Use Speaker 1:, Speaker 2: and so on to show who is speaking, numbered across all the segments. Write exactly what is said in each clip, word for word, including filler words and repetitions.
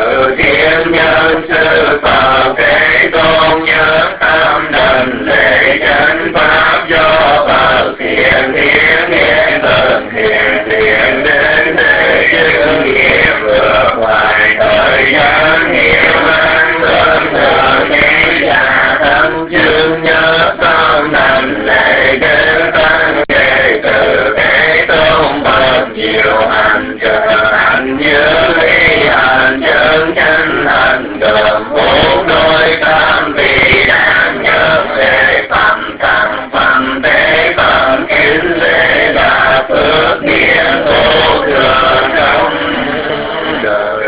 Speaker 1: từ thiên nhân sư Phật Thế Tôn nhớ tâm đảnh lễ chánh pháp do Phật thiện hiến hiện từng thiện thiện đến thế chứng nghiệm vượt ngoài thời gian hiểu an thân thường nghĩ giả thân chương nhớ tâm đảnh lễ chánh tăng kể từ Thế Tôn Phật diệu hành trợ hành như ý hành chân chánh hành gồm bốn đôi tam vị đáng nhớ lễ phẩm thăng phẩm tế phẩm kính lễ đà phước điển vô thường trong đời.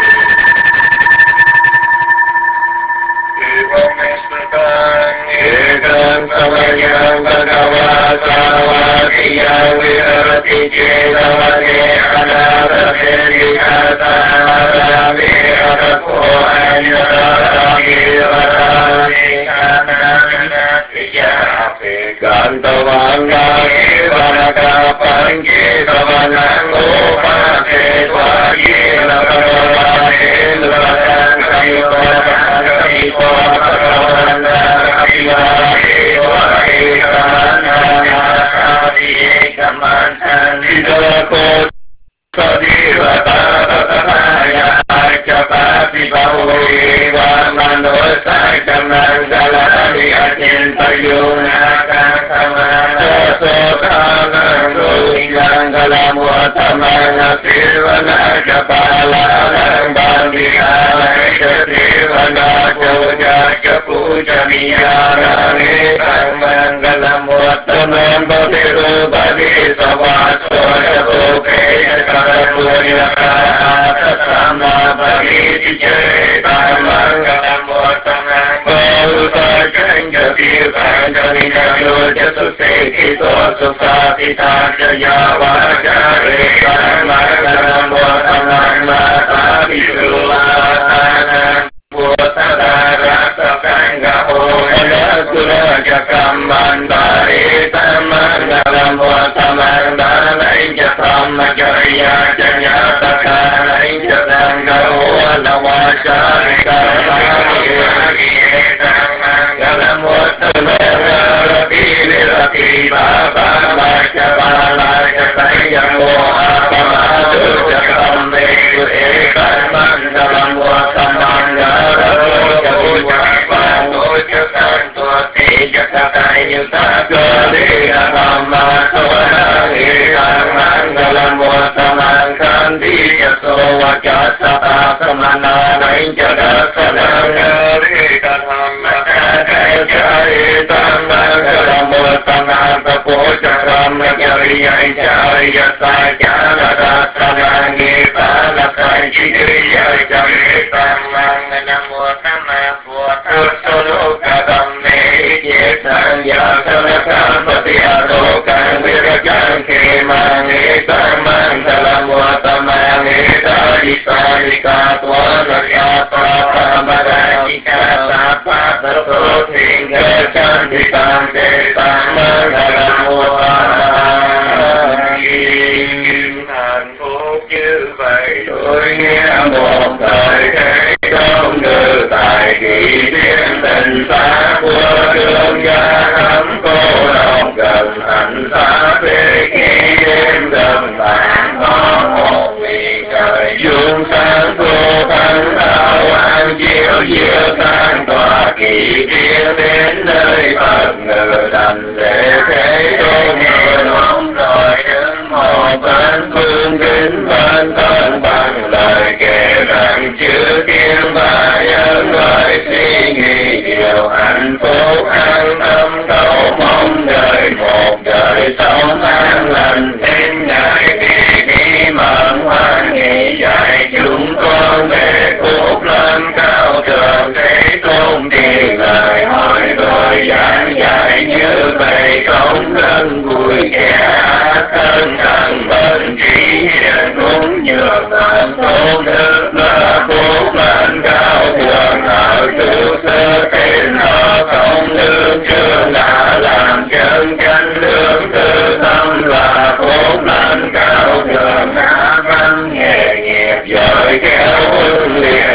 Speaker 1: Ekam samayam bhagava savadiyam viharati cetavate anadapeti atarami arapo anarami varami ananati yapi gantavanga vanaka panji savanang upate tvaji lavavate lavang kayuvang kayuvang Puja-miyarani Mangalam Vattanam Bhatiru Bhati Savasoya Bhukaya Karapuya Tatsama Bhati Jeta Mangalam Vattanam Bhausa Janja Tirthanja Vinayodya Susekito Susatita Jaya Vajare Mangalam Vattanam Mata Visulatana Kamandari Tamangalam Vatamandari Jatamajaya Janyatakarai Jatangaro Navashari Karamani Tamangalam Vatamandari Virati Baba Vajavala Jatayamo Apamadu Jatameku Ekamangalam Vatamandari Mangalam Vatamang Kandi Yaso Vajasata Samana Nainjada Sanangari Katham Jai Mangalam Vatamang Tapojaram Jari Jai Sajana Sanangi Palakai Jiriya Jai Mangalam Vatamang Vatamang Kadam Sanya Sanakam Patiadokan Virajan Kemang Etamang Dalam Watamang Etadisarika Tuana Yapa Pamadajika Tapa Terus hingga cantikan Tetamang Dalam Watamang hạnh phúc như vậy tôi nghe một thời thế công ngữ tài kỳ thiên tình xa của đường gia thắm cô độc gần thành xa về khi đêm gần bạn có một vì trời dương sáng cô thắng đạo an chiếu diệu sang tòa kỳ thiên đến nơi Phật ngự thành để thế tôn ngự nóng rồi đứng một bên phương kính bên thân bằng lời kể rằng chữ thiên và nhân loại suy nghĩ điều hạnh phúc an tâm cầu mong đời một đời sống an lành đến ngày đi đi mận hoan nghỉ dạy chúng con về phúc lâm cao thượng thế tôn thì lời hỏi tôi giảng dạy như vậy không thân vui kẻ thân thân bệnh trí hiền cũng nhường thân tôn đức là phúc lâm cao thượng ở từ sơ tên họ không lương chưa đã làm chân chánh lương từ tâm là phúc lâm cao thượng đã văn nghề nghiệp giỏi khéo huấn luyện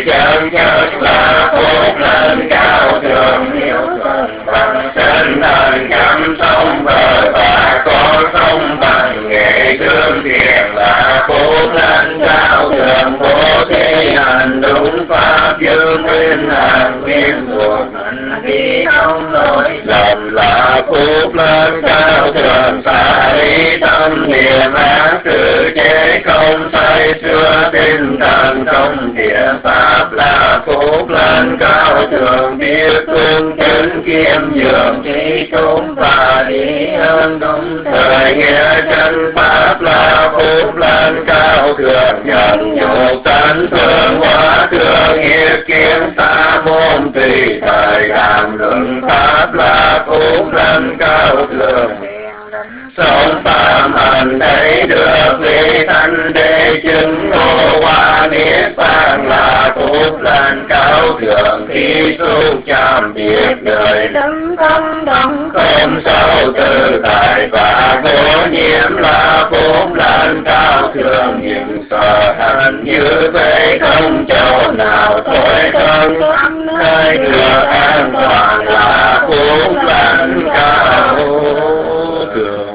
Speaker 1: chân chất là phúc lên cao thượng hiếu thuận bằng sinh thần chăm sống vợ và con sống bằng nghệ thương thiện là phúc lên cao thượng bố thí hành đúng pháp dương nguyên hàng nguyên thuộc hành vi không lỗi lầm là phúc lên cao thượng xả lý tâm niệm ác sự chế không say xưa tinh thần không địa pháp là phúc lên cao thượng biết tương kính kiêm nhường trí tốn và lý ơn đúng thời nghĩa chân pháp là phúc lên cao thượng nhận nhục tánh thương hóa thương nghiệp kiến xa môn tùy thời đàm luận pháp là phúc lên cao thượng sống phạm hành thấy được lý thanh đế chứng ngộ hoa niết bàn là phúc lên cao thượng khi xúc chạm biệt đời đấng tâm đồng không sâu tự tại và vô nhiễm là phúc lên cao thượng những sở hành như vậy không chỗ nào thôi thân nơi được an toàn là phúc lên cao thượng.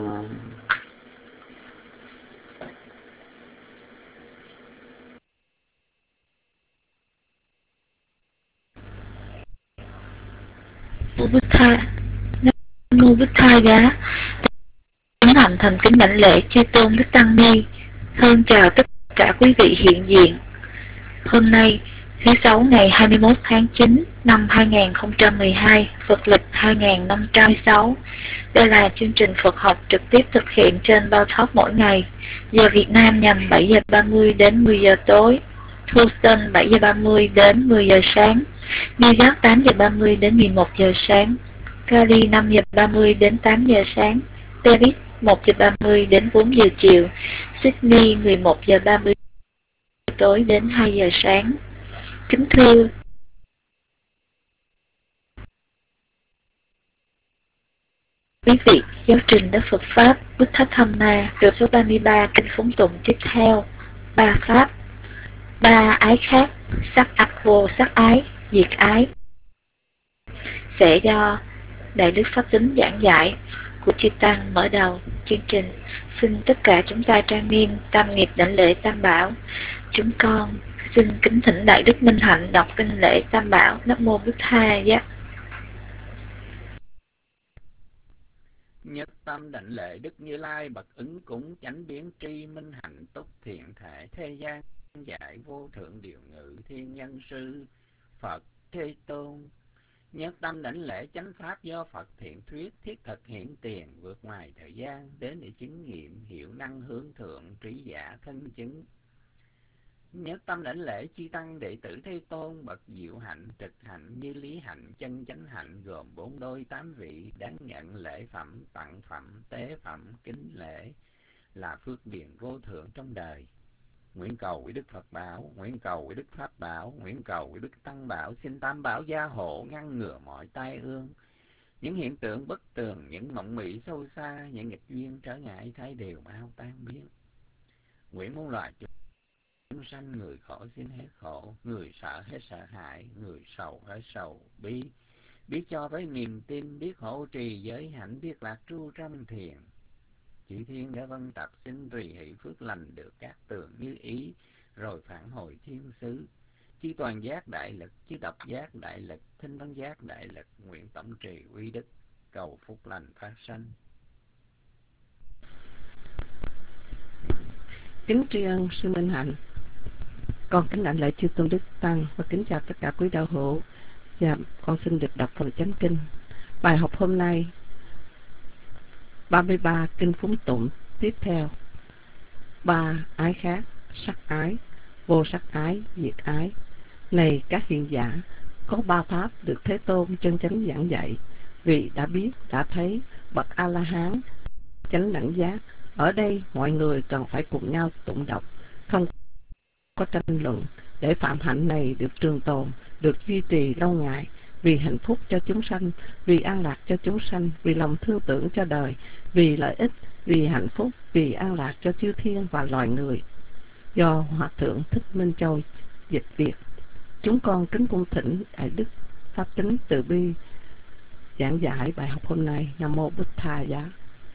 Speaker 2: Mô Bụt Tha, Nam Mô Bụt Tha Giá. Tiến hành thành kính đảnh lễ chư tôn đức tăng ni. Thân chào tất cả quý vị hiện diện. Hôm nay thứ sáu ngày hai mươi mốt tháng chín năm hai nghìn không trăm mười hai, Phật lịch hai nghìn năm trăm mười sáu. Đây là chương trình Phật học trực tiếp thực hiện trên Bao Talk mỗi ngày. Giờ Việt Nam nhằm bảy giờ ba mươi đến mười giờ tối, Houston bảy giờ ba mươi đến mười giờ sáng, New York tám giờ ba mươi đến mười một giờ sáng, Cali năm giờ ba mươi đến tám giờ sáng, Paris một giờ ba mươi đến bốn giờ chiều, Sydney mười một giờ ba mươi tối đến hai giờ sáng. Kính thưa quý vị, giáo trình Đất Phật Pháp Buddha Dhamma điều số ba mươi ba kinh phúng tụng tiếp theo. Ba pháp, ba ái khác, sắc ác vô sắc ái, diệt ái, sẽ do Đại Đức Pháp Tính giảng giải của Chư Tăng mở đầu chương trình. Xin tất cả chúng ta trang nghiêm tam nghiệp đảnh lễ Tam Bảo. Chúng con xin kính thỉnh Đại Đức Minh Hạnh đọc kinh lễ Tam Bảo. Nam Mô Bụt Tha Giá.
Speaker 3: Nhất tâm đảnh lễ Đức Như Lai bậc ứng cúng chánh biến tri minh hạnh túc thiện thể thế gian giải vô thượng điều ngự thiên nhân sư Phật Thế Tôn. Nhất tâm đảnh lễ chánh pháp do Phật thiện thuyết thiết thực hiện tiền vượt ngoài thời gian đến để chứng nghiệm hiệu năng hướng thượng trí giả thân chứng. Nhất tâm đảnh lễ chư tăng đệ tử Thế Tôn bậc diệu hạnh trực hạnh như lý hạnh chân chánh hạnh gồm bốn đôi tám vị đáng nhận lễ phẩm tặng phẩm tế phẩm kính lễ là phước điền vô thượng trong đời. Nguyện cầu quý Đức Phật Bảo, nguyện cầu quý Đức Pháp Bảo, nguyện cầu quý Đức Tăng Bảo xin Tam Bảo gia hộ ngăn ngừa mọi tai ương, những hiện tượng bất tường, những mộng mị sâu xa, những nghịch duyên trở ngại thay đều mau tan biến. Nguyện muôn loài chúng sanh người khổ xin hết khổ, người sợ hết sợ hãi, người sầu hết sầu bi, biết cho với niềm tin, biết hộ trì giới hạnh, biết lạc tru trong thiền. Chư thiên đã vân tập xin tùy hỷ phước lành được các tường như ý, rồi phản hồi thiên xứ. Chư toàn giác đại lực, chư độc giác đại lực, thinh văn giác đại lực, nguyện tổng trì uy đức, cầu phúc lành phát sanh.
Speaker 4: Kính tri ân sư Minh Hạnh, con kính đảnh lễ chư tôn đức tăng và kính chào tất cả quý đạo hữu. Và con xin được đọc phần chánh kinh. Bài học hôm nay ba mươi ba kinh phúng tụng tiếp theo. Ba ái khác, sắc ái, vô sắc ái, diệt ái. Này các hiền giả, có ba pháp được Thế Tôn chân chánh giảng dạy. Vì đã biết, đã thấy bậc A La Hán chánh đẳng giác. Ở đây mọi người cần phải cùng nhau tụng đọc, không có tranh luận, để phạm hạnh này được trường tồn, được duy trì lâu ngày, vì hạnh phúc cho chúng sanh, vì an lạc cho chúng sanh, vì lòng thương tưởng cho đời, vì lợi ích, vì hạnh phúc, vì an lạc cho chư thiên và loài người. Do Hòa Thượng Thích Minh Châu dịch Việt. Chúng con kính cung thỉnh Đại Đức Pháp Tính Từ Bi giảng giải bài học hôm nay. Nam mô Bụt Thà Giá.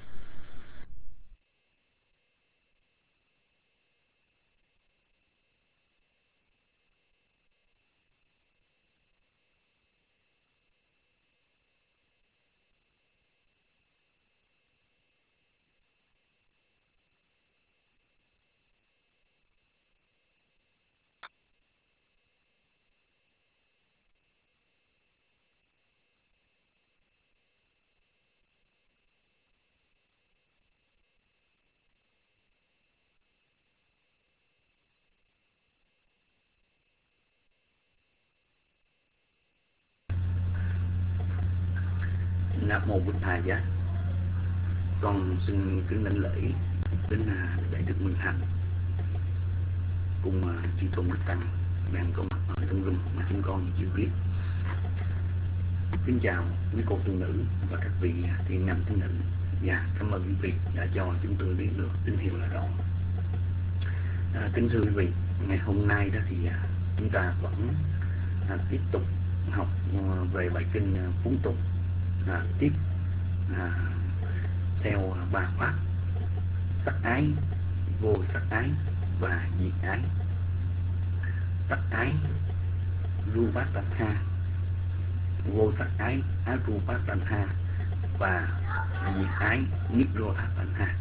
Speaker 3: Nam mô Bụt Thà Giá. Con xin kính lãnh lễ đến Đại Đức Minh Hạnh cùng chư tôn đức tăng đang có mặt ở trong room mà chúng con chưa biết. Kính chào quý cô tu nữ và các vị thiện nam tín nữ. Và cảm ơn quý vị đã cho chúng tôi biết được tín hiệu là rõ. À, kính thưa quý vị, ngày hôm nay đó thì à, chúng ta vẫn à, tiếp tục học à, về bài kinh à, Phúng Tục, à, tiếp à, theo ba pháp: sắc ái, vô sắc ái và diệt ái. Sắc ái Rupattanha, vô sắc ái Arupattanha và diệt ái Nirodhattanha.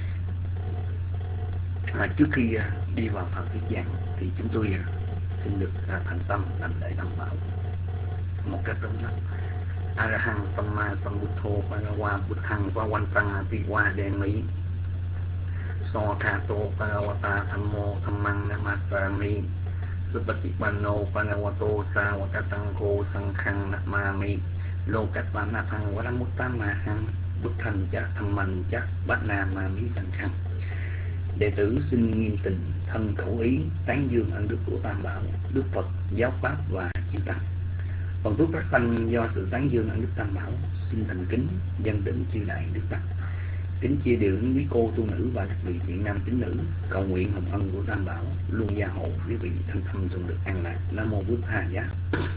Speaker 3: À, trước khi à, đi vào phần thuyết giảng thì chúng tôi à, xin được à, thành tâm làm lễ tam bảo một cách đúng nhất. Arahang Samma Sambuddho Bhagava Buddhang Vavantang Atiwa Demi Sothato Bhagavata Thammo Dhammang Namasami Supatipanno Bhagavato Sawakatangko Sankhang Namami Lokatvanatang Varamuttamahang Buddhang Cha Dhammang Cha Bhatnamami Sankhang. Đệ tử xin nghiêm tình thân khẩu ý tán dương ân đức của Tam Bảo, Đức Phật, Giáo Pháp và chư Tăng. Phần phước các tăng do sự tán dương ân đức Tam Bảo xin thành kính dân định chư đại đức tăng. Kính chia đều đến quý cô tu nữ và các vị thiện nam tín nữ, cầu nguyện hồng ân của Tam Bảo luôn gia hộ quý vị thân thâm thường được an lạc. Nam mô Bụt Thà Giá.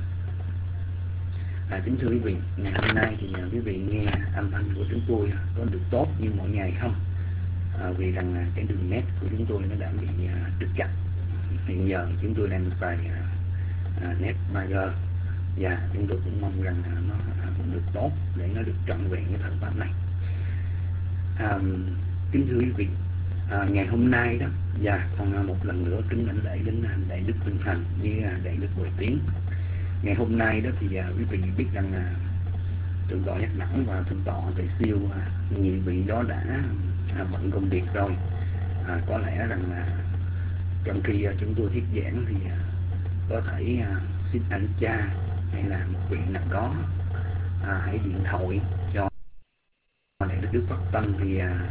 Speaker 3: À, kính thưa quý vị, ngày hôm nay thì nhờ quý vị nghe âm thanh của chúng tôi có được tốt như mọi ngày không? À, vì rằng cái đường net của chúng tôi nó đã bị uh, trục chặt. Hiện giờ chúng tôi đang xài uh, net ba G và chúng tôi cũng mong rằng uh, nó uh, được tốt để nó được trọn vẹn cái thời pháp này. À, kính thưa quý vị, à, ngày hôm nay đó và còn một lần nữa kính lãnh lễ đến uh, Đại Đức Minh Hạnh với uh, Đại Đức Huệ Tiến. Ngày hôm nay đó thì uh, quý vị biết rằng uh, thượng tọa Giác Đẳng và thượng tọa Tuệ Siêu uh, nhiều vị đó đã À, bận công việc rồi. À, có lẽ rằng là trong khi à, chúng tôi thuyết giảng thì à, có thể à, xin anh cha hay là một vị nào đó à, hãy điện thoại cho Đại Đức Đức Pháp Tân thì à,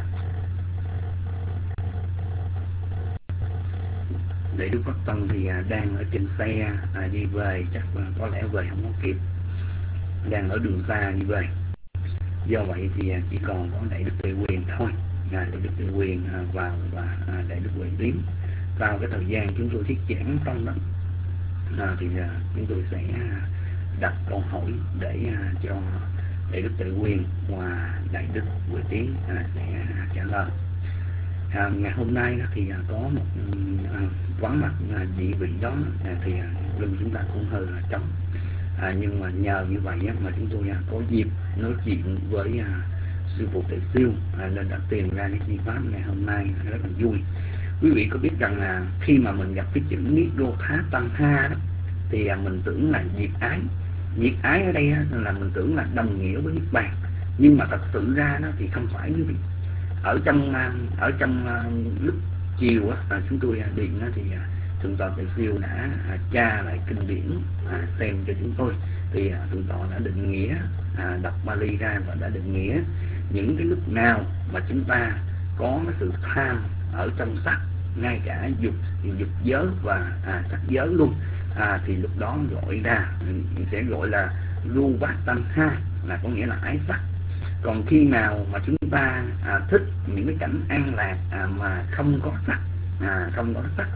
Speaker 3: Đại Đức Pháp Tân thì à, đang ở trên xe à, đi về, chắc à, có lẽ về không có kịp, đang ở đường xa đi về. Do vậy thì à, chỉ còn có Đại Đức Tuệ Quyền thôi. Đại Đức Tuệ Quyền à, vào và à, Đại Đức Huệ Tiến vào cái thời gian chúng tôi thuyết giảng trong đó à, thì à, chúng tôi sẽ đặt câu hỏi để à, cho Đại Đức Tuệ Quyền và Đại Đức Huệ Tiến à, sẽ trả lời. À, ngày hôm nay đó thì à, có một à, vắng mặt à, vị vị đó à, thì à, lưng chúng ta cũng hơi là trống, à, nhưng mà nhờ như vậy á, mà chúng tôi à, có dịp nói chuyện với à, sư phụ Tuệ Siêu à, nên đã tìm ra cái chi pháp ngày hôm nay rất là vui. Quý vị có biết rằng là khi mà mình gặp cái chữ Nirodhattanha đó thì à, mình tưởng là diệt ái. Diệt ái ở đây á, là mình tưởng là đồng nghĩa với niết bàn, nhưng mà thật sự ra đó thì không phải quý vị. Ở trong ở trong uh, lúc chiều á, à, chúng tôi à, điện á, thì à, thượng tọa Tuệ Siêu đã à, tra lại kinh điển à, xem cho chúng tôi. Thì à, thượng tọa đã định nghĩa, à, đọc Bali ra và đã định nghĩa những cái lúc nào mà chúng ta có cái sự tham ở trong sắc, ngay cả dục dục giới và à, sắc giới luôn, à, thì lúc đó gọi ra sẽ gọi là Rupattanha, là có nghĩa là ái sắc. Còn khi nào mà chúng ta à, thích những cái cảnh an lạc à, mà không có sắc, à, không có sắc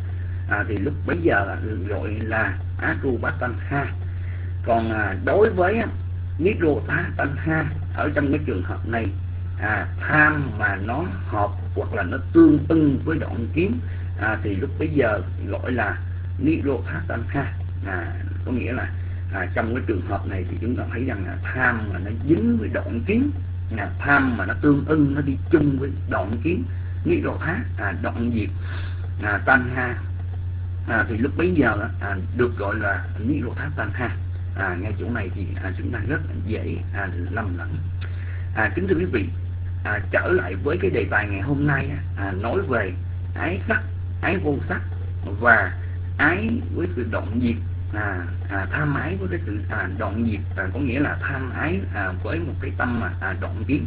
Speaker 5: à, thì lúc bấy giờ gọi là Arubha-tanha. Còn à, đối với Nirodha-tanha, ở trong cái trường hợp này, à, tham mà nó hợp hoặc là nó tương ưng với đoạn kiến, à, thì lúc bấy giờ gọi là Nirodha-tanha. À, có nghĩa là à, trong cái trường hợp này thì chúng ta thấy rằng là tham mà nó dính với đoạn kiến, à, tham mà nó tương ưng, nó đi chung với đoạn kiến, Nirodha, à, đoạn diệt, à, tanha, à, thì lúc bấy giờ à, được gọi là Nirodha-tanha. À, ngay chỗ này thì à, chúng ta rất dễ à, lầm lẫn. À, kính thưa quý vị, à, trở lại với cái đề tài ngày hôm nay, à, nói về ái sắc, ái vô sắc và ái với sự động diệt, à, à, tham ái với cái sự à, động diệt, à, có nghĩa là tham ái à, với một cái tâm mà à, động kiến.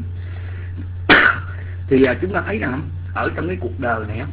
Speaker 5: Thì à, chúng ta thấy rằng ở trong cái cuộc đời này,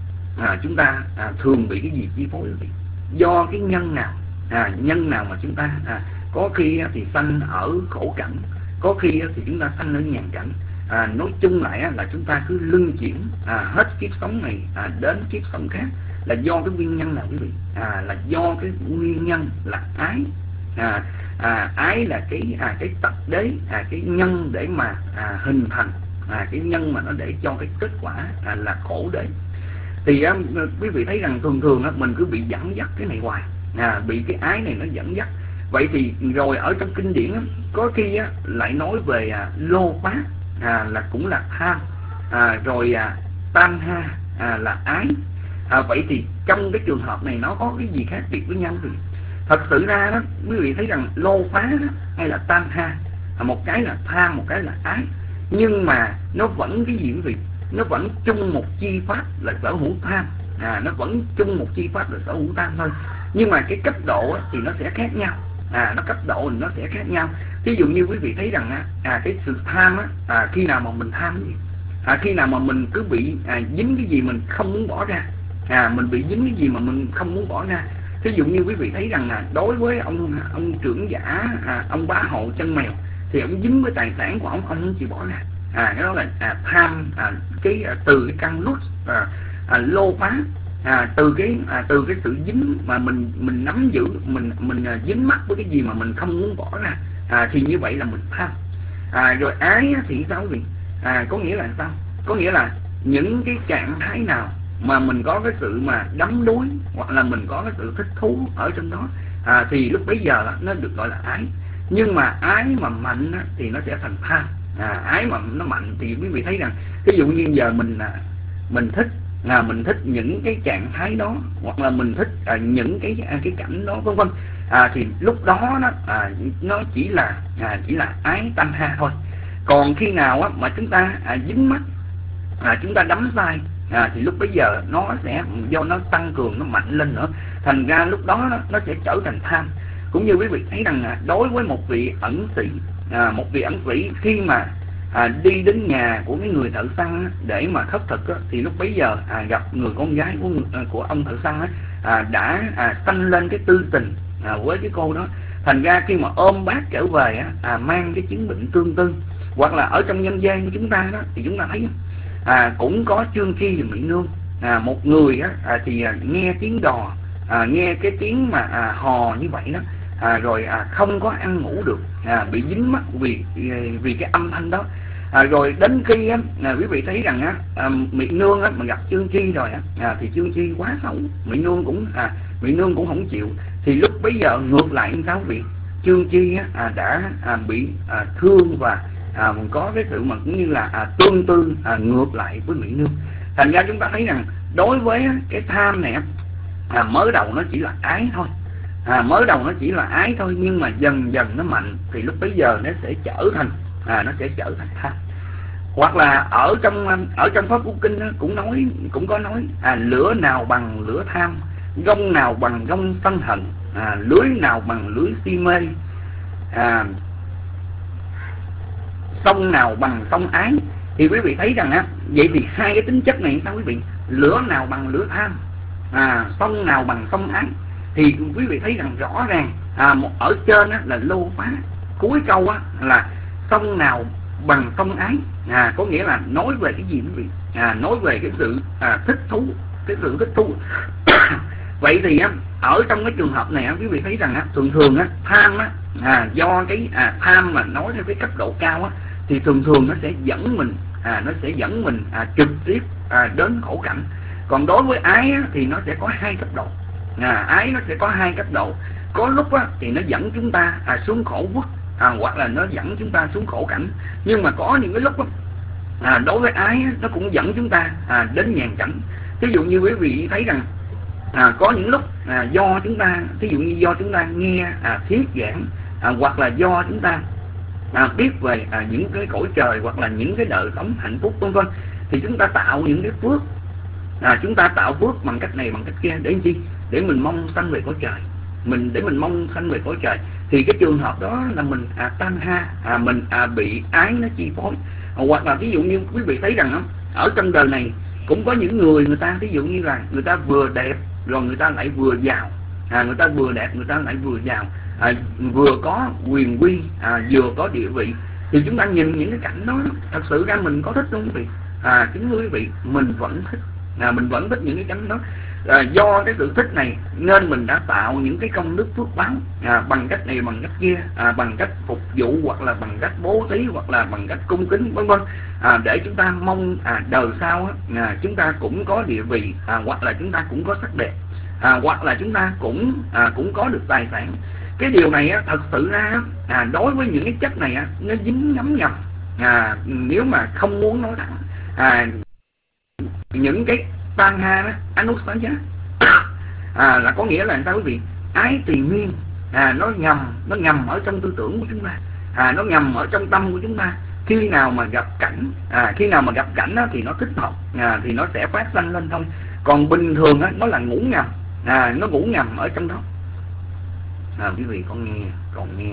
Speaker 5: à, chúng ta à, thường bị cái gì chi phối? Do cái nhân nào, à, nhân nào mà chúng ta à, có khi thì sanh ở khổ cảnh, có khi thì chúng ta sanh ở nhàn cảnh. À, nói chung lại là chúng ta cứ luân chuyển à, hết kiếp sống này à, đến kiếp sống khác, là do cái nguyên nhân nào quý vị? À, là do cái nguyên nhân là ái. À, à, ái là cái à, cái tập đế, à, cái nhân để mà à, hình thành, à, cái nhân mà nó để cho cái kết quả à, là khổ đế. Thì á, quý vị thấy rằng thường thường á, mình cứ bị dẫn dắt cái này hoài, à, bị cái ái này nó dẫn dắt. Vậy thì rồi ở trong kinh điển á, có khi á, lại nói về à, lô phá, à, là cũng là tham, à, rồi à, tanha à, là ái. À, vậy thì trong cái trường hợp này nó có cái gì khác biệt với nhau? Thì thật sự ra đó, quý vị thấy rằng lô phá đó, hay là tanha, à, một cái là tham, một cái là ái, nhưng mà nó vẫn cái gì quý vị? Nó vẫn chung một chi pháp là sở hữu tham, à, nó vẫn chung một chi pháp là sở hữu tham thôi, nhưng mà cái cấp độ á, thì nó sẽ khác nhau. À, nó cấp độ thì nó sẽ khác nhau. Ví dụ như quý vị thấy rằng á, à, cái sự tham á, à, khi nào mà mình tham gì? À, khi nào mà mình cứ bị à, dính cái gì mình không muốn bỏ ra, à, mình bị dính cái gì mà mình không muốn bỏ ra. Ví dụ như quý vị thấy rằng là đối với ông ông trưởng giả, à, ông bá hộ chân mèo, thì ông dính với tài sản của ông, ông không chịu bỏ ra. À, cái đó là à, tham, à, cái à, từ cái căn lút, à, à, lô phá, à, từ cái à, từ cái sự dính mà mình mình nắm giữ, mình mình à, dính mắc với cái gì mà mình không muốn bỏ ra, à, thì như vậy là mình tham. À, rồi ái thì sao quý vị? À, có nghĩa là sao? Có nghĩa là những cái trạng thái nào mà mình có cái sự mà đắm đuối, hoặc là mình có cái sự thích thú ở trong đó, à, thì lúc bấy giờ nó được gọi là ái. Nhưng mà ái mà mạnh thì nó sẽ thành tham. À, ái mà nó mạnh thì quý vị thấy rằng, ví dụ như giờ mình à, mình thích là mình thích những cái trạng thái đó, hoặc là mình thích à, những cái à, cái cảnh đó, vân vân, à, thì lúc đó nó à, nó chỉ là à, chỉ là ái tanha thôi. Còn khi nào á, mà chúng ta à, dính mắc, à, chúng ta đắm sai, à, thì lúc bấy giờ nó sẽ do nó tăng cường, nó mạnh lên nữa, thành ra lúc đó nó, nó sẽ trở thành tham. Cũng như quý vị thấy rằng à, đối với một vị ẩn sĩ, à, một vị ẩn sĩ khi mà à, đi đến nhà của cái người thợ săn để mà khất thực á, thì lúc bấy giờ à, gặp người con gái của người, của ông thợ săn á, à, đã à, sanh lên cái tư tình à, với cái cô đó. Thành ra khi mà ôm bác trở về á, à, mang cái chứng bệnh tương tư, hoặc là ở trong nhân gian của chúng ta đó, thì chúng ta thấy à, cũng có Chương Tri và Mỹ Nương. À, một người á, à, thì à, nghe tiếng đò, à, nghe cái tiếng mà à, hò như vậy đó, à, rồi à, không có ăn ngủ được, à, bị dính mắc vì vì cái âm thanh đó. À, rồi đến khi á, à, quý vị thấy rằng á, à, Mỹ Nương á, mà gặp Chương Tri rồi á, à, thì Chương Tri quá xấu, Mỹ Nương cũng à, Mỹ Nương cũng không chịu. Thì lúc bấy giờ ngược lại sao vị Chương Tri á, à, đã à, bị à, thương và à, có cái sự mà cũng như là à, tương tư à, ngược lại với Mỹ Nương. Thành ra chúng ta thấy rằng đối với cái tham này à, mới đầu nó chỉ là ái thôi, à, mới đầu nó chỉ là ái thôi, nhưng mà dần dần nó mạnh thì lúc bấy giờ nó sẽ trở thành à, nó sẽ trở thành tham. Hoặc là ở trong ở trong Pháp Cú Kinh cũng nói, cũng có nói à, lửa nào bằng lửa tham, gông nào bằng gông sân hận, à, lưới nào bằng lưới si mê, à, sông nào bằng sông ái. Thì quý vị thấy rằng á, vậy thì hai cái tính chất này sao quý vị? Lửa nào bằng lửa tham, à, sông nào bằng sông ái. Thì quý vị thấy rằng rõ ràng à, một ở trên á, là lô phá, cuối câu á, là sông nào bằng sông ái, à, có nghĩa là nói về cái gì quý vị? À, nói về cái sự à, thích thú, cái sự thích thú Vậy thì á, ở trong cái trường hợp này á, quý vị thấy rằng á, thường thường á, tham á, à, do cái à, tham mà nói theo cái cấp độ cao á, thì thường thường nó sẽ dẫn mình à, nó sẽ dẫn mình à, trực tiếp à, đến khổ cảnh. Còn đối với ái á, thì nó sẽ có hai cấp độ. À, ái nó sẽ có hai cấp độ. Có lúc á, thì nó dẫn chúng ta à, xuống khổ quốc, à, hoặc là nó dẫn chúng ta xuống khổ cảnh. Nhưng mà có những cái lúc á, à, đối với ái á, nó cũng dẫn chúng ta à, đến nhàn cảnh. Ví dụ như quý vị thấy rằng à, có những lúc à, do chúng ta, ví dụ như do chúng ta nghe à, thuyết giảng, à, hoặc là do chúng ta à, biết về à, những cái cõi trời, hoặc là những cái đời sống hạnh phúc vân vân, thì chúng ta tạo những cái phước, à, chúng ta tạo phước bằng cách này bằng cách kia để làm chi? Để mình mong sanh về cõi trời, mình để mình mong sanh về cõi trời. Thì cái trường hợp đó là mình à, tan ha, à, mình à, bị ái nó chi phối. À, hoặc là ví dụ như quý vị thấy rằng đó, ở trong đời này cũng có những người, người ta ví dụ như là người ta vừa đẹp rồi người ta lại vừa giàu, à, người ta vừa đẹp người ta lại vừa giàu, à, vừa có quyền quy, à, vừa có địa vị. Thì chúng ta nhìn những cái cảnh đó, thật sự ra mình có thích không quý vị? À, kính thưa quý vị, mình vẫn thích, à, mình vẫn thích những cái cảnh đó. À, do cái sự thích này nên mình đã tạo những cái công đức phước báo, à, bằng cách này bằng cách kia, à, bằng cách phục vụ, hoặc là bằng cách bố thí, hoặc là bằng cách cung kính vân vân, à, để chúng ta mong à, đời sau á, à, chúng ta cũng có địa vị, à, hoặc là chúng ta cũng có sắc đẹp, à, hoặc là chúng ta cũng à, cũng có được tài sản. Cái điều này á, thật sự ra à, đối với những cái chất này á, nó dính ngấm ngầm, à, nếu mà không muốn nói thẳng, à, những cái tan ha đó, anusaya, à, là có nghĩa là sao quý vị? Ái tỳ nguyên, à, nó ngầm nó ngầm ở trong tư tưởng của chúng ta, à, nó ngầm ở trong tâm của chúng ta. Khi nào mà gặp cảnh, à, khi nào mà gặp cảnh đó, thì nó thích hợp, à, thì nó sẽ phát sanh lên thôi. Còn bình thường á, nó là ngủ ngầm, à, nó ngủ ngầm ở trong đó. À, quý vị con nghe, còn nghe.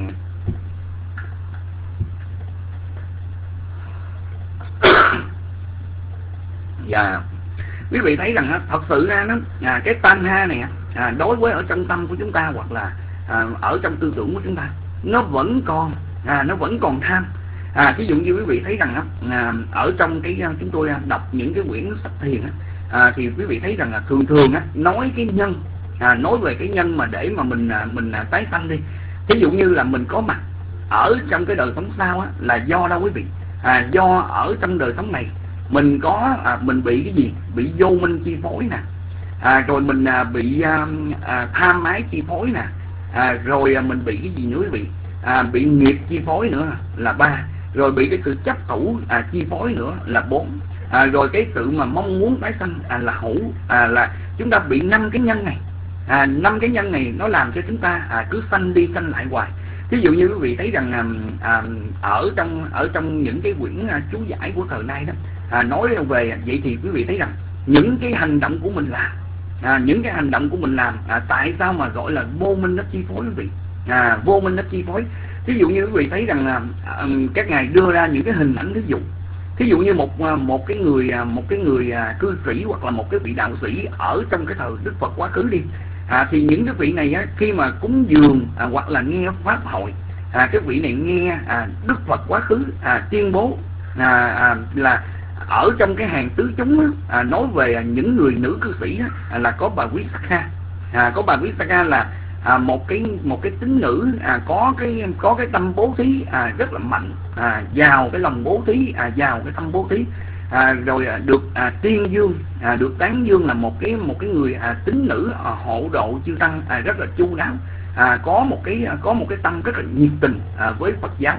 Speaker 5: Dạ, quý vị thấy rằng á, thật sự ra nó à, cái tanha này à, đối với ở trong tâm của chúng ta, hoặc là à, ở trong tư tưởng của chúng ta, nó vẫn còn à, nó vẫn còn tham. À, ví dụ như quý vị thấy rằng á, à, ở trong cái chúng tôi đọc những cái quyển sách thiền á, à, thì quý vị thấy rằng là thường thường á, nói cái nhân, à, nói về cái nhân mà để mà mình à, mình à, tái sanh đi. Ví dụ như là mình có mặt ở trong cái đời sống sau á, là do đâu quý vị? À, do ở trong đời sống này mình có à, mình bị cái gì? Bị vô minh chi phối nè, à, rồi mình à, bị à, à, tham ái chi phối nè, à, rồi à, mình bị cái gì nữa quý vị? À, bị nghiệp chi phối nữa là ba, rồi bị cái sự chấp thủ à, chi phối nữa là bốn, à, rồi cái sự mà mong muốn tái sanh à, là hữu, à, là chúng ta bị năm cái nhân này, à, năm cái nhân này nó làm cho chúng ta à, cứ sanh đi sanh lại hoài. Ví dụ như quý vị thấy rằng à, à, ở trong ở trong những cái quyển à, chú giải của thời nay đó, à, nói về vậy thì quý vị thấy rằng những cái hành động của mình làm, à, những cái hành động của mình làm à, tại sao mà gọi là vô minh nó chi phối quý vị? À, vô minh nó chi phối. Ví dụ như quý vị thấy rằng là à, các ngài đưa ra những cái hình ảnh ví dụ, ví dụ như một một cái người một cái người cư sĩ, hoặc là một cái vị đạo sĩ ở trong cái thời Đức Phật quá khứ đi, à, thì những cái vị này á, khi mà cúng dường à, hoặc là nghe pháp hội, à, cái vị này nghe à, Đức Phật quá khứ à, tuyên bố à, à, là ở trong cái hàng tứ chúng á, à, nói về những người nữ cư sĩ á, à, là có bà Quý Sắc Ha, à, có bà Quý Sắc Ha là à, một cái một cái tín nữ à, có cái có cái tâm bố thí à, rất là mạnh, à, giàu cái lòng bố thí, à, giàu cái tâm bố thí, à, rồi à, được à, tuyên dương, à, được tán dương là một cái một cái người à, tín nữ à, hộ độ chư tăng à, rất là chu đáo, à, có một cái có một cái tâm rất là nhiệt tình à, với Phật giáo.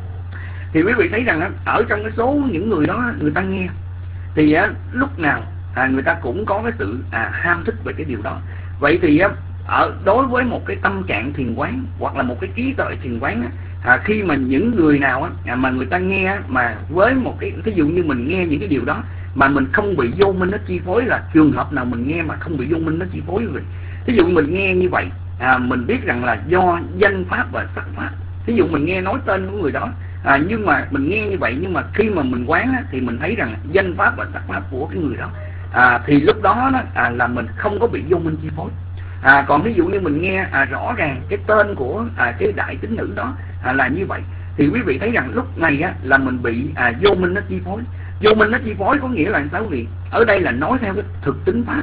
Speaker 5: Thì quý vị thấy rằng á, ở trong cái số những người đó người ta nghe thì á, lúc nào à, người ta cũng có cái sự à, ham thích về cái điều đó. Vậy thì á, ở đối với một cái tâm trạng thiền quán, hoặc là một cái trí tuệ thiền quán á, à, khi mà những người nào á, à, mà người ta nghe á, mà với một cái ví dụ như mình nghe những cái điều đó mà mình không bị vô minh nó chi phối, là trường hợp nào mình nghe mà không bị vô minh nó chi phối rồi. Ví dụ mình nghe như vậy, à, mình biết rằng là do danh pháp và sắc pháp. Ví dụ mình nghe nói tên của người đó, à, nhưng mà mình nghe như vậy, nhưng mà khi mà mình quán á, thì mình thấy rằng danh pháp và sắc pháp của cái người đó, à, thì lúc đó, đó à, là mình không có bị vô minh chi phối. À, còn ví dụ như mình nghe à, rõ ràng cái tên của à, cái đại tín nữ đó à, là như vậy, thì quý vị thấy rằng lúc này á, là mình bị à, vô minh nó chi phối. Vô minh nó chi phối có nghĩa là sao quý vị? Ở đây là nói theo cái thực tính pháp,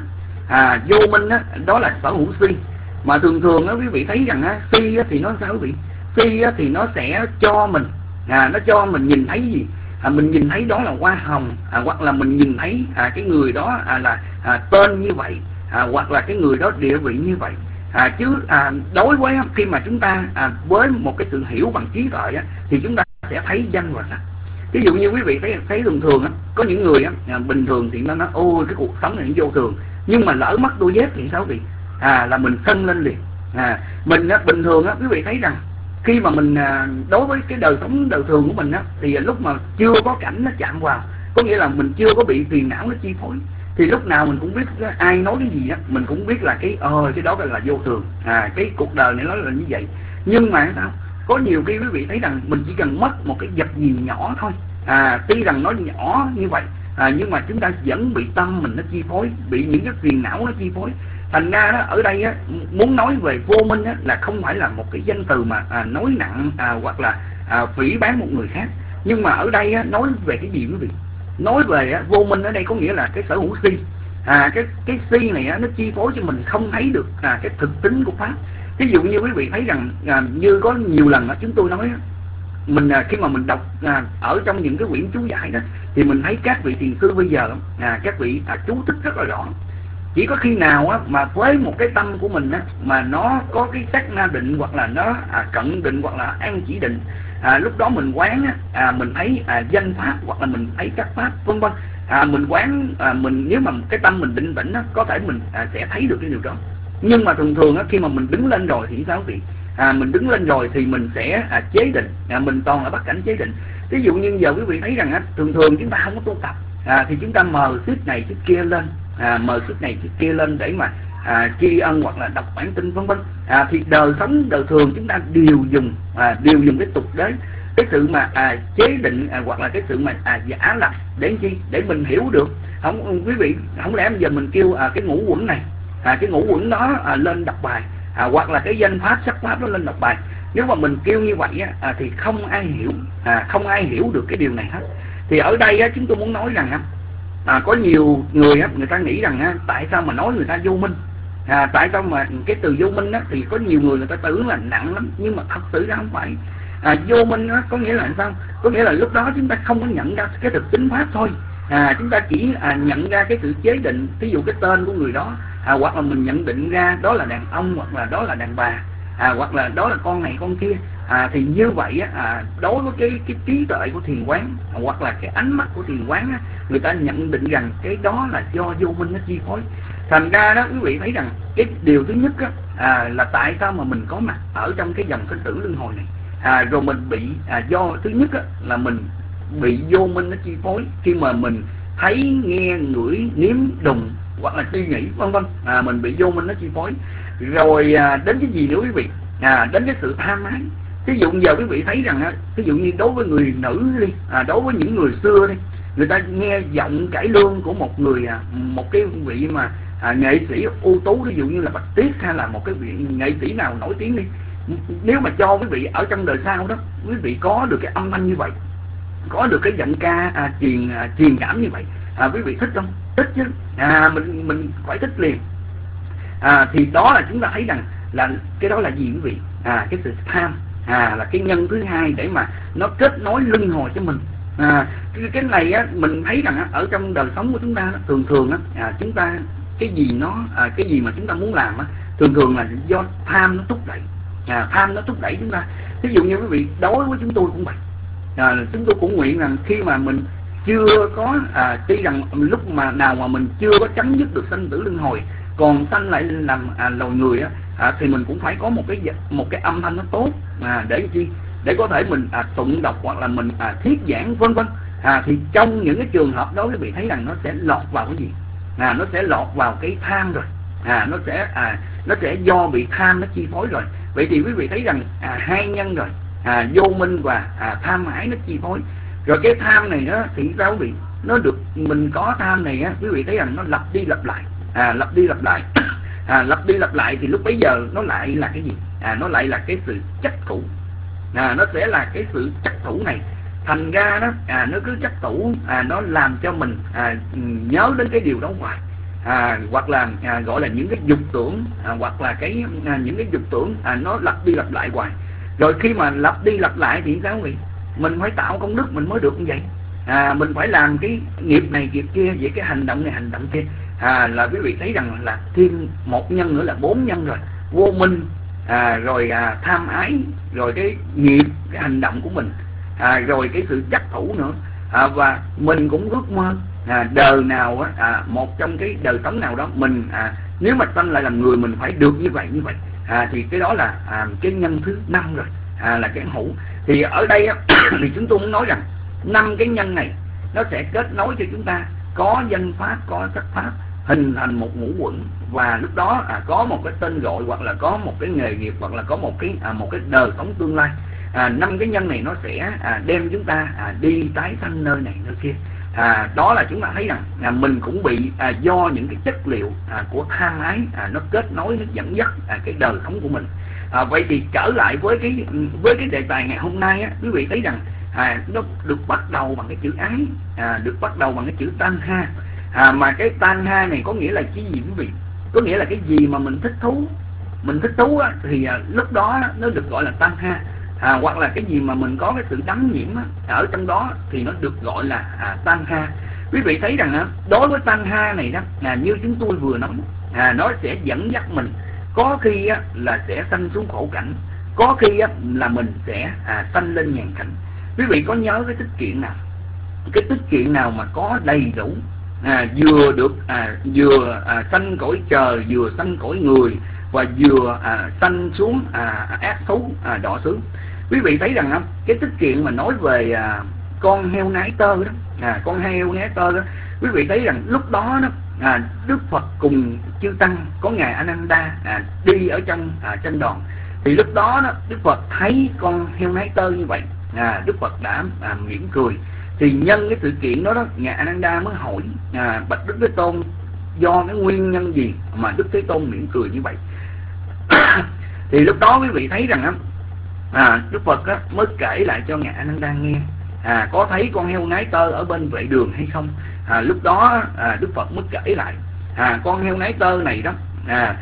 Speaker 5: à, vô minh á, đó là sở hữu si. Mà thường thường á quý vị thấy rằng á, si á, thì nó sao quý vị? Si á, thì nó sẽ cho mình à, nó cho mình nhìn thấy gì? À, mình nhìn thấy đó là hoa hồng, à, hoặc là mình nhìn thấy à, cái người đó à, là à, tên như vậy, à, hoặc là cái người đó địa vị như vậy. À, chứ à, đối với khi mà chúng ta à, với một cái sự hiểu bằng trí tuệ á, thì chúng ta sẽ thấy danh và sắc. Ví dụ như quý vị thấy thấy thường thường á, có những người á, à, bình thường thì nó nói ôi cái cuộc sống này nó vô thường, nhưng mà lỡ mất đôi dép thì sao quý vị? À, là mình sân lên liền. À, mình á, bình thường á, quý vị thấy rằng khi mà mình à, đối với cái đời sống đời thường của mình á, thì lúc mà chưa có cảnh nó chạm vào, có nghĩa là mình chưa có bị phiền não nó chi phối, thì lúc nào mình cũng biết ai nói cái gì á, mình cũng biết là cái ờ cái đó là vô thường, à cái cuộc đời này nó là như vậy. Nhưng mà sao có nhiều khi quý vị thấy rằng mình chỉ cần mất một cái vật gì nhỏ thôi, à tuy rằng nó nhỏ như vậy, à, nhưng mà chúng ta vẫn bị tâm mình nó chi phối, bị những cái phiền não nó chi phối. Thành ra đó ở đây á, muốn nói về vô minh á, là không phải là một cái danh từ mà à, nói nặng à, hoặc là à, phỉ báng một người khác, nhưng mà ở đây á, nói về cái gì quý vị? Nói về á, vô minh ở đây có nghĩa là cái sở hữu si. À, cái cái si này á, nó chi phối cho mình không thấy được à, cái thực tính của pháp. Ví dụ như quý vị thấy rằng à, như có nhiều lần á, chúng tôi nói á, mình à, khi mà mình đọc à, ở trong những cái quyển chú giải đó, thì mình thấy các vị thiền sư bây giờ à, các vị à, chú thích rất là rõ. Chỉ có khi nào á, mà với một cái tâm của mình á, mà nó có cái sát na định, hoặc là nó à, cận định, hoặc là an chỉ định, à, lúc đó mình quán á, à, mình thấy à, danh pháp, hoặc là mình thấy các pháp vân vân, à, mình quán à, mình nếu mà cái tâm mình định tĩnh á, có thể mình à, sẽ thấy được cái điều đó. Nhưng mà thường thường á, khi mà mình đứng lên rồi thì sao vậy? À, mình đứng lên rồi thì mình sẽ à, chế định, à, mình toàn là bắt cảnh chế định. Ví dụ như giờ quý vị thấy rằng á, thường thường chúng ta không có tu tập, à, thì chúng ta mờ xích này xích kia lên, à, mờ xích này xích kia lên để mà à, tri ân hoặc là đọc bản tin vân vân. À, thì đời sống đời thường chúng ta đều dùng à, đều dùng cái tục đế, cái sự mà à, chế định à, hoặc là cái sự mà à, giả lập để chi? Để mình hiểu được. Không quý vị, không lẽ bây giờ mình kêu à, cái ngũ quẩn này, à, cái ngũ quẩn đó à, lên đọc bài, à, hoặc là cái danh pháp sắc pháp đó lên đọc bài. Nếu mà mình kêu như vậy á, à, thì không ai hiểu, à, không ai hiểu được cái điều này hết. Thì ở đây á, chúng tôi muốn nói rằng á, à, có nhiều người á, người ta nghĩ rằng á, tại sao mà nói người ta vô minh, à, tại sao mà cái từ vô minh á, thì có nhiều người người ta tưởng là nặng lắm, nhưng mà thật sự ra không phải. À, vô minh á, có nghĩa là sao? Có nghĩa là lúc đó chúng ta không có nhận ra cái thực tính pháp thôi, à, chúng ta chỉ à, nhận ra cái sự chế định, ví dụ cái tên của người đó, à, hoặc là mình nhận định ra đó là đàn ông, hoặc là đó là đàn bà, à, hoặc là đó là con này con kia. À, thì như vậy á, à, đối với cái cái trí tuệ của thiền quán, à, hoặc là cái ánh mắt của thiền quán á, người ta nhận định rằng cái đó là do vô minh nó chi phối. Thành ra đó quý vị thấy rằng cái điều thứ nhất á, à, là tại sao mà mình có mặt ở trong cái dòng sinh tử luân hồi này, à, rồi mình bị à, do thứ nhất á, là mình bị vô minh nó chi phối khi mà mình thấy nghe ngửi nếm đùng hoặc là suy nghĩ vân vân, à, mình bị vô minh nó chi phối. Rồi à, đến cái gì nữa quý vị? À, đến cái sự tham ái. Ví dụ giờ quý vị thấy rằng á, ví dụ như đối với người nữ đi, à, đối với những người xưa đi, người ta nghe giọng cải lương của một người à, một cái vị mà à, nghệ sĩ ưu tú, ví dụ như là Bạch Tuyết hay là một cái vị nghệ sĩ nào nổi tiếng đi, nếu mà cho quý vị ở trong đời sau đó, quý vị có được cái âm thanh như vậy, có được cái giọng ca à, truyền à, truyền cảm như vậy, à, quý vị thích không? Thích chứ, à, mình mình phải thích liền. À, thì đó là chúng ta thấy rằng là cái đó là gì quý vị? À, cái sự tham, à, là cái nhân thứ hai để mà nó kết nối luân hồi cho mình. À, cái, cái này á, mình thấy rằng á, ở trong đời sống của chúng ta thường thường á, à, chúng ta cái gì nó à, cái gì mà chúng ta muốn làm á, thường thường là do tham nó thúc đẩy, à, tham nó thúc đẩy chúng ta. Ví dụ như quý vị đối với chúng tôi cũng vậy, à, chúng tôi cũng nguyện rằng khi mà mình chưa có à, tuy rằng lúc mà nào mà mình chưa có chấm dứt được sanh tử luân hồi, còn sanh lại làm à, loài người á, à, thì mình cũng phải có một cái một cái âm thanh nó tốt, à, để chi? Để có thể mình à, tụng đọc hoặc là mình à, thuyết giảng vân vân. À, thì trong những cái trường hợp đó quý vị thấy rằng nó sẽ lọt vào cái gì? À, nó sẽ lọt vào cái tham rồi. À, nó sẽ à, nó sẽ do bị tham nó chi phối rồi. Vậy thì quý vị thấy rằng à, hai nhân rồi, à, vô minh và à, tham ái nó chi phối. Rồi cái tham này đó thì sao quý vị? Nó được mình có tham này á, quý vị thấy rằng nó lặp đi lặp lại, à, lặp đi lặp lại. À, lặp đi lặp lại thì lúc bấy giờ nó lại là cái gì? À, nó lại là cái sự chấp thủ. À, nó sẽ là cái sự chấp thủ này. Thành ra đó, à, nó cứ chấp thủ, à, nó làm cho mình à, nhớ đến cái điều đó hoài. à, hoặc là à, gọi là những cái dục tưởng, à, hoặc là cái à, những cái dục tưởng à, nó lặp đi lặp lại hoài. Rồi khi mà lặp đi lặp lại thì sao vậy? Mình phải tạo công đức mình mới được như vậy. À, mình phải làm cái nghiệp này nghiệp kia, vậy cái hành động này hành động kia, à, là quý vị thấy rằng là thêm một nhân nữa là bốn nhân rồi. Vô minh, à, rồi à, tham ái, rồi cái nghiệp, cái hành động của mình, à, rồi cái sự chấp thủ nữa, à, và mình cũng ước mơ à, đời nào á, à, một trong cái đời sống nào đó mình à, nếu mà sanh lại làm người mình phải được như vậy như vậy, à, thì cái đó là à, cái nhân thứ năm rồi, à, là cái hữu. Thì ở đây á, thì chúng tôi muốn nói rằng năm cái nhân này nó sẽ kết nối cho chúng ta có danh pháp, có sắc pháp, hình thành một ngũ quẩn, và lúc đó à, có một cái tên gọi, hoặc là có một cái nghề nghiệp, hoặc là có một cái à, một cái đời sống tương lai. À, năm cái nhân này nó sẽ à, đem chúng ta à, đi tái sanh nơi này nơi kia. À, đó là chúng ta thấy rằng à, mình cũng bị à, do những cái chất liệu à, của tham ái à, nó kết nối, nó dẫn dắt à, cái đời sống của mình. À, vậy thì trở lại với cái với cái đề tài ngày hôm nay á, quý vị thấy rằng à, nó được bắt đầu bằng cái chữ ái, à, được bắt đầu bằng cái chữ tanha. À, mà cái tanha này có nghĩa là cái gì quý vị? Có nghĩa là cái gì mà mình thích thú, mình thích thú á, thì à, lúc đó nó được gọi là tanha. À, hoặc là cái gì mà mình có cái sự đắm nhiễm á, ở trong đó thì nó được gọi là à, tanha. Quý vị thấy rằng á, đối với tanha này đó, à, như chúng tôi vừa nói, à, nó sẽ dẫn dắt mình, có khi á, là sẽ sanh xuống khổ cảnh, có khi á, là mình sẽ à, sanh lên nhàn cảnh. Quý vị có nhớ cái tích truyện nào, cái tích truyện nào mà có đầy đủ à, vừa được à, vừa à, sanh cõi trời, vừa sanh cõi người, và vừa à, sanh xuống à, ác thú à, đọa xứ? Quý vị thấy rằng á, cái tích truyện mà nói về à, con heo nái tơ đó, à, con heo nái tơ đó, quý vị thấy rằng lúc đó đó à, Đức Phật cùng chư tăng có ngài Ananda à, đi ở trong à, tranh đoàn. Thì lúc đó, đó Đức Phật thấy con heo nái tơ như vậy, à, Đức Phật đã à, mỉm cười. Thì nhân cái sự kiện đó đó, ngài Ananda mới hỏi à, bạch Đức Thế Tôn, do cái nguyên nhân gì mà Đức Thế Tôn mỉm cười như vậy? Thì lúc đó quý vị thấy rằng á, à, Đức Phật á, mới kể lại cho ngài Ananda nghe, à, có thấy con heo nái tơ ở bên vệ đường hay không? À, lúc đó à, Đức Phật mới kể lại, à, con heo nái tơ này đó, à,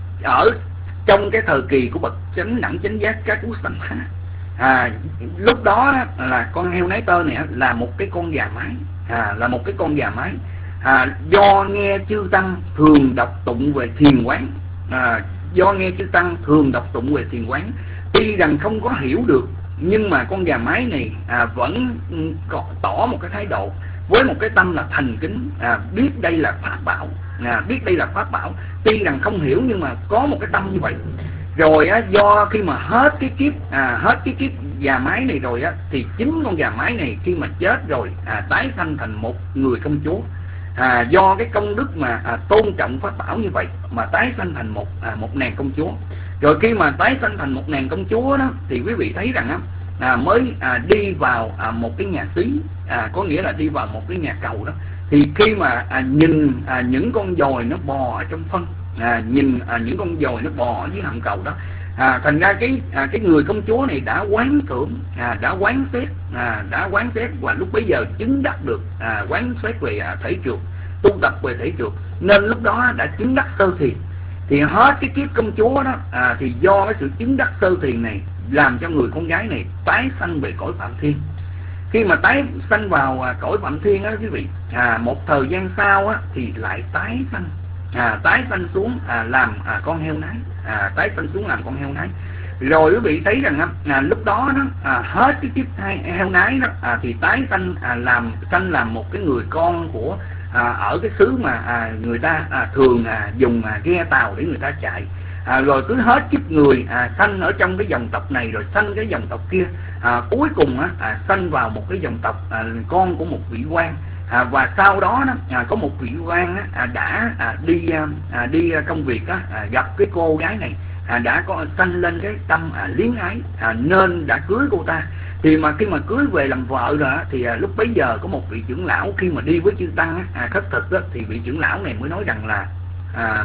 Speaker 5: ở trong cái thời kỳ của bậc chánh đẳng chánh giác các cú sanh hạ, à, lúc đó là con heo nái tơ này là một cái con gà mái, à, là một cái con gà mái, à, do nghe chư tăng thường đọc tụng về thiền quán, à, do nghe chư tăng thường đọc tụng về thiền quán, tuy rằng không có hiểu được, nhưng mà con gà mái này à, vẫn có, tỏ một cái thái độ với một cái tâm là thành kính, à, biết đây là pháp bảo, à, biết đây là pháp bảo, tuy rằng không hiểu nhưng mà có một cái tâm như vậy. Rồi á, do khi mà hết cái kiếp à, hết cái kiếp gà mái này rồi á, thì chính con gà mái này khi mà chết rồi à, tái sanh thành một người công chúa, à, do cái công đức mà à, tôn trọng pháp bảo như vậy mà tái sanh thành một à, một nàng công chúa. Rồi khi mà tái sanh thành một nàng công chúa đó, thì quý vị thấy rằng á, à, mới à, đi vào à, một cái nhà xí, à, có nghĩa là đi vào một cái nhà cầu đó. Thì khi mà à, nhìn à, những con dòi nó bò ở trong phân, à, nhìn à, những con dòi nó bò ở dưới hầm cầu đó, à, thành ra cái à, cái người công chúa này đã quán tưởng, à, đã quán xét, à, đã quán xét và lúc bấy giờ chứng đắc được à, quán xét về à, thể trượt, tu tập về thể trượt, nên lúc đó đã chứng đắc sơ thiền. Thì hết cái kiếp công chúa đó, à, thì do cái sự chứng đắc sơ thiền này làm cho người con gái này tái sanh về cõi Phạm Thiên. Khi mà tái sanh vào à, cõi Phạm Thiên á quý vị, à, một thời gian sau á, thì lại tái sanh, à, tái sanh xuống à, làm à, con heo nái, à, tái sanh xuống làm con heo nái. Rồi quý vị thấy rằng á, à, lúc đó đó à, hết cái kiếp hai, heo nái đó, à, thì tái sanh à, làm sanh làm một cái người con của à, ở cái xứ mà à, người ta à, thường à, dùng à, ghe tàu để người ta chạy. À, rồi cứ hết kiếp người à, sanh ở trong cái dòng tộc này rồi sanh cái dòng tộc kia, à, cuối cùng á, à, sanh vào một cái dòng tộc à, con của một vị quan, à, và sau đó, đó à, có một vị quan á, à, đã à, đi à, đi công việc á, à, gặp cái cô gái này, à, đã có sanh lên cái tâm à, liếng ái, à, nên đã cưới cô ta. Thì mà khi mà cưới về làm vợ rồi á, thì à, lúc bấy giờ có một vị trưởng lão khi mà đi với chư tăng á, à, khất thực á, thì vị trưởng lão này mới nói rằng là à,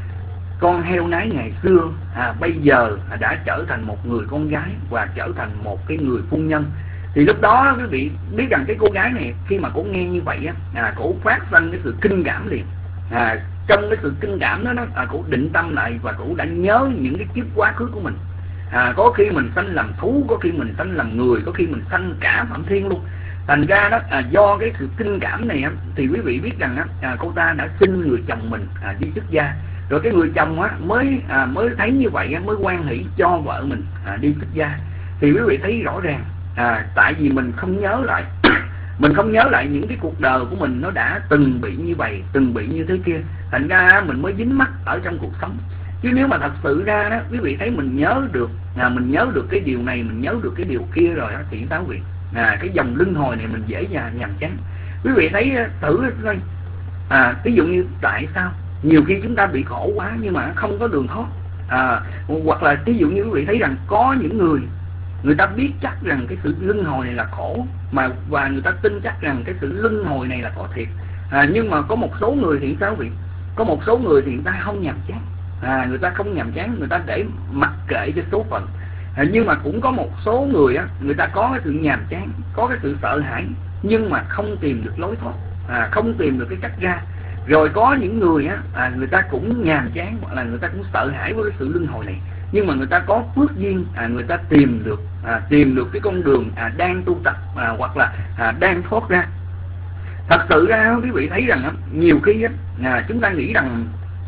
Speaker 5: con heo nái ngày xưa à, bây giờ à, đã trở thành một người con gái và trở thành một cái người phu nhân. Thì lúc đó quý vị biết rằng cái cô gái này khi mà cô nghe như vậy á, à, cô phát sinh cái sự kinh cảm liền, à, trong cái sự kinh cảm đó, đó à, cụ định tâm lại và cụ đã nhớ những cái kiếp quá khứ của mình. À, có khi mình sanh làm thú, có khi mình sanh làm người, có khi mình sanh cả Phạm Thiên luôn. Thành ra đó à, do cái sự kinh cảm này á, thì quý vị biết rằng á, à, cô ta đã xin người chồng mình à, đi xuất gia. Rồi cái người chồng á, mới à, mới thấy như vậy á, mới hoan hỷ cho vợ mình à, đi xuất gia. Thì quý vị thấy rõ ràng à, tại vì mình không nhớ lại mình không nhớ lại những cái cuộc đời của mình nó đã từng bị như vậy, từng bị như thế kia, thành ra mình mới dính mắc ở trong cuộc sống. Chứ nếu mà thật sự ra đó quý vị thấy mình nhớ được à, mình nhớ được cái điều này, mình nhớ được cái điều kia rồi đó, thì sao quý vị à, cái dòng luân hồi này mình dễ dàng nhàm chán. Quý vị thấy thử thôi à, ví dụ như tại sao nhiều khi chúng ta bị khổ quá nhưng mà không có đường thoát à, hoặc là ví dụ như quý vị thấy rằng có những người người ta biết chắc rằng cái sự luân hồi này là khổ mà và người ta tin chắc rằng cái sự luân hồi này là có thiệt à, nhưng mà có một số người thì sao vị có một số người thì người ta không nhàm chán à, người ta không nhàm chán, người ta để mặc kệ cho số phận à, nhưng mà cũng có một số người á, người ta có cái sự nhàm chán, có cái sự sợ hãi nhưng mà không tìm được lối thoát à, không tìm được cái cách ra. Rồi có những người á à, người ta cũng nhàm chán hoặc là người ta cũng sợ hãi với cái sự luân hồi này, nhưng mà người ta có phước duyên à, người ta tìm được à, tìm được cái con đường à, đang tu tập à, hoặc là à, đang thoát ra. Thật sự ra quý vị thấy rằng á, nhiều khi á, à, chúng ta nghĩ rằng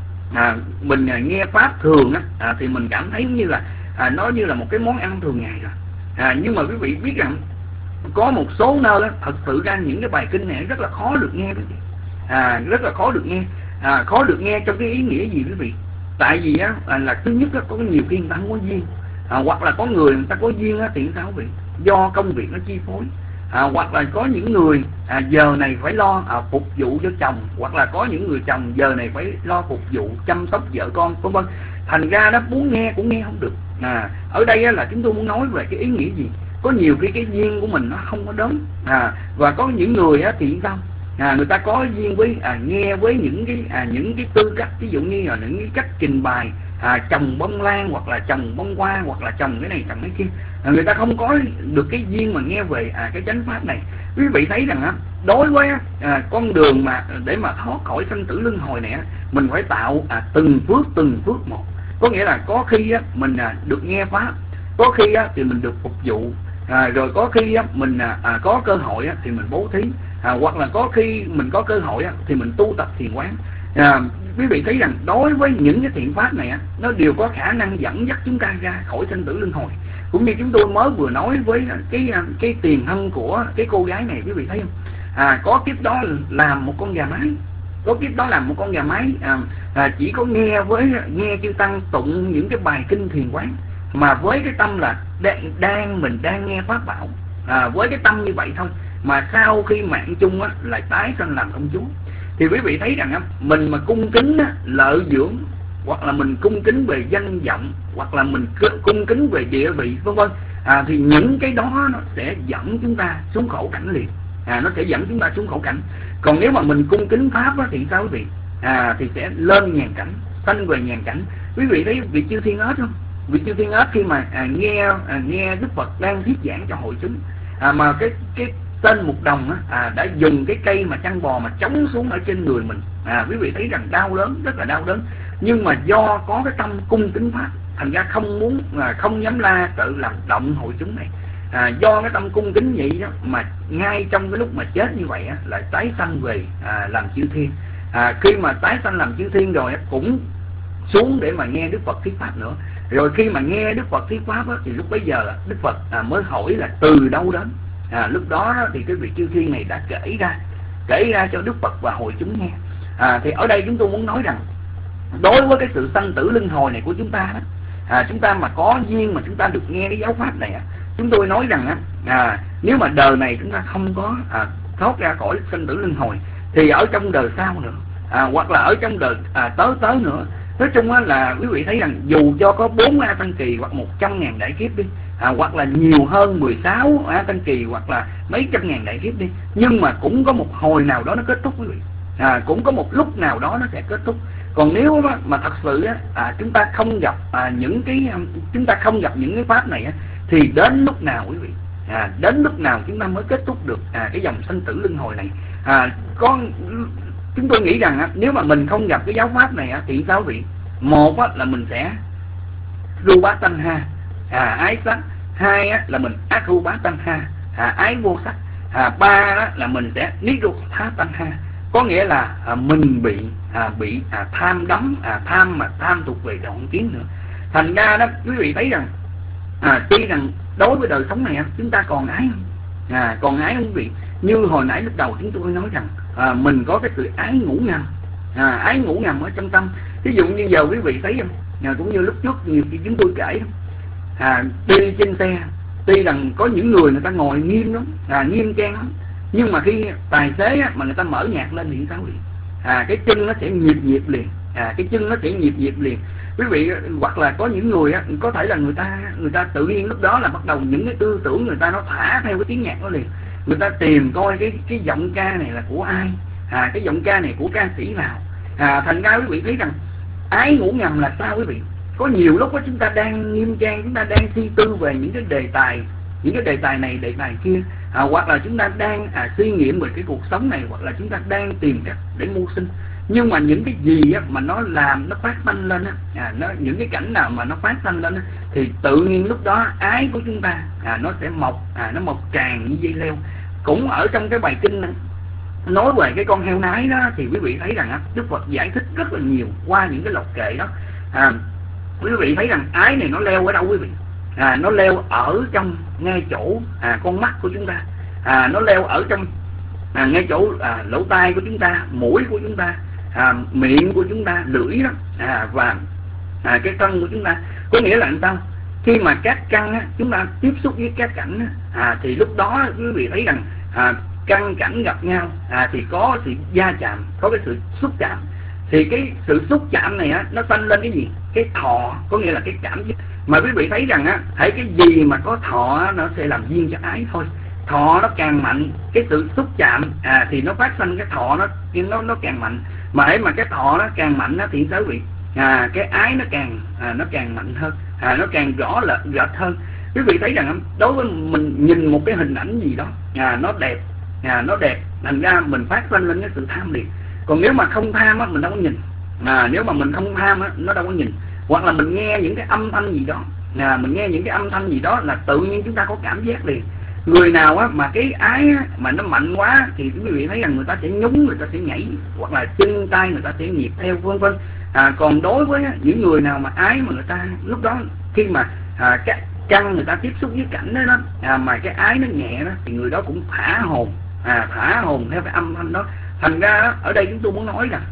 Speaker 5: à, mình à, nghe pháp thường á, à, thì mình cảm thấy như là à, nó như là một cái món ăn thường ngày rồi à, nhưng mà quý vị biết rằng có một số nơi á, thật sự ra những cái bài kinh này rất là khó được nghe quý vị. À, rất là khó được nghe à, khó được nghe trong cái ý nghĩa gì quý vị? Tại vì á à, là thứ nhất á, có nhiều khi người ta không có duyên à, hoặc là có người người ta có duyên á, thì sao quý vị? Do công việc nó chi phối à, hoặc là có những người à, giờ này phải lo à, phục vụ cho chồng, hoặc là có những người chồng giờ này phải lo phục vụ chăm sóc vợ con vân vân, thành ra đó muốn nghe cũng nghe không được à. Ở đây á, là chúng tôi muốn nói về cái ý nghĩa gì? Có nhiều cái cái duyên của mình nó không có đến à, và có những người á, thì sao à, người ta có duyên với à, nghe với những cái à, những cái tư cách, ví dụ như là những cái cách trình bày à, trồng bông lan hoặc là trồng bông hoa hoặc là trồng cái này trồng cái kia à, người ta không có được cái duyên mà nghe về à, cái chánh pháp này. Quý vị thấy rằng á, đối với à, con đường mà để mà thoát khỏi sanh tử luân hồi này á, mình phải tạo à, từng phước từng phước một. Có nghĩa là có khi á, mình à, được nghe pháp, có khi á, thì mình được phục vụ à, rồi có khi á, mình à, à, có cơ hội á, thì mình bố thí à, hoặc là có khi mình có cơ hội á, thì mình tu tập thiền quán à. Quý vị thấy rằng đối với những cái thiện pháp này á, nó đều có khả năng dẫn dắt chúng ta ra khỏi sanh tử luân hồi. Cũng như chúng tôi mới vừa nói với cái cái tiền thân của cái cô gái này, quý vị thấy không à, có kiếp đó làm một con gà mái, có kiếp đó làm một con gà mái à, à, chỉ có nghe với nghe chư tăng tụng những cái bài kinh thiền quán mà với cái tâm là đang, đang mình đang nghe pháp bảo à, với cái tâm như vậy thôi, mà sau khi mạng chung á, lại tái sanh làm công chúa. Thì quý vị thấy rằng á, mình mà cung kính á, lợi dưỡng, hoặc là mình cung kính về danh vọng, hoặc là mình cung kính về địa vị vân vân à, thì những cái đó nó sẽ dẫn chúng ta xuống khổ cảnh liền à, nó sẽ dẫn chúng ta xuống khổ cảnh. Còn nếu mà mình cung kính pháp á, thì sao quý vị à, thì sẽ lên nhàn cảnh, sanh về nhàn cảnh. Quý vị thấy vị chư thiên ếch không? Vị chư thiên ếch khi mà à, nghe à, nghe Đức Phật đang thuyết giảng cho hội chúng à, mà cái cái tên Mục Đồng á, à, đã dùng cái cây mà chăn bò mà chống xuống ở trên người mình à, quý vị thấy rằng đau đớn, rất là đau đớn, nhưng mà do có cái tâm cung kính pháp, thành ra không muốn à, không dám la tự làm động hội chúng này à, do cái tâm cung kính vậy đó mà ngay trong cái lúc mà chết như vậy á, lại tái sanh về à, làm chư thiên à, khi mà tái sanh làm chư thiên rồi á, cũng xuống để mà nghe Đức Phật thuyết pháp nữa. Rồi khi mà nghe Đức Phật thuyết pháp á, thì lúc bấy giờ Đức Phật à, mới hỏi là từ đâu đến à, lúc đó thì cái vị chư thiên này đã kể ra kể ra cho Đức Phật và hội chúng nghe à, thì ở đây chúng tôi muốn nói rằng đối với cái sự sanh tử luân hồi này của chúng ta đó, à, chúng ta mà có duyên mà chúng ta được nghe cái giáo pháp này, chúng tôi nói rằng á, à, nếu mà đời này chúng ta không có à, thoát ra khỏi sanh tử luân hồi thì ở trong đời sau nữa à, hoặc là ở trong đời à, tới tới nữa, nói chung á, là quý vị thấy rằng dù cho có bốn A Tăng Kỳ hoặc một trăm ngàn đại kiếp đi à, hoặc là nhiều hơn mười sáu A Tăng Kỳ hoặc là mấy trăm ngàn đại kiếp đi, nhưng mà cũng có một hồi nào đó nó kết thúc quý vị à, cũng có một lúc nào đó nó sẽ kết thúc. Còn nếu mà, mà thật sự á, à, chúng ta không gặp à, những cái chúng ta không gặp những cái pháp này á, thì đến lúc nào quý vị à, đến lúc nào chúng ta mới kết thúc được à, cái dòng sanh tử luân hồi này à, có chúng tôi nghĩ rằng á, nếu mà mình không gặp cái giáo pháp này á, thì sao vị? Một á, là mình sẽ Rupatanha, à, ái sắc. Hai á, là mình Arupatanha, à, ái vô sắc. À, ba đó là mình sẽ Nirodhatanha, có nghĩa là à, mình bị à, bị à, tham đắm, à, tham mà tham thuộc về đoạn kiến nữa. Thành ra đó quý vị thấy rằng à, tuy rằng đối với đời sống này chúng ta còn ái không? À, còn ái không quý vị? Như hồi nãy lúc đầu chúng tôi nói rằng à, mình có cái sự ái ngủ ngầm, à, ái ngủ ngầm ở trong tâm. Ví dụ như giờ quý vị thấy không? À, cũng như lúc trước nhiều khi chúng tôi kể à, đi trên xe, tuy rằng có những người người ta ngồi nghiêm lắm, à, nghiêm trang lắm, nhưng mà khi tài xế á, mà người ta mở nhạc lên thì sao vậy? À, cái chân nó sẽ nhịp nhịp liền, à, cái chân nó sẽ nhịp nhịp liền. Quý vị, hoặc là có những người á, có thể là người ta người ta tự nhiên lúc đó là bắt đầu những cái tư tưởng người ta nó thả theo cái tiếng nhạc đó liền. Người ta tìm coi cái cái giọng ca này là của ai, à, cái giọng ca này của ca sĩ nào. À, thành ra quý vị thấy rằng ái ngủ ngầm là sao quý vị? Có nhiều lúc đó chúng ta đang nghiêm trang, chúng ta đang suy tư về những cái đề tài, những cái đề tài này, đề tài kia, à, hoặc là chúng ta đang à, suy nghiệm về cái cuộc sống này, hoặc là chúng ta đang tìm cách để mưu sinh. Nhưng mà những cái gì á, mà nó làm, nó phát sanh lên á, à, nó, những cái cảnh nào mà nó phát sanh lên á, thì tự nhiên lúc đó ái của chúng ta à, nó sẽ mọc, à, nó mọc tràn như dây leo. Cũng ở trong cái bài kinh này, nói về cái con heo nái đó, thì quý vị thấy rằng á, Đức Phật giải thích rất là nhiều qua những cái lọc kệ đó. À, quý vị thấy rằng ái này nó leo ở đâu quý vị? À, nó leo ở trong ngay chỗ à, con mắt của chúng ta, à, nó leo ở trong à, ngay chỗ à, lỗ tai của chúng ta, mũi của chúng ta, à, miệng của chúng ta, lưỡi đó, à, và à, cái thân của chúng ta. Có nghĩa là làm sao? Khi mà các căn á, chúng ta tiếp xúc với các cảnh á, à, thì lúc đó quý vị thấy rằng à, căn cảnh gặp nhau à, thì có sự va chạm, có cái sự xúc chạm. Thì cái sự xúc chạm này á, nó sanh lên cái gì? Cái thọ, có nghĩa là cái cảm giác. Mà quý vị thấy rằng á, hãy cái gì mà có thọ á, nó sẽ làm duyên cho ái thôi. Thọ nó càng mạnh, cái sự xúc chạm à, thì nó phát sinh cái thọ nó nó nó càng mạnh. Mà hãy mà cái thọ nó càng mạnh á, thì sao quý vị? À, cái ái nó càng à, nó càng mạnh hơn, à, nó càng rõ là rệt hơn. Quý vị thấy rằng đối với mình nhìn một cái hình ảnh gì đó à, nó đẹp, à, nó đẹp, thành ra mình phát sinh lên cái sự tham liền. Còn nếu mà không tham á, mình đâu có nhìn. À, nếu mà mình không tham á, nó đâu có nhìn. Hoặc là mình nghe những cái âm thanh gì đó, à, mình nghe những cái âm thanh gì đó là tự nhiên chúng ta có cảm giác liền. Người nào á, mà cái ái á, mà nó mạnh quá thì quý vị thấy rằng người ta sẽ nhúng, người ta sẽ nhảy, hoặc là chân tay người ta sẽ nhịp theo, vân vân. À, còn đối với á, những người nào mà ái mà người ta lúc đó khi mà à, các căn người ta tiếp xúc với cảnh đó, đó à, mà cái ái nó nhẹ đó thì người đó cũng thả hồn, à, thả hồn theo cái âm thanh đó. Thành ra đó, ở đây chúng tôi muốn nói rằng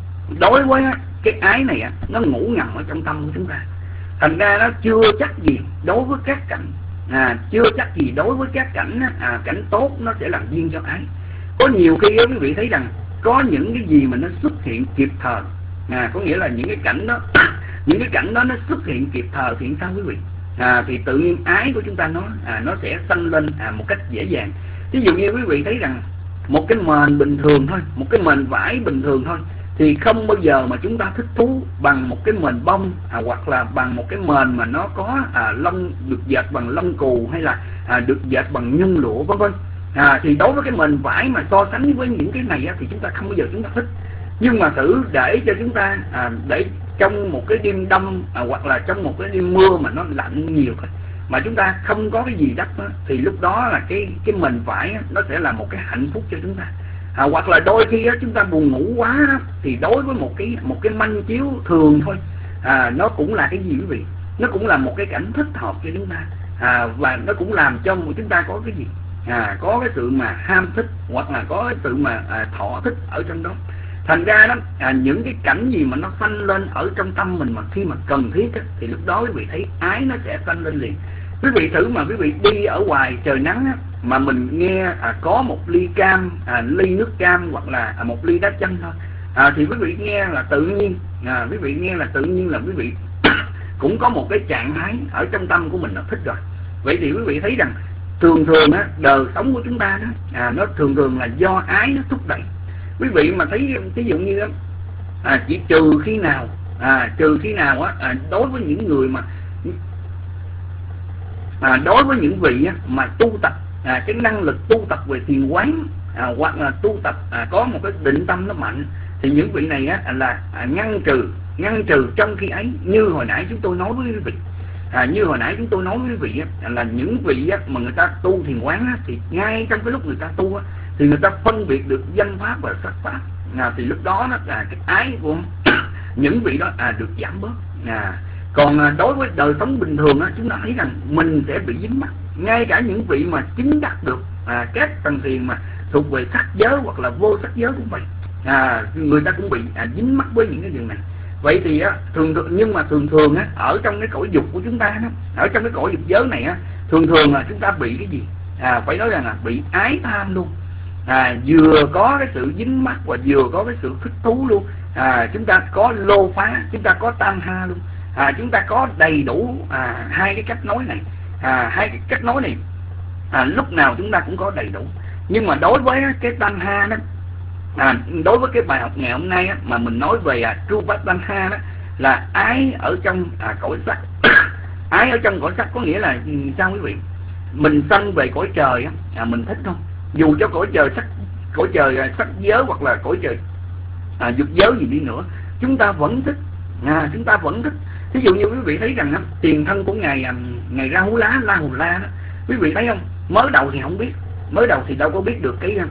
Speaker 5: đối với cái ái này nó ngủ ngầm ở trong tâm của chúng ta. Thành ra nó chưa chắc gì đối với các cảnh, à, chưa chắc gì đối với các cảnh à, cảnh tốt nó sẽ làm duyên cho ái. Có nhiều khi quý vị thấy rằng có những cái gì mà nó xuất hiện kịp thời, à, có nghĩa là những cái cảnh đó những cái cảnh đó nó xuất hiện kịp thời thì sao quý vị? À, thì tự nhiên ái của chúng ta nó à, nó sẽ sanh lên à, một cách dễ dàng. Ví dụ như quý vị thấy rằng một cái mền bình thường thôi, một cái mền vải bình thường thôi, thì không bao giờ mà chúng ta thích thú bằng một cái mền bông, à, hoặc là bằng một cái mền mà nó có à, lông được dệt bằng lông cừu, hay là à, được dệt bằng nhung lụa, vân vân. À, thì đối với cái mền vải mà so sánh với những cái này á, thì chúng ta không bao giờ chúng ta thích. Nhưng mà thử để cho chúng ta à, để trong một cái đêm đông à, hoặc là trong một cái đêm mưa mà nó lạnh nhiều thôi, mà chúng ta không có cái gì đắp đó, thì lúc đó là cái cái mền vải đó, nó sẽ là một cái hạnh phúc cho chúng ta. À, hoặc là đôi khi đó, chúng ta buồn ngủ quá đó, thì đối với một cái một cái manh chiếu thường thôi, à, nó cũng là cái gì quý vị? Nó cũng là một cái cảnh thích hợp cho chúng ta, à, và nó cũng làm cho chúng ta có cái gì? À, có cái sự mà ham thích, hoặc là có cái sự mà à, thọ thích ở trong đó. Thành ra đó à, những cái cảnh gì mà nó sanh lên ở trong tâm mình mà khi mà cần thiết á, thì lúc đó quý vị thấy ái nó sẽ sanh lên liền. Quý vị thử mà quý vị đi ở ngoài trời nắng á, mà mình nghe à, có một ly cam, à, ly nước cam, hoặc là à, một ly đá chanh thôi, à, thì quý vị nghe là tự nhiên, à, quý vị nghe là tự nhiên là quý vị cũng có một cái trạng thái ở trong tâm của mình nó thích rồi. Vậy thì quý vị thấy rằng thường thường á, đời sống của chúng ta đó à, nó thường thường là do ái nó thúc đẩy. Quý vị mà thấy ví dụ như à, chỉ trừ khi nào à, trừ khi nào á, à, đối với những người mà à, đối với những vị á, mà tu tập à, cái năng lực tu tập về thiền quán à, hoặc là tu tập à, có một cái định tâm nó mạnh, thì những vị này á, là à, ngăn trừ ngăn trừ trong khi ấy. Như hồi nãy chúng tôi nói với quý vị, à, như hồi nãy chúng tôi nói với quý vị á, là những vị á, mà người ta tu thiền quán á, thì ngay trong cái lúc người ta tu á, thì người ta phân biệt được danh pháp và sắc pháp, à, thì lúc đó nó là cái ái của những vị đó à, được giảm bớt. À, còn à, đối với đời sống bình thường á, chúng ta thấy rằng mình sẽ bị dính mắc. Ngay cả những vị mà chứng đắc được à, các tầng thiền mà thuộc về sắc giới hoặc là vô sắc giới cũng vậy, à, người ta cũng bị à, dính mắc với những cái điều này. Vậy thì á, thường thường nhưng mà thường thường á, ở trong cái cõi dục của chúng ta đó, ở trong cái cõi dục giới này á, thường thường là chúng ta bị cái gì? À, phải nói rằng là bị ái tham luôn. À, vừa có cái sự dính mắc và vừa có cái sự thích thú luôn. À, chúng ta có lô phá, chúng ta có tam ha luôn. À, chúng ta có đầy đủ à, hai cái cách nói này. À, hai cái cách nói này à, lúc nào chúng ta cũng có đầy đủ. Nhưng mà đối với cái tam ha đó, à, đối với cái bài học ngày hôm nay á, mà mình nói về à, tru bát tam ha đó, là ái ở trong à, cõi sắc. Ái ở trong cõi sắc có nghĩa là sao quý vị? Mình sanh về cõi trời á, à, mình thích không? Dù cho cõi trời sắc, cõi trời à, sắc giới hoặc là cõi trời à, dục giới gì đi nữa, chúng ta vẫn thích. À, chúng ta vẫn thích. Ví dụ như quý vị thấy rằng á, tiền thân của ngài à, ngài Ra Hú Lá, La Hù La đó, quý vị thấy không? Mới đầu thì không biết, mới đầu thì đâu có biết được cái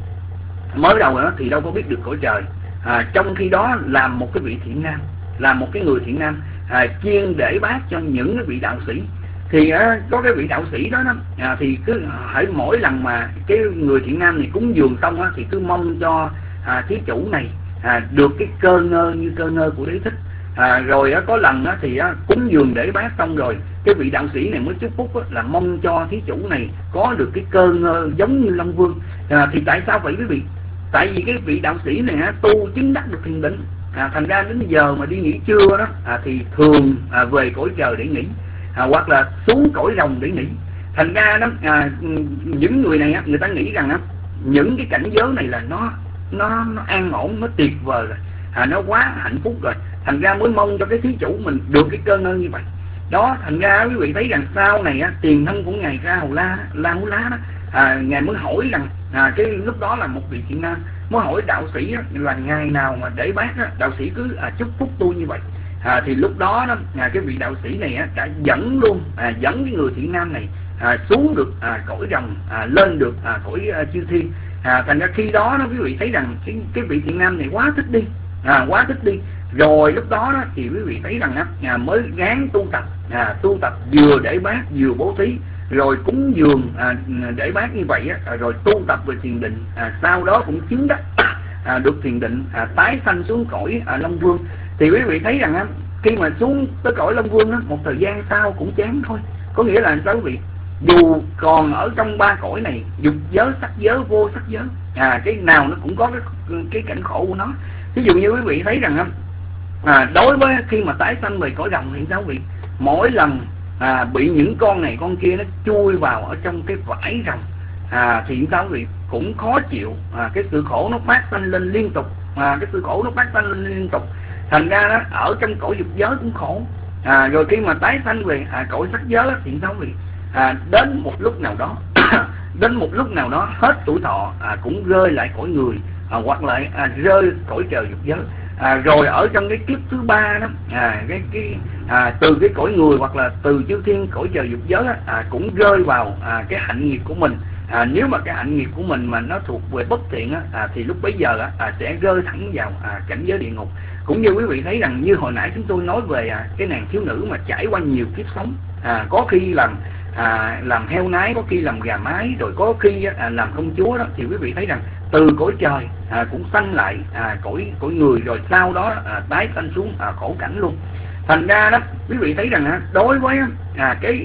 Speaker 5: mới đầu đó thì đâu có biết được cõi trời. À, trong khi đó làm một cái vị thiện nam, làm một cái người thiện nam à, chuyên để bác cho những cái vị đạo sĩ. Thì á, có cái vị đạo sĩ đó, đó à, thì cứ hãy mỗi lần mà cái người thiện nam này cúng dường xong á, thì cứ mong cho à, thí chủ này à, được cái cơ ngơ như cơ ngơ của Đế Thích. À, rồi á, có lần á, thì á, cúng dường để bác xong rồi cái vị đạo sĩ này mới chúc phúc á, là mong cho thí chủ này có được cái cơ ngơ giống như Long Vương. À, thì tại sao vậy quý vị? Tại vì cái vị đạo sĩ này á, tu chứng đắc được thiền định. À, thành ra đến giờ mà đi nghỉ trưa đó à, thì thường à, về cõi trời để nghỉ, à, hoặc là xuống cõi rồng để nghỉ. Thành ra đó à, những người này á, người ta nghĩ rằng á, những cái cảnh giới này là nó nó nó an ổn, nó tuyệt vời rồi, à, nó quá hạnh phúc rồi, thành ra mới mong cho cái thí chủ mình được cái cơ ngơ như vậy đó. Thành ra quý vị thấy rằng sau này á, tiền thân của ngài Ra Hù La, La Hú Lá đó, à, ngài mới hỏi rằng à, cái lúc đó là một vị thiện nam mới hỏi đạo sĩ á, là ngày nào mà để bác á, đạo sĩ cứ à, chúc phúc tôi như vậy. À, thì lúc đó đó à, cái vị đạo sĩ này á, đã dẫn luôn à, dẫn cái người thiện nam này à, xuống được à, cõi rồng, à, lên được à, cõi à, chư thiên. À, thành ra khi đó đó quý vị thấy rằng cái, cái vị thiện nam này quá thích đi, à, quá thích đi. Rồi lúc đó, đó thì quý vị thấy rằng á, à, mới gắng tu tập, à, tu tập vừa để bác vừa bố thí, rồi cúng dường à, để bác như vậy á, rồi tu tập về thiền định, à, sau đó cũng chứng đắc à, được thiền định, à, tái sanh xuống cõi à, Long Vương. Thì quý vị thấy rằng á, khi mà xuống tới cõi Long Vương á, một thời gian sau cũng chán thôi. Có nghĩa là sao quý vị? Dù còn ở trong ba cõi này, dục giới, sắc giới, vô sắc giới, à, cái nào nó cũng có cái, cái cảnh khổ của nó. Ví dụ như quý vị thấy rằng á, à, đối với khi mà tái sanh về cõi rồng thì sao quý vị? Mỗi lần à, bị những con này con kia nó chui vào ở trong cái vải rồng, à, thì sao quý vị? Cũng khó chịu, à, cái sự khổ nó phát sanh lên liên tục, à, cái sự khổ nó phát sanh lên liên tục. Thành ra đó, ở trong cõi dục giới cũng khổ, à, rồi khi mà tái sanh về à, cõi sắc giới thì sao quý vị? À, đến một lúc nào đó đến một lúc nào đó hết tuổi thọ à, cũng rơi lại cõi người, à, hoặc lại à, rơi cõi trời dục giới. À, rồi ở trong cái kiếp thứ ba đó, à, cái cái à, từ cái cõi người hoặc là từ chư thiên cõi trời dục giới đó, à, cũng rơi vào à, cái hạnh nghiệp của mình. À, nếu mà cái hạnh nghiệp của mình mà nó thuộc về bất thiện á, à, thì lúc bấy giờ á, à, sẽ rơi thẳng vào à, cảnh giới địa ngục. Cũng như quý vị thấy rằng như hồi nãy chúng tôi nói về à, cái nàng thiếu nữ mà trải qua nhiều kiếp sống, à, có khi làm à, làm heo nái, có khi làm gà mái, rồi có khi à, làm công chúa đó, thì quý vị thấy rằng từ cõi trời à, cũng sanh lại à, cõi cõi người, rồi sau đó à, tái sanh xuống à, khổ cảnh luôn. Thành ra đó quý vị thấy rằng à, đối với à, cái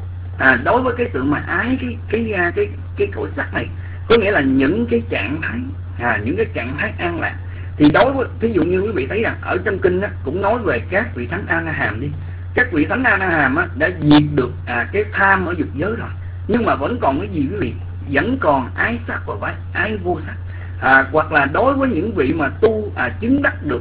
Speaker 5: à, đối với cái sự mà ái cái cái cái cái, cái cõi sắc này, có nghĩa là những cái trạng thái à, những cái trạng thái an lạc. Thì đối với ví dụ như quý vị thấy rằng ở trong kinh đó, cũng nói về các vị thánh A Na Hàm đi, các vị thánh A Na Hàm á, đã diệt được à, cái tham ở dục giới rồi, nhưng mà vẫn còn cái gì quý vị? Vẫn còn ái sắc và ái vô sắc. À, hoặc là đối với những vị mà tu à, chứng đắc được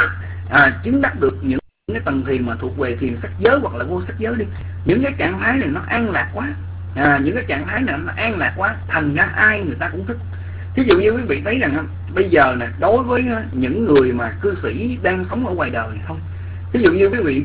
Speaker 5: à, chứng đắc được những cái tầng thiền mà thuộc về thiền sắc giới hoặc là vô sắc giới đi, những cái trạng thái này nó an lạc quá, à, những cái trạng thái này nó an lạc quá, thành ra ai người ta cũng thích. Ví dụ như quý vị thấy rằng bây giờ nè, đối với những người mà cư sĩ đang sống ở ngoài đời này không, ví dụ như quý vị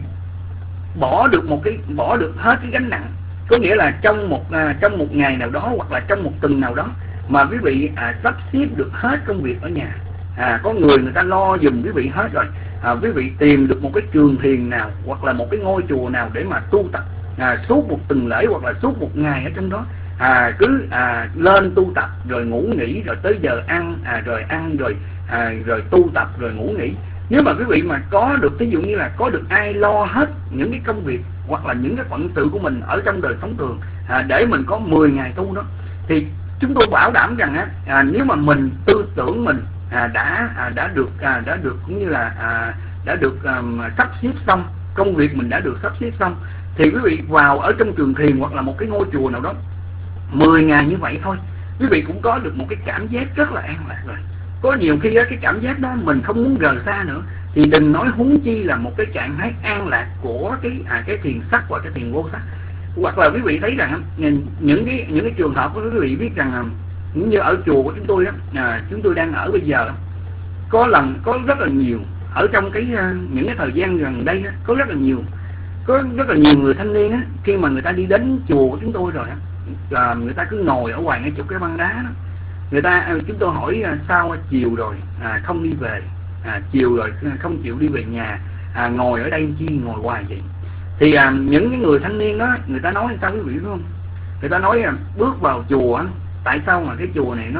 Speaker 5: bỏ được một cái bỏ được hết cái gánh nặng, có nghĩa là trong một à, trong một ngày nào đó hoặc là trong một tuần nào đó mà quý vị à, sắp xếp được hết công việc ở nhà, à, có người người ta lo giùm quý vị hết rồi, à, quý vị tìm được một cái trường thiền nào hoặc là một cái ngôi chùa nào để mà tu tập à, suốt một tuần lễ hoặc là suốt một ngày ở trong đó, à, cứ à, lên tu tập rồi ngủ nghỉ, rồi tới giờ ăn à, rồi ăn rồi à, rồi tu tập rồi ngủ nghỉ. Nếu mà quý vị mà có được, ví dụ như là có được ai lo hết những cái công việc hoặc là những cái phận sự của mình ở trong đời sống thường, à, để mình có mười ngày tu đó, thì chúng tôi bảo đảm rằng á, à, nếu mà mình tư tưởng mình à, đã à, đã được à, đã được cũng như là à, đã được à, sắp xếp xong, công việc mình đã được sắp xếp xong, thì quý vị vào ở trong trường thiền hoặc là một cái ngôi chùa nào đó mười ngày như vậy thôi, quý vị cũng có được một cái cảm giác rất là an lạc rồi. Có nhiều khi á, cái cảm giác đó mình không muốn rời xa nữa, thì đừng nói huống chi là một cái trạng thái an lạc của cái à, cái thiền sắc và cái thiền vô sắc. Hoặc là quý vị thấy rằng những cái những cái trường hợp của quý vị biết rằng như ở chùa của chúng tôi đó, à, chúng tôi đang ở bây giờ, có lần có rất là nhiều ở trong cái những cái thời gian gần đây đó, có rất là nhiều có rất là nhiều người thanh niên á, khi mà người ta đi đến chùa của chúng tôi rồi á, à, người ta cứ ngồi ở ngoài ngay chỗ cái băng đá đó. Người ta chúng tôi hỏi sao chiều rồi à, không đi về, à, chiều rồi không chịu đi về nhà, à, ngồi ở đây chi ngồi hoài vậy. Thì à, những cái người thanh niên đó, người ta nói sao quý vị biết không? Người ta nói à, bước vào chùa, tại sao mà cái chùa này nó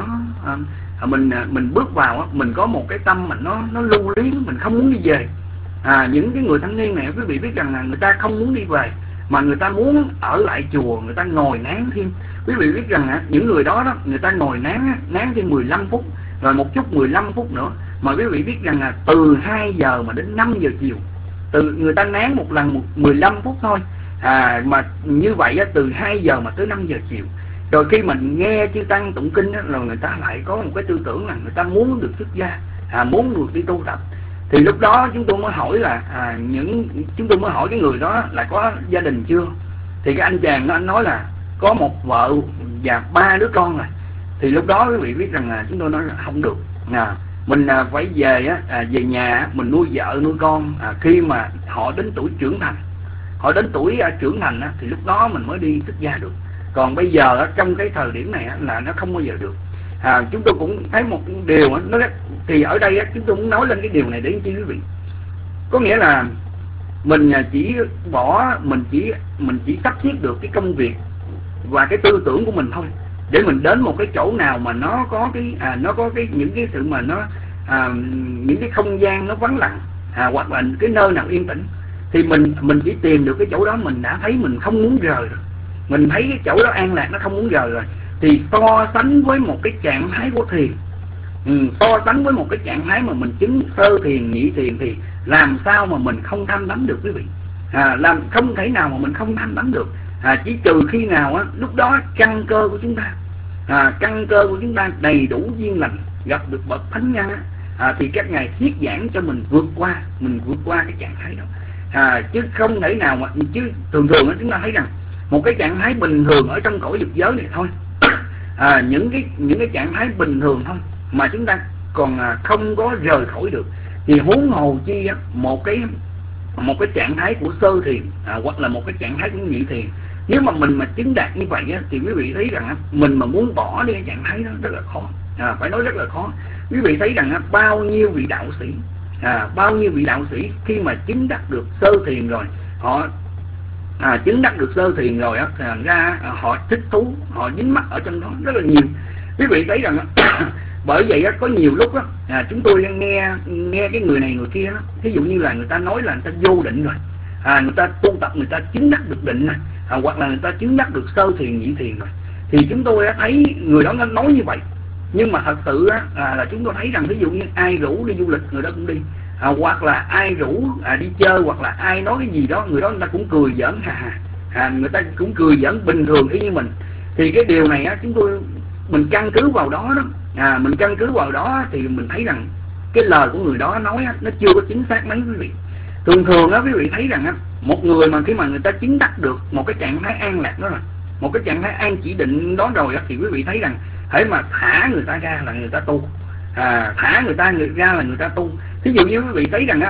Speaker 5: à, mình mình bước vào, mình có một cái tâm mình nó nó lưu luyến, mình không muốn đi về. À, những cái người thanh niên này quý vị biết rằng là người ta không muốn đi về, mà người ta muốn ở lại chùa, người ta ngồi nán thêm. Quý vị biết rằng à, những người đó đó, người ta ngồi nán nán thêm mười lăm phút, rồi một chút mười lăm phút nữa. Mà quý vị biết rằng là từ hai giờ mà đến năm giờ chiều, từ người ta nán một lần một mười lăm phút thôi, à, mà như vậy á, từ hai giờ mà tới năm giờ chiều. Rồi khi mình nghe chư tăng tụng kinh á, rồi người ta lại có một cái tư tưởng là người ta muốn được xuất gia, à, muốn được đi tu tập. Thì lúc đó chúng tôi mới hỏi là à, những chúng tôi mới hỏi cái người đó là có gia đình chưa. Thì cái anh chàng đó, anh nói là có một vợ và ba đứa con rồi. Thì lúc đó quý vị biết rằng là chúng tôi nói là không được, à, mình à, phải về á, à, về nhà mình nuôi vợ nuôi con, à, khi mà họ đến tuổi trưởng thành, họ đến tuổi à, trưởng thành á, thì lúc đó mình mới đi xuất gia được. Còn bây giờ á, trong cái thời điểm này á, là nó không bao giờ được. À, chúng tôi cũng thấy một điều á, nó thì ở đây á, chúng tôi muốn nói lên cái điều này để chi quý vị. Có nghĩa là mình chỉ bỏ mình chỉ mình chỉ sắp xếp được cái công việc và cái tư tưởng của mình thôi, để mình đến một cái chỗ nào mà nó có cái à, nó có cái những cái sự mà nó à, những cái không gian nó vắng lặng, à, hoặc là cái nơi nào yên tĩnh, thì mình mình chỉ tìm được cái chỗ đó, mình đã thấy mình không muốn rời rồi. Mình thấy cái chỗ đó an lạc, nó không muốn rời rồi. Thì so sánh với một cái trạng thái của thiền, ừ, so sánh với một cái trạng thái mà mình chứng sơ thiền, nhị thiền, thì làm sao mà mình không tham đắm được quý vị? À, làm không thể nào mà mình không tham đắm được, à, chỉ trừ khi nào á, lúc đó căn cơ của chúng ta, à, căn cơ của chúng ta đầy đủ duyên lành, gặp được bậc thánh nhân á, à, thì các ngài thuyết giảng cho mình vượt qua, mình vượt qua cái trạng thái đó, à, chứ không thể nào mà chứ thường thường á, chúng ta thấy rằng một cái trạng thái bình thường ở trong cõi dục giới này thôi, à, những cái những cái trạng thái bình thường thôi mà chúng ta còn à, không có rời khỏi được, thì huống hồ chi á, một cái một cái trạng thái của sơ thiền, à, hoặc là một cái trạng thái của nhị thiền. Nếu mà mình mà chứng đạt như vậy á, thì quý vị thấy rằng á, mình mà muốn bỏ đi cái trạng thái đó rất là khó, à, phải nói rất là khó. Quý vị thấy rằng á, bao nhiêu vị đạo sĩ, à, bao nhiêu vị đạo sĩ khi mà chứng đắc được sơ thiền rồi, họ à, chứng đắc được sơ thiền rồi á, thành ra à, họ thích thú, họ dính mắc ở trong đó rất là nhiều. Quý vị thấy rằng á, bởi vậy á, có nhiều lúc á, à, chúng tôi nghe nghe cái người này người kia đó, ví dụ như là người ta nói là người ta vô định rồi, à, người ta tu tập, người ta chứng đắc được định này, à, hoặc là người ta chứng đắc được sơ thiền, nhị thiền rồi, thì chúng tôi á, thấy người đó nó nói như vậy. Nhưng mà thật sự á, à, là chúng tôi thấy rằng ví dụ như ai rủ đi du lịch người đó cũng đi, à, hoặc là ai rủ à, đi chơi, hoặc là ai nói cái gì đó, người đó người ta cũng cười giỡn hà hà, à, người ta cũng cười giỡn bình thường y như mình. Thì cái điều này á, chúng tôi mình căn cứ vào đó đó, à, mình căn cứ vào đó thì mình thấy rằng cái lời của người đó nói á, nó chưa có chính xác mấy quý vị. Thường thường á, quý vị thấy rằng á, một người mà khi mà người ta chứng đắc được một cái trạng thái an lạc đó rồi, một cái trạng thái an chỉ định đó rồi á, thì quý vị thấy rằng hễ mà thả người ta ra là người ta tu, à, thả người ta người ra là người ta tu. Thí dụ như quý vị thấy rằng á,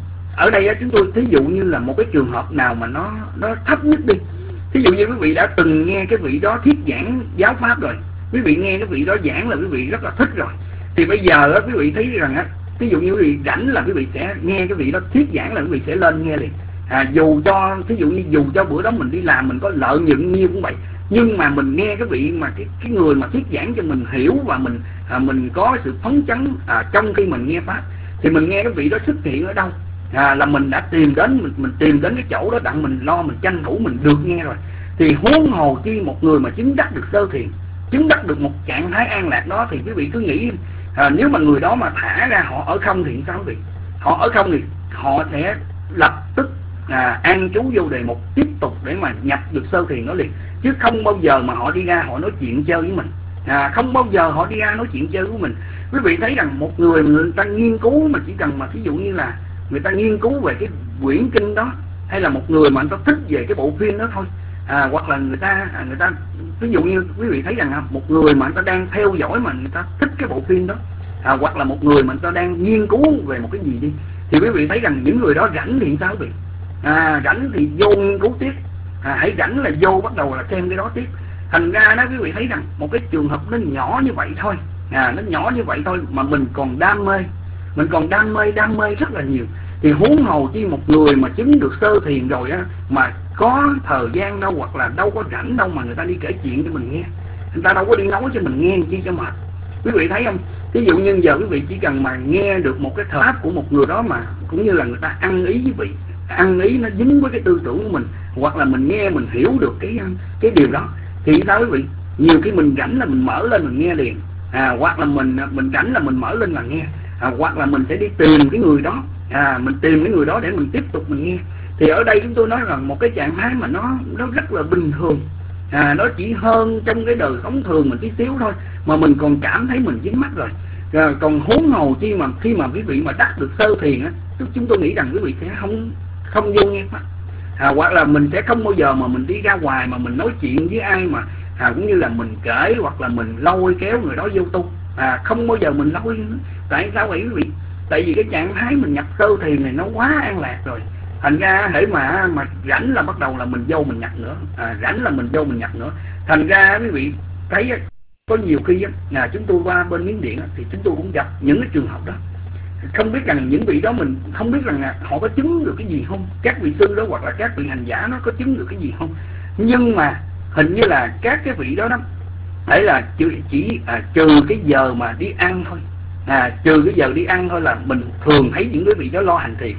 Speaker 5: ở đây á, chúng tôi thí dụ như là một cái trường hợp nào mà nó nó thấp nhất đi. Thí dụ như quý vị đã từng nghe cái vị đó thuyết giảng giáo pháp rồi, quý vị nghe cái vị đó giảng là quý vị rất là thích rồi, thì bây giờ á, quý vị thấy rằng á, ví dụ như quý vị rảnh là quý vị sẽ nghe cái vị đó thuyết giảng là quý vị sẽ lên nghe liền. À, dù cho ví dụ như dù cho bữa đó mình đi làm mình có lợi nhuận nhiêu cũng vậy, nhưng mà mình nghe cái vị mà cái cái người mà thuyết giảng cho mình hiểu và mình à, mình có sự phấn chấn à, trong khi mình nghe pháp, thì mình nghe cái vị đó xuất hiện ở đâu à, là mình đã tìm đến mình mình tìm đến cái chỗ đó đặng mình lo mình tranh thủ mình được nghe rồi. Thì huống hồ chi một người mà chứng đắc được sơ thiền, chứng đắc được một trạng thái an lạc đó, thì quý vị cứ nghĩ à, nếu mà người đó mà thả ra họ ở không thì sao quý vị? Họ ở không thì họ sẽ lập tức à, an trú vô đề mục, tiếp tục để mà nhập được sơ thiền đó liền, chứ không bao giờ mà họ đi ra họ nói chuyện chơi với mình, à, không bao giờ họ đi ra nói chuyện chơi với mình. Quý vị thấy rằng một người người ta nghiên cứu mà chỉ cần mà ví dụ như là người ta nghiên cứu về cái quyển kinh đó, hay là một người mà người ta thích về cái bộ phim đó thôi, à, hoặc là người ta à, người ta ví dụ như quý vị thấy rằng một người mà người ta đang theo dõi mà người ta thích cái bộ phim đó, à, hoặc là một người mà người ta đang nghiên cứu về một cái gì đi, thì quý vị thấy rằng những người đó rảnh thì sao quý vị? À, rảnh thì vô nghiên cứu tiếp, à, hãy rảnh là vô bắt đầu là xem cái đó tiếp. Thành ra đó quý vị thấy rằng một cái trường hợp nó nhỏ như vậy thôi, à, nó nhỏ như vậy thôi mà mình còn đam mê, mình còn đam mê đam mê rất là nhiều. Thì huống hồ chi một người mà chứng được sơ thiền rồi á, mà có thời gian đâu hoặc là đâu có rảnh đâu mà người ta đi kể chuyện cho mình nghe, người ta đâu có đi nói cho mình nghe chi cho mệt. Quý vị thấy không? Ví dụ như giờ quý vị chỉ cần mà nghe được một cái thờ pháp của một người đó mà cũng như là người ta ăn ý với vị, ăn ý nó dính với cái tư tưởng của mình, hoặc là mình nghe mình hiểu được cái cái điều đó, thì sao quý vị? Nhiều khi mình rảnh là mình mở lên mình nghe liền, à, hoặc là mình mình rảnh là mình mở lên là nghe, à, hoặc là mình sẽ đi tìm cái người đó, à, mình tìm cái người đó để mình tiếp tục mình nghe. Thì ở đây chúng tôi nói rằng một cái trạng thái mà nó nó rất là bình thường, à, nó chỉ hơn trong cái đời sống thường mình tí xíu thôi mà mình còn cảm thấy mình dính mắc rồi. À, còn huống hồ chi mà khi mà quý vị mà đắc được sơ thiền á, chúng tôi nghĩ rằng quý vị sẽ không không vô nghe pháp, à, hoặc là mình sẽ không bao giờ mà mình đi ra ngoài mà mình nói chuyện với ai mà à, cũng như là mình kể hoặc là mình lôi kéo người đó vô tu, à, không bao giờ mình lôi. Tại sao vậy quý vị? Tại vì cái trạng thái mình nhập sơ thiền này nó quá an lạc rồi, thành ra hễ mà mà rảnh là bắt đầu là mình vô mình nhập nữa, à, rảnh là mình vô mình nhập nữa. Thành ra quý vị thấy có nhiều khi là chúng tôi qua bên Miến Điện thì chúng tôi cũng gặp những cái trường hợp đó. Không biết rằng những vị đó mình không biết rằng họ có chứng được cái gì không, các vị sư đó hoặc là các vị hành giả nó có chứng được cái gì không, nhưng mà hình như là các cái vị đó đó đấy là chỉ, chỉ à, trừ cái giờ mà đi ăn thôi, à, trừ cái giờ đi ăn thôi là mình thường thấy những cái vị đó lo hành thiền,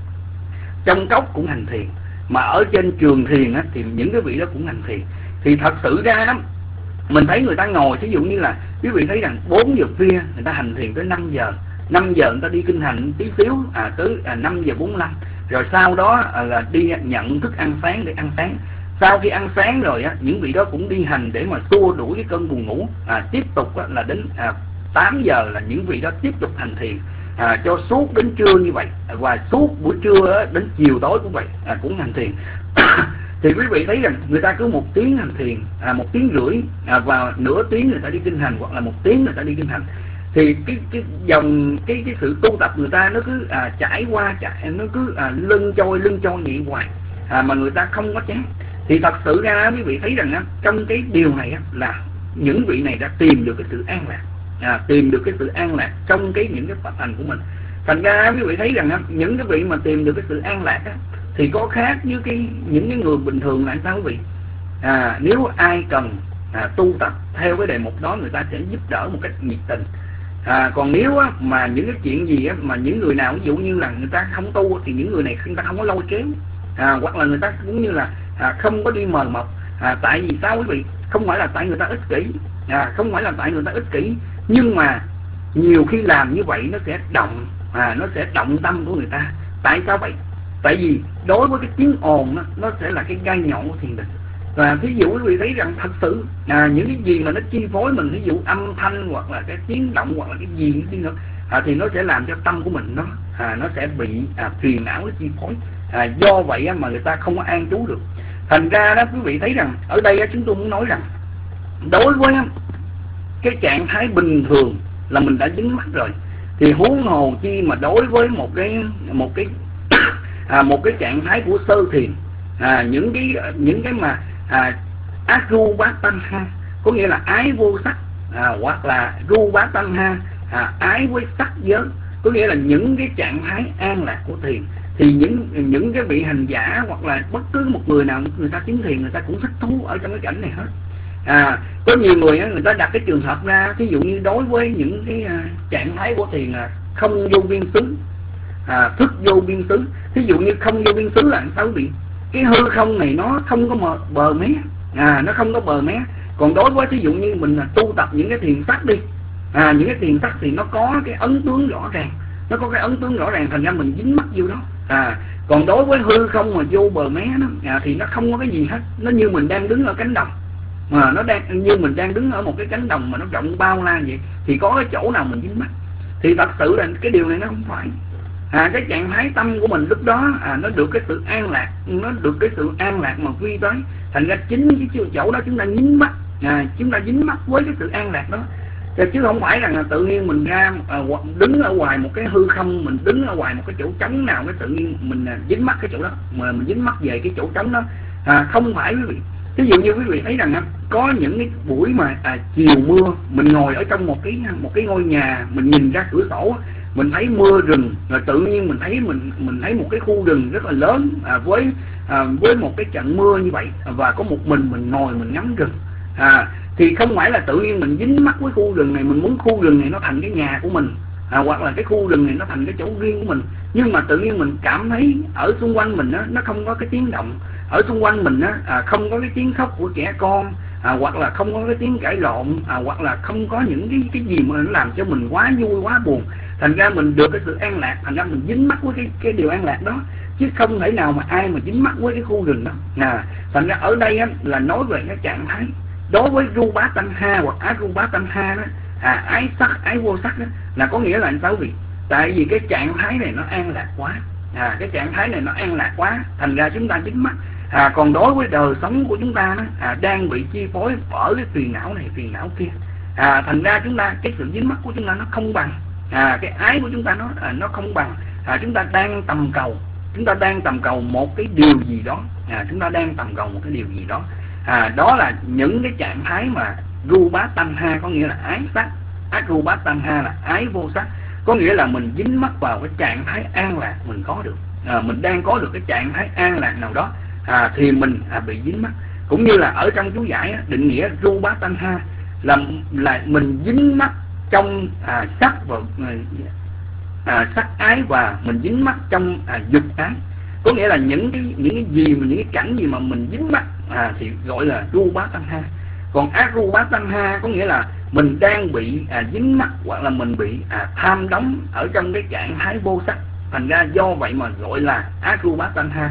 Speaker 5: trong cốc cũng hành thiền, mà ở trên trường thiền á, thì những cái vị đó cũng hành thiền. Thì thật sự ra đó mình thấy người ta ngồi, ví dụ như là quý vị thấy rằng bốn giờ khuya người ta hành thiền tới năm giờ, năm giờ người ta đi kinh hành tí xíu, à, tới à, năm giờ bốn mươi lăm, rồi sau đó à, là đi nhận thức ăn sáng để ăn sáng. Sau khi ăn sáng rồi á, những vị đó cũng đi hành để mà xua đuổi cái cơn buồn ngủ, à, tiếp tục á, là đến à, tám giờ là những vị đó tiếp tục hành thiền, à, cho suốt đến trưa như vậy, và suốt buổi trưa á, đến chiều tối cũng vậy, à, cũng hành thiền. Thì quý vị thấy rằng người ta cứ một tiếng hành thiền, à, một tiếng rưỡi, à, và nửa tiếng người ta đi kinh hành, hoặc là một tiếng người ta đi kinh hành. Thì cái cái dòng cái cái sự tu tập người ta nó cứ à, trải qua trải nó cứ à, lưng trôi lưng trôi vậy hoài, à, mà người ta không có chán. Thì thật sự ra quý vị thấy rằng á, trong cái điều này á, là những vị này đã tìm được cái sự an lạc, à, tìm được cái sự an lạc trong cái những cái pháp hành của mình. Thành ra quý vị thấy rằng á, những cái vị mà tìm được cái sự an lạc á, thì có khác với cái những cái người bình thường là sao quý vị? À, nếu ai cần à, tu tập theo cái đề mục đó, người ta sẽ giúp đỡ một cách nhiệt tình. À, còn nếu á, mà những cái chuyện gì á, mà những người nào ví dụ như là người ta không tu thì những người này người ta không có lôi kéo, à, hoặc là người ta cũng như là à, không có đi mời mọc, à, tại vì sao quý vị? Không phải là tại người ta ích kỷ, à, không phải là tại người ta ích kỷ, nhưng mà nhiều khi làm như vậy nó sẽ động, à, nó sẽ động tâm của người ta. Tại sao vậy? Tại vì đối với cái tiếng ồn đó, nó sẽ là cái gai nhọn của thiền định. Và thí dụ quý vị thấy rằng thật sự à, những cái gì mà nó chi phối mình, ví dụ âm thanh hoặc là cái tiếng động hoặc là cái gì đi nữa, à, thì nó sẽ làm cho tâm của mình nó à, nó sẽ bị à, phiền não nó chi phối, à, do vậy á, mà người ta không có an trú được. Thành ra đó quý vị thấy rằng ở đây á, chúng tôi muốn nói rằng đối với cái trạng thái bình thường là mình đã dính mắc rồi, thì huống hồ chi mà đối với một cái một cái à, một cái trạng thái của sơ thiền, à, những cái những cái mà à, Arubhattanha, có nghĩa là ái vô sắc, à, hoặc là Rubhattanha, à, ái với sắc giới, có nghĩa là những cái trạng thái an lạc của thiền. Thì những những cái vị hành giả hoặc là bất cứ một người nào người ta chứng thiền, người ta cũng thích thú ở trong cái cảnh này hết. À, có nhiều người người ta đặt cái trường hợp ra, ví dụ như đối với những cái uh, trạng thái của thiền là không vô biên xứ, à, thức vô biên xứ. Ví dụ như không vô biên xứ là sao bị cái hư không này nó không có mờ, bờ mé, à, nó không có bờ mé. Còn đối với ví dụ như mình tu tập những cái thiền sắc đi, à, những cái thiền sắc thì nó có cái ấn tướng rõ ràng, nó có cái ấn tướng rõ ràng, thành ra mình dính mắc vô đó. À, còn đối với hư không mà vô bờ mé đó, à, thì nó không có cái gì hết, nó như mình đang đứng ở cánh đồng, mà nó đang như mình đang đứng ở một cái cánh đồng mà nó rộng bao la vậy, thì có cái chỗ nào mình dính mắc. Thì thật sự là cái điều này nó không phải. À, cái trạng thái tâm của mình lúc đó à, nó được cái sự an lạc, nó được cái sự an lạc mà vi tới, thành ra chính cái chỗ đó chúng ta dính mắc, à, chúng ta dính mắc với cái sự an lạc đó. Chứ không phải rằng là tự nhiên mình ra à, đứng ở ngoài một cái hư không, mình đứng ở ngoài một cái chỗ trống nào, cái tự nhiên mình à, dính mắc cái chỗ đó, mà mình dính mắc về cái chỗ trống đó, à, không phải quý vị. Ví dụ như quý vị thấy rằng à, có những cái buổi mà à, chiều mưa, mình ngồi ở trong một cái một cái ngôi nhà, mình nhìn ra cửa sổ, mình thấy mưa rừng, rồi tự nhiên mình thấy mình mình thấy một cái khu rừng rất là lớn, à, với à, với một cái trận mưa như vậy, và có một mình mình ngồi mình ngắm rừng. À, thì không phải là tự nhiên mình dính mắc với khu rừng này, mình muốn khu rừng này nó thành cái nhà của mình, à, hoặc là cái khu rừng này nó thành cái chỗ riêng của mình. Nhưng mà tự nhiên mình cảm thấy ở xung quanh mình á, nó không có cái tiếng động, ở xung quanh mình á, à, không có cái tiếng khóc của trẻ con, à, hoặc là không có cái tiếng cãi lộn, à, hoặc là không có những cái cái gì mà nó làm cho mình quá vui quá buồn. Thành ra mình được cái sự an lạc, thành ra mình dính mắc với cái cái điều an lạc đó, chứ không thể nào mà ai mà dính mắc với cái khu rừng đó. À, thành ra ở đây á, là nói về cái trạng thái đối với Rubhattanha hoặc Arubhattanha đó, à, ái sắc, ái vô sắc đó, là có nghĩa là sao vị? Tại vì cái trạng thái này nó an lạc quá, à, cái trạng thái này nó an lạc quá, thành ra chúng ta dính mắc. À, còn đối với đời sống của chúng ta đó, à, đang bị chi phối bởi cái phiền não này phiền não kia, à, thành ra chúng ta cái sự dính mắc của chúng ta nó không bằng, à, cái ái của chúng ta nó à, nó không bằng. À, chúng ta đang tầm cầu, chúng ta đang tầm cầu một cái điều gì đó, à, chúng ta đang tầm cầu một cái điều gì đó. À, đó là những cái trạng thái mà Rubhattanha có nghĩa là ái sắc, Arubhattanha là ái vô sắc, có nghĩa là mình dính mắc vào cái trạng thái an lạc mình có được, à, mình đang có được cái trạng thái an lạc nào đó, à, thì mình à, bị dính mắc. Cũng như là ở trong chú giải á, định nghĩa Rubhattanha là là mình dính mắc trong à, sắc và à, sắc ái, và mình dính mắc trong à, dục ái, có nghĩa là những cái những cái gì mà những cái cảnh gì mà mình dính mắc, à, thì gọi là Rubhattanha. Còn Arubhattanha có nghĩa là mình đang bị à, dính mắc, hoặc là mình bị à, tham đắm ở trong cái trạng thái vô sắc, thành ra do vậy mà gọi là Arubhattanha.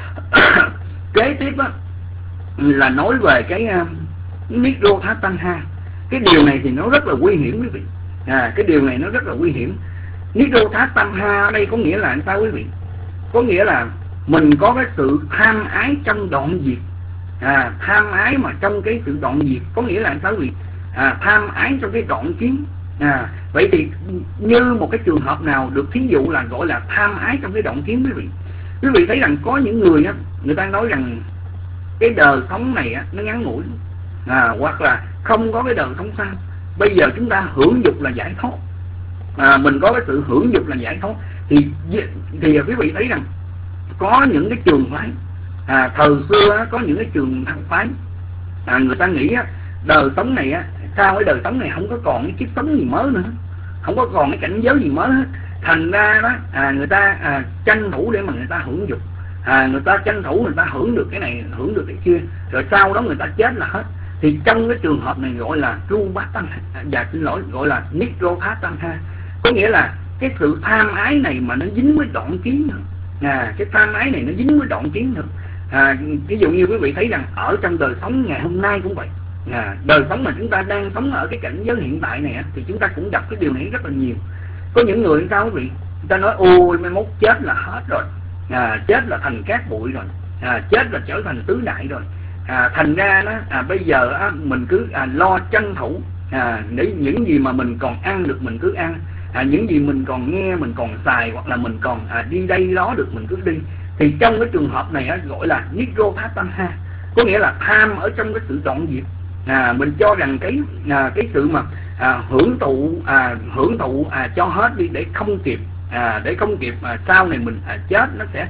Speaker 5: Kế tiếp đó, là nói về cái uh, Nirodhattanha. Cái điều này thì nó rất là nguy hiểm quý vị, à, cái điều này nó rất là nguy hiểm. Nirodhattanha ở đây có nghĩa là sao quý vị? Có nghĩa là mình có cái sự tham ái trong đoạn diệt, à, tham ái mà trong cái sự đoạn diệt, có nghĩa là sao quý vị? À, tham ái trong cái đoạn kiến. À, vậy thì như một cái trường hợp nào được thí dụ là gọi là tham ái trong cái đoạn kiến quý vị? Quý vị thấy rằng có những người á, người ta nói rằng cái đời sống này á, nó ngắn ngủi, à, hoặc là không có cái đời sống sau, bây giờ chúng ta hưởng dục là giải thoát, à, mình có cái sự hưởng dục là giải thoát. Thì thì quý vị thấy rằng có những cái trường phái, à, thời xưa á, có những cái trường phái, à, người ta nghĩ á, đời sống này á, sau cái đời sống này không có còn cái kiếp sống gì mới nữa, không có còn cái cảnh giới gì mới hết. Thành ra đó, à, người ta à, tranh thủ để mà người ta hưởng dục, à, người ta tranh thủ người ta hưởng được cái này, hưởng được cái kia, rồi sau đó người ta chết là hết. Thì trong cái trường hợp này gọi là Rubhattanha, và xin lỗi gọi là Nirodhattanha, có nghĩa là cái sự tham ái này mà nó dính với đoạn kiến nữa, à, cái tham ái này nó dính với đoạn kiến nữa. À, ví dụ như quý vị thấy rằng ở trong đời sống ngày hôm nay cũng vậy, à, đời sống mà chúng ta đang sống ở cái cảnh giới hiện tại này thì chúng ta cũng gặp cái điều này rất là nhiều. Có những người sao quý vị, người ta nói ôi mai mốt chết là hết rồi, à, chết là thành cát bụi rồi, à, chết là trở thành tứ đại rồi, à, thành ra đó, à, bây giờ á, mình cứ à, lo tranh thủ, à, để những gì mà mình còn ăn được mình cứ ăn, à, những gì mình còn nghe mình còn xài, hoặc là mình còn à, đi đây đó được mình cứ đi. Thì trong cái trường hợp này á, gọi là Nirodha Tanha, có nghĩa là tham ở trong cái sự đoạn diệt. À, mình cho rằng cái à, cái sự mà à, hưởng thụ à, hưởng thụ à, cho hết đi để không kịp à, để không kịp à, sau này mình à, chết nó sẽ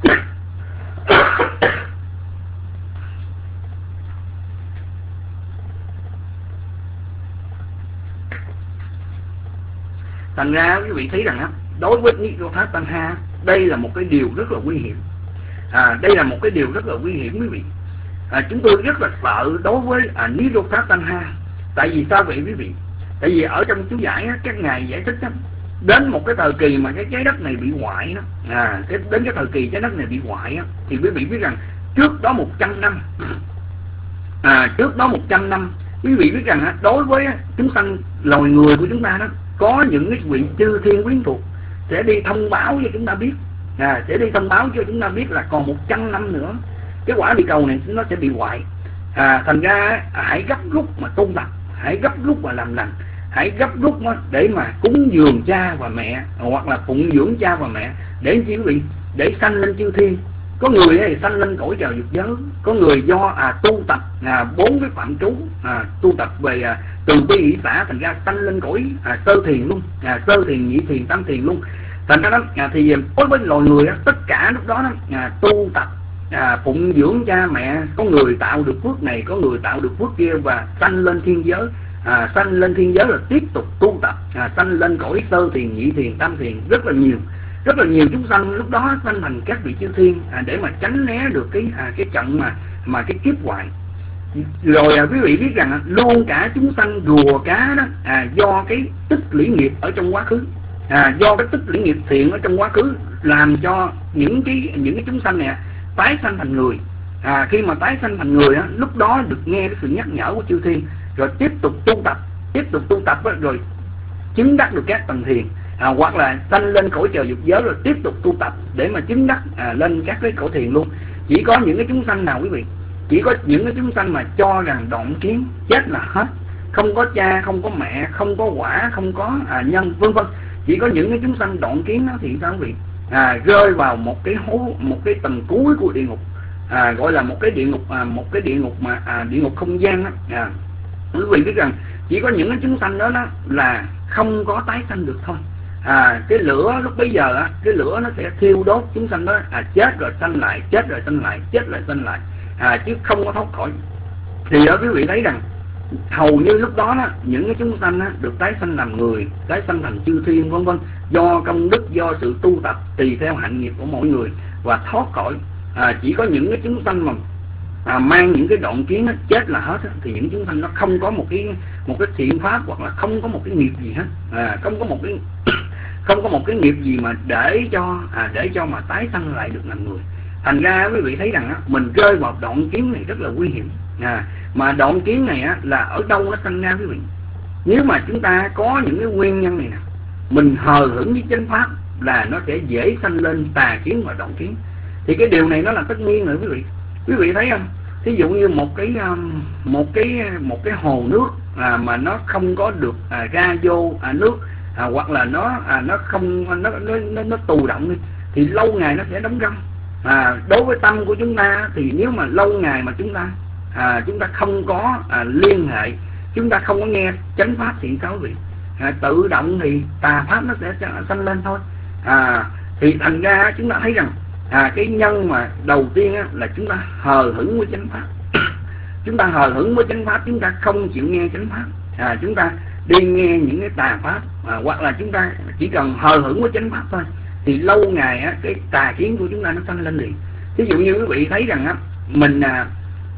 Speaker 5: thành ra quý vị thấy rằng á, đối với Nirodha Tanha đây là một cái điều rất là nguy hiểm. À, đây là một cái điều rất là nguy hiểm quý vị. À, chúng tôi rất là sợ đối với à, Nirodha Tanha. Tại vì sao vậy quý vị? Tại vì ở trong chú giải á, các ngài giải thích á, đến một cái thời kỳ mà cái trái đất này bị hoại đó, à, cái, đến cái thời kỳ trái đất này bị hoại á, thì quý vị biết rằng trước đó một trăm năm, à, trước đó một trăm năm, quý vị biết rằng á, đối với chúng sanh loài người của chúng ta đó, có những cái vị chư thiên quyến thuộc sẽ đi thông báo cho chúng ta biết, à, sẽ đi thông báo cho chúng ta biết là còn một trăm năm nữa cái quả địa cầu này nó sẽ bị hoại. À, thành ra hãy gấp rút mà tu tập, hãy gấp rút mà làm lành, hãy gấp rút để mà cúng dường cha và mẹ, hoặc là phụng dưỡng cha và mẹ, để chi quý vị, để sanh lên chư thiên. Có người thì sanh lên cõi trời dục giới, có người do à, tu tập à, bốn cái phạm trú, à, tu tập về à, từ bi hỷ xã, thành ra sanh lên cõi à, sơ thiền luôn, à, sơ thiền, nhị thiền, tam thiền luôn. Thành ra đó à, thì đối với loài người đó, tất cả lúc đó, đó à, tu tập à, phụng dưỡng cha mẹ, có người tạo được phước này, có người tạo được phước kia, và sanh lên thiên giới. À, sanh lên thiên giới là tiếp tục tu tập, à, sanh lên cõi sơ thiền, nhị thiền, tam thiền, rất là nhiều, rất là nhiều chúng sanh lúc đó sanh thành các vị chư thiên, à, để mà tránh né được cái à, cái trận mà mà cái kiếp hoại. Rồi à, quý vị biết rằng à, luôn cả chúng sanh rùa cá đó à, do cái tích lũy nghiệp ở trong quá khứ, à, do cái tích lũy nghiệp thiện ở trong quá khứ làm cho những cái những cái chúng sanh này tái sanh thành người. À, khi mà tái sanh thành người á, lúc đó được nghe cái sự nhắc nhở của chư thiên, rồi tiếp tục tu tập, tiếp tục tu tập á, rồi chứng đắc được các tầng thiền, à, hoặc là sanh lên cõi trời dục giới rồi tiếp tục tu tập để mà chứng đắc à, lên các cái cõi thiền luôn. Chỉ có những cái chúng sanh nào quý vị, chỉ có những cái chúng sanh mà cho rằng đoạn kiến chết là hết, không có cha, không có mẹ, không có quả, không có à, nhân, vân vân. Chỉ có những cái chúng sanh đoạn kiến đó thì sao quý vị? À, rơi vào một cái hố, một cái tầng cuối của địa ngục, à, gọi là một cái địa ngục, à, một cái địa ngục mà à, địa ngục không gian đó. À, quý vị biết rằng chỉ có những cái chúng sanh đó, đó là không có tái sanh được thôi. À, cái lửa lúc bấy giờ á, cái lửa nó sẽ thiêu đốt chúng sanh đó, à, chết rồi sanh lại, chết rồi sanh lại, chết rồi sanh lại, à, chứ không có thoát khỏi. Thì đó quý vị thấy rằng hầu như lúc đó, đó những cái chúng sanh đó, được tái sanh làm người, tái sanh thành chư thiên, vân vân, do công đức, do sự tu tập tùy theo hạnh nghiệp của mỗi người và thoát khỏi. À, chỉ có những cái chúng sanh mà à, mang những cái đoạn kiến đó, chết là hết đó, thì những chúng sanh nó không có một cái một cái thiện pháp, hoặc là không có một cái nghiệp gì hết, à, không có một cái không có một cái nghiệp gì mà để cho à, để cho mà tái sanh lại được làm người. Thành ra quý vị thấy rằng á, mình rơi vào đoạn kiến này rất là nguy hiểm. À, mà đoạn kiến này á, là ở đâu nó sanh ra quý vị? Nếu mà chúng ta có những cái nguyên nhân này nè, mình hờ hững với chánh pháp là nó sẽ dễ sanh lên tà kiến và đoạn kiến. Thì cái điều này nó là tất nhiên rồi quý vị. Quý vị thấy không? Thí dụ như một cái một cái một cái hồ nước à, mà nó không có được à, ra vô à, nước, à, hoặc là nó à, nó không nó nó nó, nó tù động đi, thì lâu ngày nó sẽ đóng râm. À, đối với tâm của chúng ta thì nếu mà lâu ngày mà chúng ta à, chúng ta không có à, liên hệ, chúng ta không có nghe chánh pháp thì sao quý vị? À, tự động thì tà pháp nó sẽ sanh lên thôi. À, thì thành ra chúng ta thấy rằng à, cái nhân mà đầu tiên á, là chúng ta hờ hững với chánh pháp. Chúng ta hờ hững với chánh pháp, chúng ta không chịu nghe chánh pháp, à, chúng ta đi nghe những cái tà pháp, à, hoặc là chúng ta chỉ cần hờ hững với chánh pháp thôi, thì lâu ngày á, cái tà kiến của chúng ta nó sanh lên liền. Ví dụ như quý vị thấy rằng á, mình à,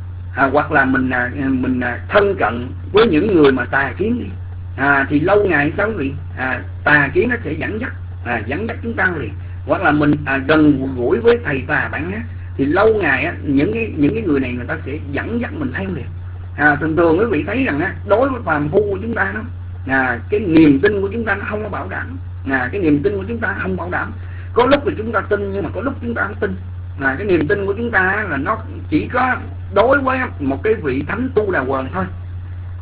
Speaker 5: à, hoặc là mình à, mình à, thân cận với những người mà tà kiến đi, à, thì lâu ngày sao quý vị? À, tà kiến nó sẽ dẫn dắt à, dẫn dắt chúng ta liền. Hoặc là mình à, gần gũi với thầy tà bản á, thì lâu ngày á, những cái những cái người này người ta sẽ dẫn dắt mình theo liền. À, thường thường quý vị thấy rằng á, đối với phàm phu của chúng ta đó, à, cái niềm tin của chúng ta nó không có bảo đảm. À, cái niềm tin của chúng ta không bảo đảm. Có lúc thì chúng ta tin nhưng mà có lúc chúng ta không tin. À, cái niềm tin của chúng ta là nó chỉ có đối với một cái vị thánh tu đà quần thôi.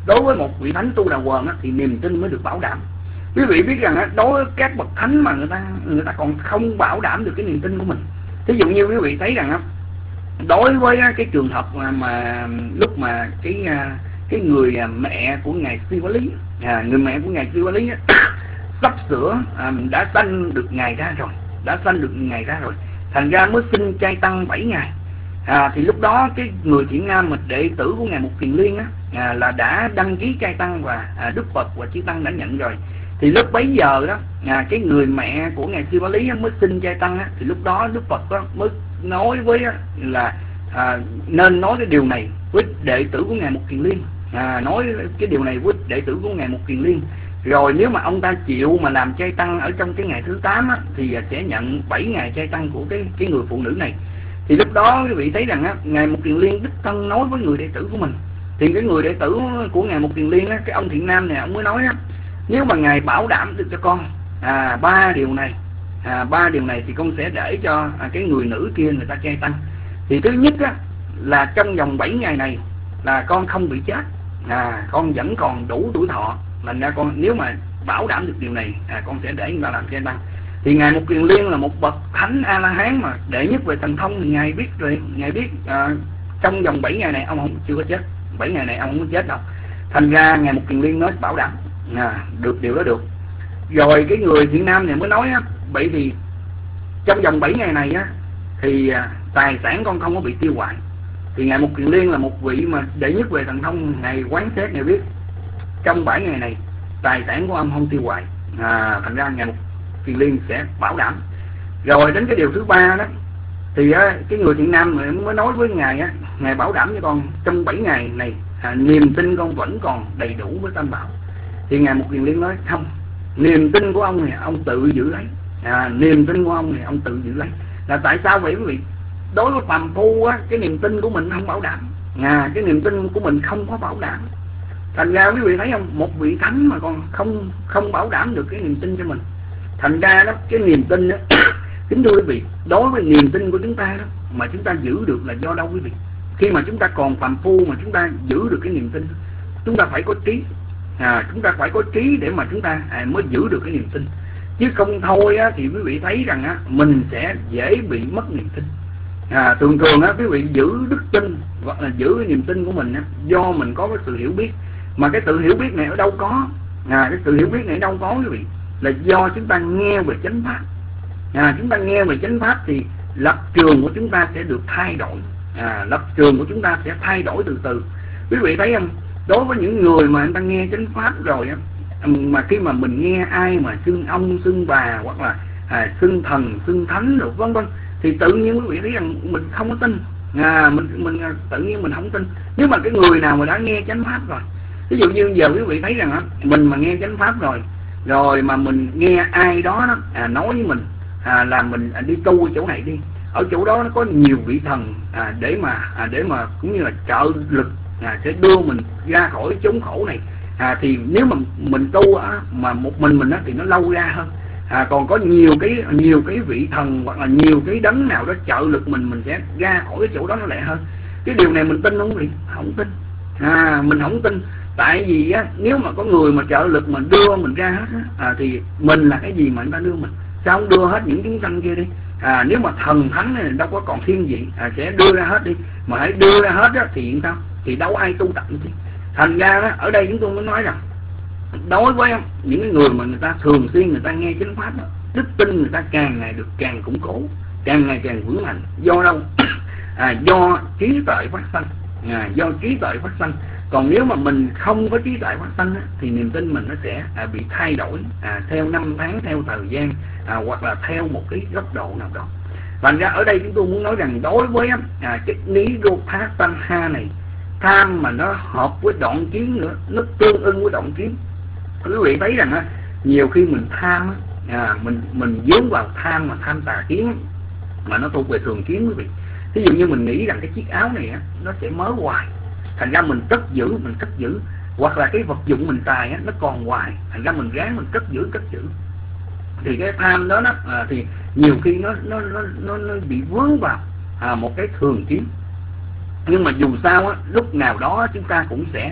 Speaker 5: đối với một vị thánh tu đà quần á, thì niềm tin mới được bảo đảm. Quý vị biết rằng á, đối với các bậc thánh mà người ta người ta còn không bảo đảm được cái niềm tin của mình. Thí dụ như quý vị thấy rằng á, đối với cái trường hợp mà, mà lúc mà cái cái người mẹ của ngài Sư Bá Lý, à, người mẹ của ngài Sư Bá Lý sắp sửa à, đã sanh được ngài ra rồi, đã sanh được ngài ra rồi, thành ra mới xin chay tăng bảy ngày. À, thì lúc đó cái người thiện nam mà đệ tử của ngài Mục Kiền Liên á, à, là đã đăng ký chay tăng và à, Đức Phật và chư tăng đã nhận rồi. Thì lúc bấy giờ đó, à, cái người mẹ của ngài Sư Bá Lý á, mới xin chay tăng á, thì lúc đó Đức Phật á, mới nói với á, là à, nên nói cái điều này với đệ tử của ngài Mục Kiền Liên, à, nói cái điều này với đệ tử của ngài Mục Kiền Liên. Rồi nếu mà ông ta chịu mà làm chay tăng ở trong cái ngày thứ tám á, thì sẽ nhận bảy ngày chay tăng của cái cái người phụ nữ này. Thì lúc đó quý vị thấy rằng á, ngài Mục Kiền Liên đích thân nói với người đệ tử của mình. Thì cái người đệ tử của ngài Mục Kiền Liên á, cái ông thiện nam này ông mới nói á, nếu mà ngài bảo đảm được cho con à, ba điều này, à, ba điều này thì con sẽ để cho à, cái người nữ kia người ta chay tăng. Thì thứ nhất á, là trong vòng bảy ngày này là con không bị chết, à, con vẫn còn đủ tuổi thọ. Thành ra con nếu mà bảo đảm được điều này, à, con sẽ để người ta làm chay tăng. Thì ngài Mục Kiền Liên là một bậc thánh A La Hán mà đệ nhất về thần thông, thì ngài biết rồi, ngài biết à, trong vòng bảy ngày này ông không chưa có chết, bảy ngày này ông không có chết đâu. Thành ra ngài Mục Kiền Liên nói bảo đảm, à, được điều đó được. Rồi cái người thiện nam này mới nói á, vậy thì trong vòng bảy ngày này á thì à, tài sản con không có bị tiêu hoại. Thì ngài Mục Kiền Liên là một vị mà đệ nhất về thần thông, ngài quán xét, ngài biết trong bảy ngày này tài sản của ông không tiêu hoại, à, thành ra ngài Mục Kiền Liên sẽ bảo đảm. Rồi đến cái điều thứ ba đó, thì á, cái người thiện nam mới nói với ngài á, ngài bảo đảm cho con trong bảy ngày này à, niềm tin con vẫn còn đầy đủ với Tam Bảo. Thì ngài Mục Kiền Liên nói không, niềm tin của ông này ông tự giữ lấy, à, niềm tin của ông này ông tự giữ lấy. Là tại sao vậy quý vị? Đối với phàm phu á, cái niềm tin của mình không bảo đảm, à, cái niềm tin của mình không có bảo đảm. Thành ra quý vị thấy không, một vị thánh mà còn không không bảo đảm được cái niềm tin cho mình. Thành ra đó, cái niềm tin đó kính thưa quý vị, đối với niềm tin của chúng ta đó mà chúng ta giữ được là do đâu quý vị? Khi mà chúng ta còn phàm phu mà chúng ta giữ được cái niềm tin, chúng ta phải có trí, à, chúng ta phải có trí để mà chúng ta à, mới giữ được cái niềm tin. Chứ không thôi á, thì quý vị thấy rằng á, mình sẽ dễ bị mất niềm tin. À, thường thường á, quý vị giữ đức tin hoặc là giữ cái niềm tin của mình á, do mình có cái sự hiểu biết. Mà cái sự hiểu biết này ở đâu có, à, cái sự hiểu biết này ở đâu có quý vị, là do chúng ta nghe về chánh pháp. À, chúng ta nghe về chánh pháp thì lập trường của chúng ta sẽ được thay đổi, à, lập trường của chúng ta sẽ thay đổi từ từ. Quý vị thấy không, đối với những người mà người ta nghe chánh pháp rồi á, mà khi mà mình nghe ai mà xưng ông xưng bà hoặc là à, xưng thần xưng thánh rồi vân vân, thì tự nhiên quý vị thấy rằng mình không có tin, à, mình mình tự nhiên mình không tin. Nếu mà cái người nào mà đã nghe chánh pháp rồi, ví dụ như giờ quý vị thấy rằng á, mình mà nghe chánh pháp rồi rồi mà mình nghe ai đó, đó à, nói với mình à, là mình à, đi tu ở chỗ này đi, ở chỗ đó nó có nhiều vị thần à, để mà à, để mà cũng như là trợ lực à, sẽ đưa mình ra khỏi chốn khổ này, à, thì nếu mà mình tu á, mà một mình mình á, thì nó lâu ra hơn. À, còn có nhiều cái nhiều cái vị thần hoặc là nhiều cái đấng nào đó trợ lực mình, mình sẽ ra khỏi cái chỗ đó nó lẹ hơn. Cái điều này mình tin không vậy? Không tin, à, mình không tin. Tại vì á, nếu mà có người mà trợ lực mình đưa mình ra hết á, à, thì mình là cái gì mà người ta đưa mình? Sao không đưa hết những chúng sanh kia đi? À, nếu mà thần thánh này đâu có còn thiên vị, à, sẽ đưa ra hết đi. Mà hãy đưa ra hết á, thì sao? Thì đâu ai tu tập chứ. Thành ra đó, ở đây chúng tôi mới nói rằng đối với những người mà người ta thường xuyên người ta nghe chánh pháp đó, đức tin người ta càng ngày được càng củng cố, càng ngày càng vững mạnh. Do đâu? À, do trí tuệ phát sanh, à, do trí tuệ phát sanh. Còn nếu mà mình không có trí tuệ phát sanh á, thì niềm tin mình nó sẽ à, bị thay đổi à, theo năm tháng, theo thời gian, à, hoặc là theo một cái góc độ nào đó. Thành ra ở đây chúng tôi muốn nói rằng đối với à, cái Nirodha này, tham mà nó hợp với đoạn kiến nữa, nó tương ưng với đoạn kiến. Quý vị thấy rằng á, nhiều khi mình tham á, à, mình mình dướng vào tham mà tham tà kiến mà nó thuộc về thường kiến quý vị. Ví dụ như mình nghĩ rằng cái chiếc áo này á, nó sẽ mới hoài, thành ra mình cất giữ, mình cất giữ. Hoặc là cái vật dụng mình xài á, nó còn hoài, thành ra mình ráng mình cất giữ, cất giữ. Thì cái tham đó, đó à, thì nhiều khi nó nó nó nó, nó bị vướng vào à, một cái thường kiến. Nhưng mà dù sao á, lúc nào đó chúng ta cũng sẽ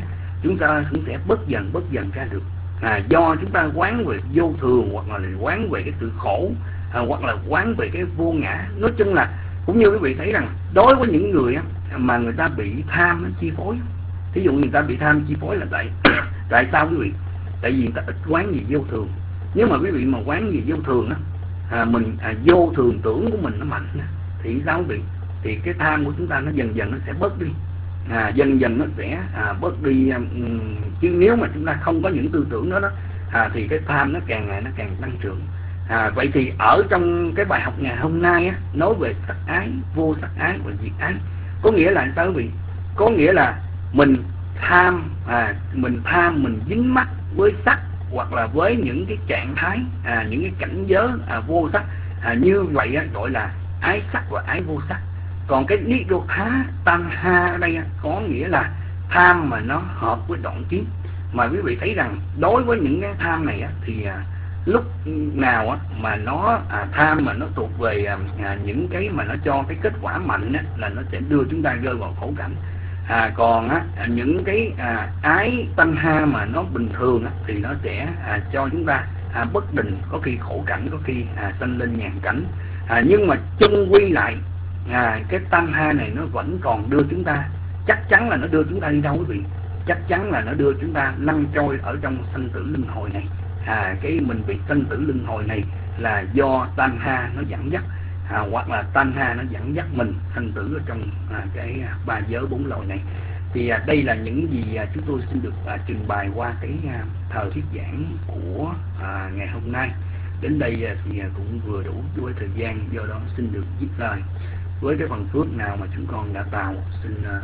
Speaker 5: chúng ta cũng sẽ bớt dần bớt dần ra được. À, do chúng ta quán về vô thường, hoặc là quán về cái sự khổ, à, hoặc là quán về cái vô ngã. Nói chung là cũng như quý vị thấy rằng đối với những người á, mà người ta bị tham nó chi phối, thí dụ người ta bị tham chi phối là tại tại sao quý vị? Tại vì người ta ít quán gì vô thường. Nếu mà quý vị mà quán gì vô thường á, à, mình à, vô thường tưởng của mình nó mạnh thì sao quý vị? Thì cái tham của chúng ta nó dần dần nó sẽ bớt đi, à, dần dần nó sẽ à, bớt đi. Um, chứ nếu mà chúng ta không có những tư tưởng đó đó, à, thì cái tham nó càng ngày nó càng tăng trưởng. À, vậy thì ở trong cái bài học ngày hôm nay á, nói về sắc ái, vô sắc ái và diệt ái, có nghĩa là sao quý vị? Có nghĩa là mình tham, à, mình tham mình dính mắc với sắc, hoặc là với những cái trạng thái, à, những cái cảnh giới à, vô sắc, à, như vậy á, gọi là ái sắc và ái vô sắc. Còn cái Nirodha Tanha ở đây á, có nghĩa là tham mà nó hợp với đoạn kiến. Mà quý vị thấy rằng đối với những cái tham này á, thì à, lúc nào á, mà nó à, tham mà nó thuộc về à, những cái mà nó cho cái kết quả mạnh á, là nó sẽ đưa chúng ta rơi vào khổ cảnh. À, còn á, những cái à, ái tanha mà nó bình thường á, thì nó sẽ à, cho chúng ta à, bất định, có khi khổ cảnh, có khi à, sanh lên nhàn cảnh. À, nhưng mà chung quy lại, à, cái tanha này nó vẫn còn đưa chúng ta, chắc chắn là nó đưa chúng ta đi đâu quý vị? Chắc chắn là nó đưa chúng ta lăn trôi ở trong sanh tử luân hồi này. À, cái mình bị sanh tử luân hồi này là do tanha nó dẫn dắt, à, hoặc là tanha nó dẫn dắt mình sanh tử ở trong à, cái ba giới bốn loài này. Thì à, đây là những gì à, chúng tôi xin được à, trình bày qua cái à, thời thuyết giảng của à, ngày hôm nay. Đến đây à, thì à, cũng vừa đủ với thời gian, do đó xin được dứt lời. Với cái phần phước nào mà chúng con đã tạo, xin à,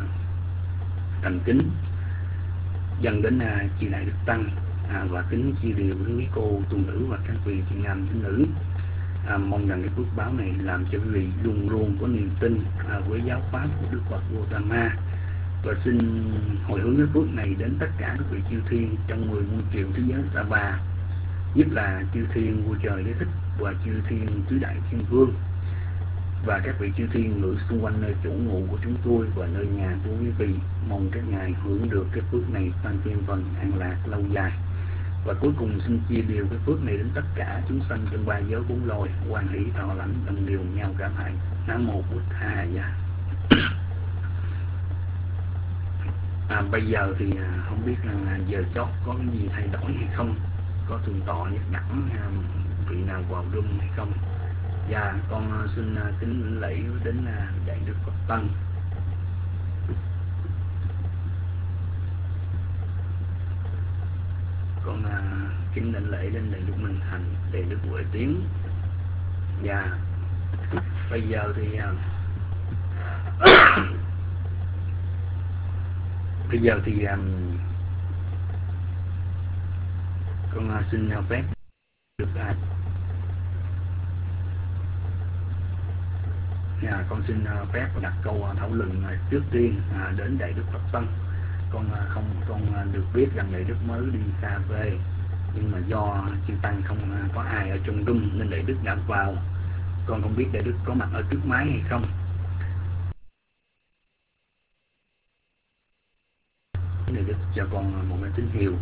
Speaker 5: thành kính dâng đến à, chư đại đức tăng, à, và kính chia điều với quý cô tu nữ và các vị chị nam tín nữ. À, mong rằng cái phước báo này làm cho quý vị luôn luôn có niềm tin à, với giáo pháp của Đức Phật Gautama, và xin hồi hướng cái phước này đến tất cả các vị chư thiên trong mười muôn triệu thế giới sa ba, nhất là chư thiên vua trời Đế Thích và chư thiên tứ đại thiên vương, và các vị chư thiên ngự xung quanh nơi chủ ngụ của chúng tôi và nơi nhà của quý vị. Mong các ngài hưởng được cái phước này tăng thêm phần an lạc lâu dài. Và cuối cùng xin chia điều cái phước này đến tất cả chúng sanh trong ba giới bốn loài, hoan hỷ thọ lãnh đồng điều nhau cả hai. Nam mô Bụt Tha Dạ. À, bây giờ thì à, không biết là giờ chót có cái gì thay đổi hay không, có thượng tọa nhất đẳng à, vị nào vào room hay không. Dạ, con à, xin à, kính lễ đến à, đại đức Phật Tăng. Con à, kính đảnh lễ đến đại đức Minh Thành, đại đức Huệ Tiến. Dạ, bây giờ thì à, bây giờ thì um, con uh, xin uh, phép được uh, yeah, con xin uh, phép đặt câu uh, thảo luận uh, trước tiên uh, đến đại đức Phật Tăng. Con uh, không con uh, được biết rằng đại đức mới đi xa về, nhưng mà do chư tăng không uh, có ai ở trong room nên đại đức đã vào. Con không biết đại đức có mặt ở trước máy hay không. Đại đức cho con một cái tín hiệu.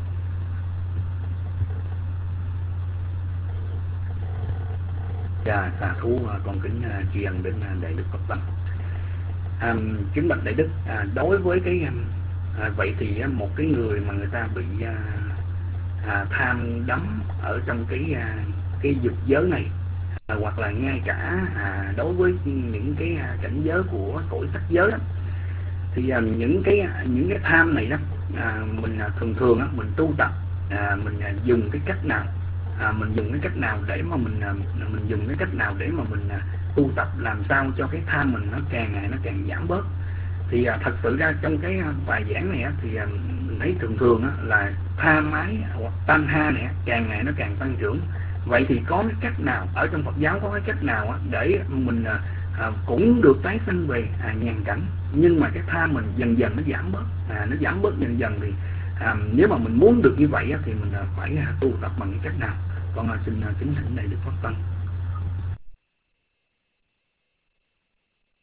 Speaker 5: Dạ, xà thú con kính tri ân đến đại đức Phật Tăng. À, kính bạch đại đức, à, đối với cái à, vậy thì một cái người mà người ta bị à, à, tham đắm ở trong cái à, cái dục giới này, à, hoặc là ngay cả à, đối với những cái à, cảnh giới của cõi sắc giới đó, thì à, những cái những cái tham này đó, à, mình à, thường thường á, mình tu tập, à, mình à, dùng cái cách nào, à, mình dùng cái cách nào để mà mình à, mình dùng cái cách nào để mà mình à, tu tập làm sao cho cái tham mình nó càng ngày nó càng giảm bớt. Thì à, thật sự ra trong cái bài giảng này á, thì à, mình thấy thường thường á, là tham ái hoặc tanha này càng ngày nó càng tăng trưởng. Vậy thì có cái cách nào ở trong Phật giáo, có cái cách nào á, để mình à, à, cũng được tái sinh về à, nhàn cảnh, nhưng mà cái tham mình dần dần nó giảm bớt, à, nó giảm bớt dần dần. Thì à, nếu mà mình muốn được như vậy á, thì mình à, phải à, tu tập bằng cái cách nào? Con à, xin à, kính thỉnh đại đức Phật Tăng.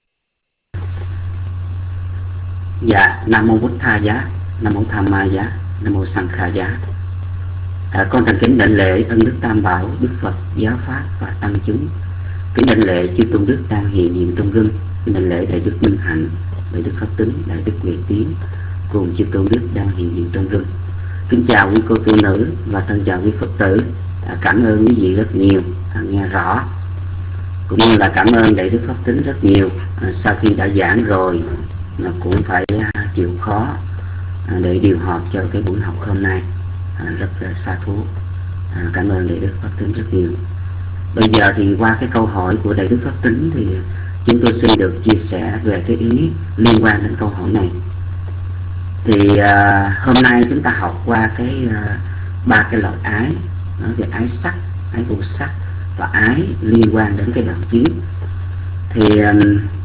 Speaker 6: Dạ, Nam mô Bụt Tha Giá, Nam mô Tham Ma Giá. Nam mô Sankhaya. À, con thành kính đảnh lễ ân đức Tam Bảo, Đức Phật, Giáo Pháp và tăng chúng. Kính đảnh lễ chư tôn đức đang hiện diện trong rừng. Kính đảnh lễ đại đức Minh Hạnh, đại đức Pháp Tính, đại đức Nguyệt Tiến cùng chư tôn đức đang hiện diện trong rừng. Kính chào quý cô tu nữ và thân chào quý Phật tử. À, cảm ơn quý vị rất nhiều, à, nghe rõ. Cũng như là cảm ơn đại đức Pháp Tính rất nhiều. À, sau khi đã giảng rồi à, cũng phải à, chịu khó à, để điều họp cho cái buổi học hôm nay. À, rất là xa thú. À, cảm ơn đại đức Pháp Tính rất nhiều. Bây giờ thì qua cái câu hỏi của đại đức Pháp Tính thì chúng tôi xin được chia sẻ về cái ý liên quan đến câu hỏi này. Thì à, hôm nay chúng ta học qua cái à, ba cái loại ái, nói về ái sắc, ái vô sắc và ái liên quan đến cái đoạn kiến. Thì à,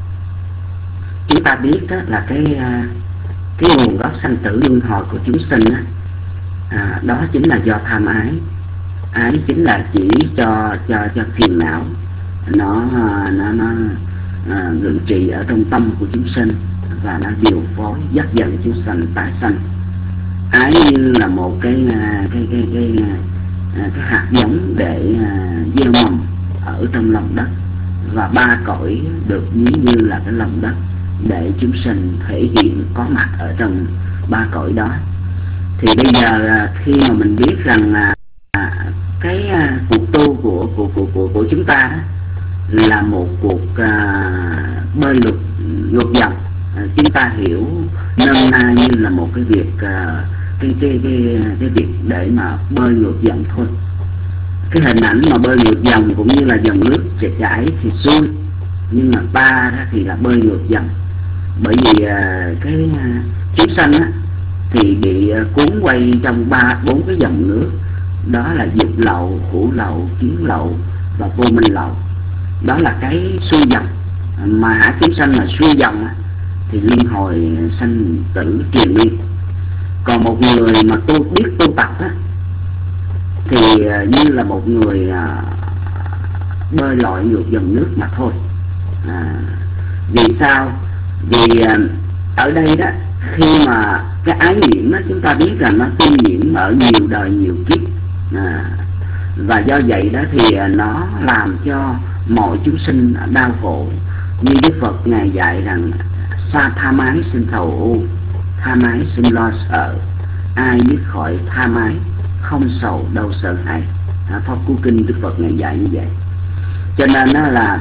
Speaker 6: chúng ta biết đó là cái à, cái nguồn gốc sanh tử luân hồi của chúng sinh đó, à, đó chính là do tham ái. Ái chính là chỉ cho cho cho phiền não nó nó nó à, ngự trị ở trong tâm của chúng sinh và nó điều phối dắt dẫn chúng sanh tái sanh. Ái như là một cái cái cái cái cái, cái hạt giống để gieo mầm ở trong lòng đất, và ba cõi được ví như là cái lòng đất để chúng sinh thể hiện có mặt ở trong ba cõi đó. Thì bây giờ khi mà mình biết rằng là cái cuộc tu của của của của, của chúng ta đó là một cuộc uh, bơi lục ngược dòng, uh, chúng ta hiểu nôm na như là một cái việc uh, cái cái cái cái việc để mà bơi ngược dòng thôi. Cái hình ảnh mà bơi ngược dòng cũng như là dòng nước chảy chảy thì xuôi, nhưng mà ta đó thì là bơi ngược dòng, bởi vì uh, cái uh, chúng sanh á thì bị uh, cuốn quay trong ba bốn cái dòng nước, đó là dục lậu, hữu lậu, kiến lậu và vô minh lậu. Đó là cái xuôi dòng, mà hả chúng sanh mà xuôi dòng thì liên hồi sanh tử triền miên. Còn một người mà tu biết tu tập á, thì như là một người à, bơi lội ngược dòng nước mà thôi. À, vì sao? Vì à, ở đây đó, khi mà cái ái nhiễm á, chúng ta biết rằng nó tiêm nhiễm ở nhiều đời nhiều kiếp. À, và do vậy đó thì nó làm cho mọi chúng sinh đau khổ. Như Đức Phật Ngài dạy rằng sa tham ái sinh sầu u, tham ái sinh lo sợ, ai biết khỏi tham ái không sầu đâu sợ hãi. À, Pháp Cú Kinh Đức Phật Ngài dạy như vậy. Cho nên đó là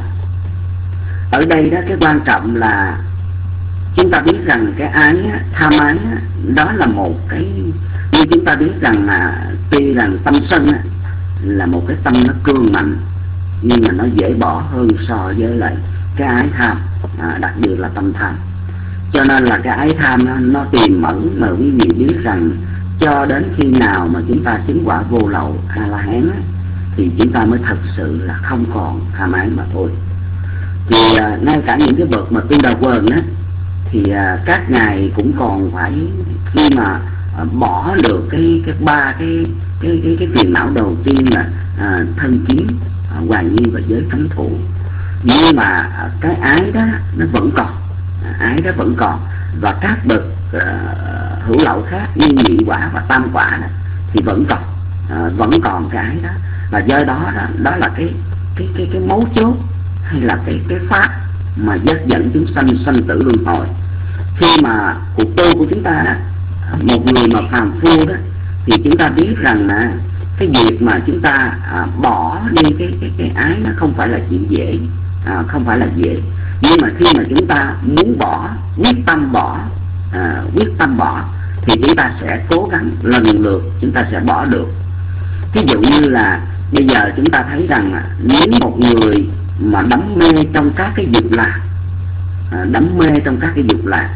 Speaker 6: ở đây đó cái quan trọng là chúng ta biết rằng cái ái tham ái đó là một cái, như chúng ta biết rằng là tuy rằng tâm sân là một cái tâm nó cương mạnh, nhưng mà nó dễ bỏ hơn so với lại cái ái tham, à, đặc biệt là tâm tham. Cho nên là cái ái tham nó, nó tiềm ẩn, mà quý vị biết rằng cho đến khi nào mà chúng ta chứng quả vô lậu A La Hán thì chúng ta mới thật sự là không còn tham ái mà thôi. Thì à, ngay cả những cái bậc mà tu đà quần á, thì à, các ngài cũng còn phải khi mà à, bỏ được cái cái ba cái cái cái cái phiền não đầu tiên là à, thân kiến, à, hoàng nghi và giới cấm thủ, nhưng mà à, cái ái đó nó vẫn còn, à, ái đó vẫn còn, và các bậc à, hữu lậu khác như nhị quả và tam quả đó, thì vẫn còn, à, vẫn còn cái ái đó. Và do đó đó, đó là cái cái cái cái mấu chốt hay là cái cái pháp mà dắt dẫn chúng sanh sanh tử luân hồi. Khi mà cuộc tu của chúng ta đó, một người mà phàm phu đó, thì chúng ta biết rằng là cái việc mà chúng ta à, bỏ đi cái cái cái ái nó không phải là chuyện dễ, à, không phải là dễ. Nhưng mà khi mà chúng ta muốn bỏ, quyết tâm bỏ, à, quyết tâm bỏ, thì chúng ta sẽ cố gắng lần lượt chúng ta sẽ bỏ được. Ví dụ như là bây giờ chúng ta thấy rằng là nếu một người mà đắm mê trong các cái dục lạc, à, đắm mê trong các cái dục lạc,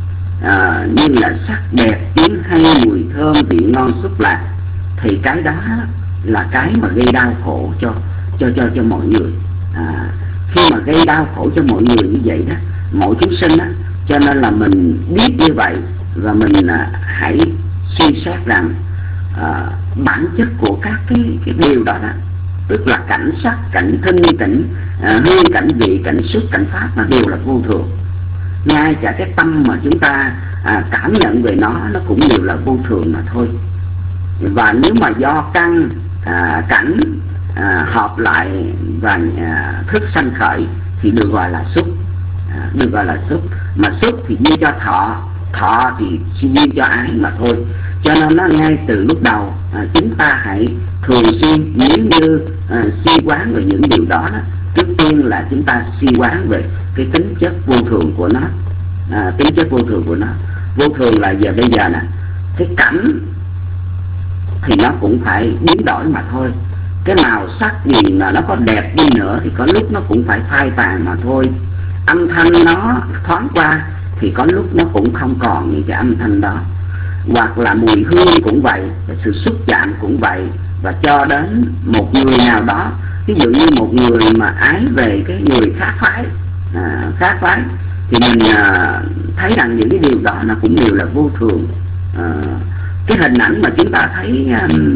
Speaker 6: à, như là sắc đẹp, tiếng hay, mùi thơm, vị ngon, xúc lạc, thì cái đó là cái mà gây đau khổ cho cho cho cho mọi người. À, khi mà gây đau khổ cho mọi người như vậy đó, mọi chúng sinh đó, cho nên là mình biết như vậy và mình à, hãy suy xét rằng à, bản chất của các cái cái điều đó đó, tức là cảnh sắc, cảnh thinh, cảnh à, hương, cảnh vị, cảnh xuất, cảnh pháp, nó đều là vô thường. Ngay cả cái tâm mà chúng ta à, cảm nhận về nó nó cũng đều là vô thường mà thôi. Và nếu mà do căn à, cảnh à, hợp lại và à, thức sanh khởi thì được gọi là xúc, à, được gọi là xúc. Mà xúc thì duyên cho thọ, thọ thì duyên cho ái mà thôi. Cho nên nó ngay từ lúc đầu à, chúng ta hãy thường xuyên, nếu như à, suy quán về những điều đó, đó, trước tiên là chúng ta suy quán về cái tính chất vô thường của nó, à, tính chất vô thường của nó. Vô thường là giờ bây giờ nè, cái cảnh thì nó cũng phải biến đổi mà thôi. Cái màu sắc gì mà nó có đẹp đi nữa thì có lúc nó cũng phải phai tàn mà thôi. Âm thanh nó thoáng qua thì có lúc nó cũng không còn những cái âm thanh đó. Hoặc là mùi hương cũng vậy, sự xúc chạm cũng vậy. Và cho đến một người nào đó, ví dụ như một người mà ái về cái người khác phái, à, khác phái thì mình à, thấy rằng những cái điều đó nó cũng đều là vô thường. à, Cái hình ảnh mà chúng ta thấy um,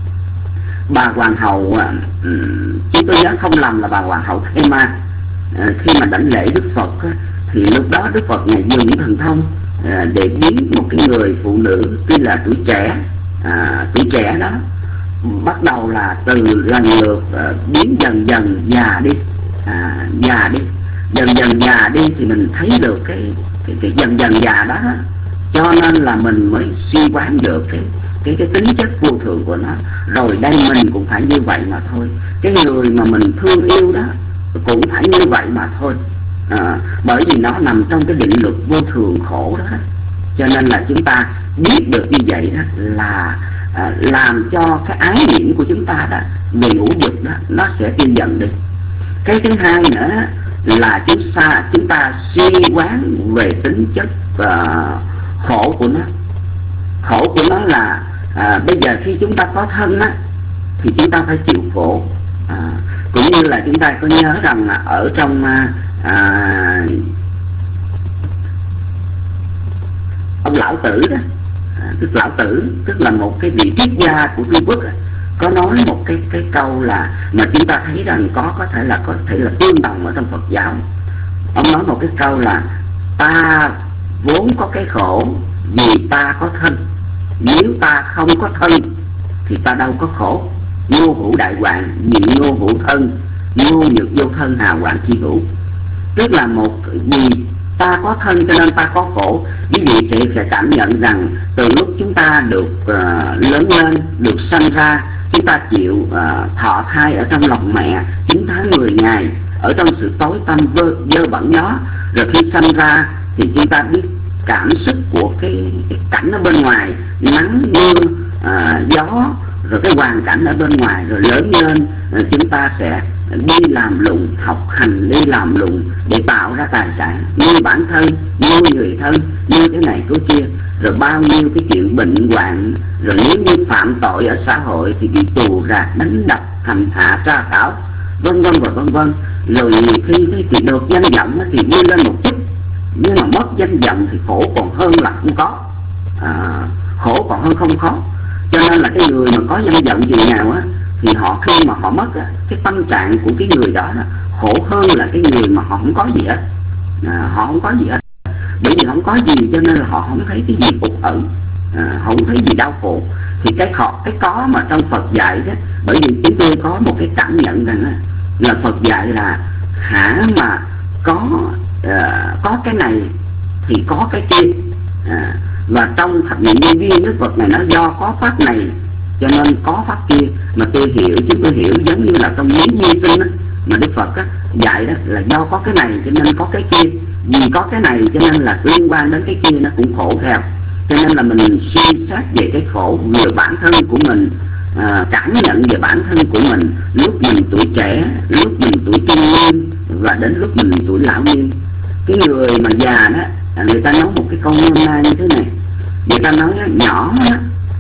Speaker 6: bà hoàng hậu, um, chúng tôi nhớ không lầm là bà hoàng hậu Thế Ma, uh, khi mà đảnh lễ Đức Phật uh, thì lúc đó Đức Phật ngài dùng thần thông uh, để biến một cái người phụ nữ tuy là tuổi trẻ, uh, tuổi trẻ đó bắt đầu là từ lần lượt uh, biến dần dần già đi, uh, già đi, dần dần già đi thì mình thấy được cái, cái, cái dần dần già đó, đó. Cho nên là mình mới suy quán được cái cái cái tính chất vô thường của nó. Rồi đây mình cũng phải như vậy mà thôi. Cái người mà mình thương yêu đó cũng phải như vậy mà thôi. à, Bởi vì nó nằm trong cái định luật vô thường khổ đó. Cho nên là chúng ta biết được như vậy đó là à, làm cho cái ái nhiễm của chúng ta đó, về ngũ dục đó, nó sẽ tiêu dần đi. Cái thứ hai nữa là chúng ta chúng ta suy quán về tính chất uh, khổ của nó. Khổ của nó là à, bây giờ khi chúng ta có thân á, thì chúng ta phải chịu khổ. à, Cũng như là chúng ta có nhớ rằng là ở trong à, ông Lão Tử đó, à, tức Lão Tử tức là một cái vị triết gia của Trung Quốc đó, có nói một cái cái câu là mà chúng ta thấy rằng có có thể là có thể là tương đồng ở trong Phật giáo. Ông nói một cái câu là ta vốn có cái khổ vì ta có thân, nếu ta không có thân thì ta đâu có khổ. Ngô hữu đại hoàng, vì ngô hữu thân, ngô nhược vô thân hào hoàng chi hữu. Tức là một vì ta có thân cho nên ta có khổ. Quý vị sẽ, sẽ cảm nhận rằng từ lúc chúng ta được uh, lớn lên, được sanh ra, chúng ta chịu uh, thọ thai ở trong lòng mẹ chín tháng mười ngày, ở trong sự tối tăm vơ, dơ bẩn đó. Rồi khi sanh ra thì chúng ta biết cảm xúc của cái, cái cảnh ở bên ngoài, nắng mưa, à, gió, rồi cái hoàn cảnh ở bên ngoài. Rồi lớn lên rồi chúng ta sẽ đi làm lụng, học hành đi làm lụng để tạo ra tài sản, nuôi bản thân, nuôi người thân, nuôi cái này cái kia. Rồi bao nhiêu cái chuyện bệnh hoạn. Rồi nếu như phạm tội ở xã hội thì bị tù rạc, đánh đập, hành hạ, tra khảo, vân vân và vân vân. Rồi nhiều khi thì được danh vọng thì đi lên một chút, nhưng mà mất danh vọng thì khổ còn hơn là không có, à, khổ còn hơn không có. Cho nên là cái người mà có danh vọng chừng nào á thì họ khi mà họ mất á, cái tâm trạng của cái người đó, đó khổ hơn là cái người mà họ không có gì hết. à, Họ không có gì hết, bởi vì không có gì cho nên là họ không thấy cái gì ụt ẩn, à, họ không thấy gì đau khổ. Thì cái họ cái có mà trong Phật dạy đó, bởi vì chúng tôi có một cái cảm nhận rằng đó, là Phật dạy là hả mà có uh, có cái này thì có cái kia. à, Và trong thập nhị nhân duyên Đức Phật này nó do có pháp này cho nên có pháp kia. Mà tôi hiểu, chúng tôi hiểu giống như là trong lý duy sinh đó, mà Đức Phật á, dạy đó là do có cái này cho nên có cái kia. Vì có cái này cho nên là liên quan đến cái kia nó cũng khổ theo. Cho nên là mình suy xét về cái khổ về bản thân của mình, à, cảm nhận về bản thân của mình lúc mình tuổi trẻ, lúc mình tuổi trung niên và đến lúc mình tuổi lão niên. Cái người mà già đó, người ta nói một cái câu nôm na như thế này. Người ta nói nhỏ đó,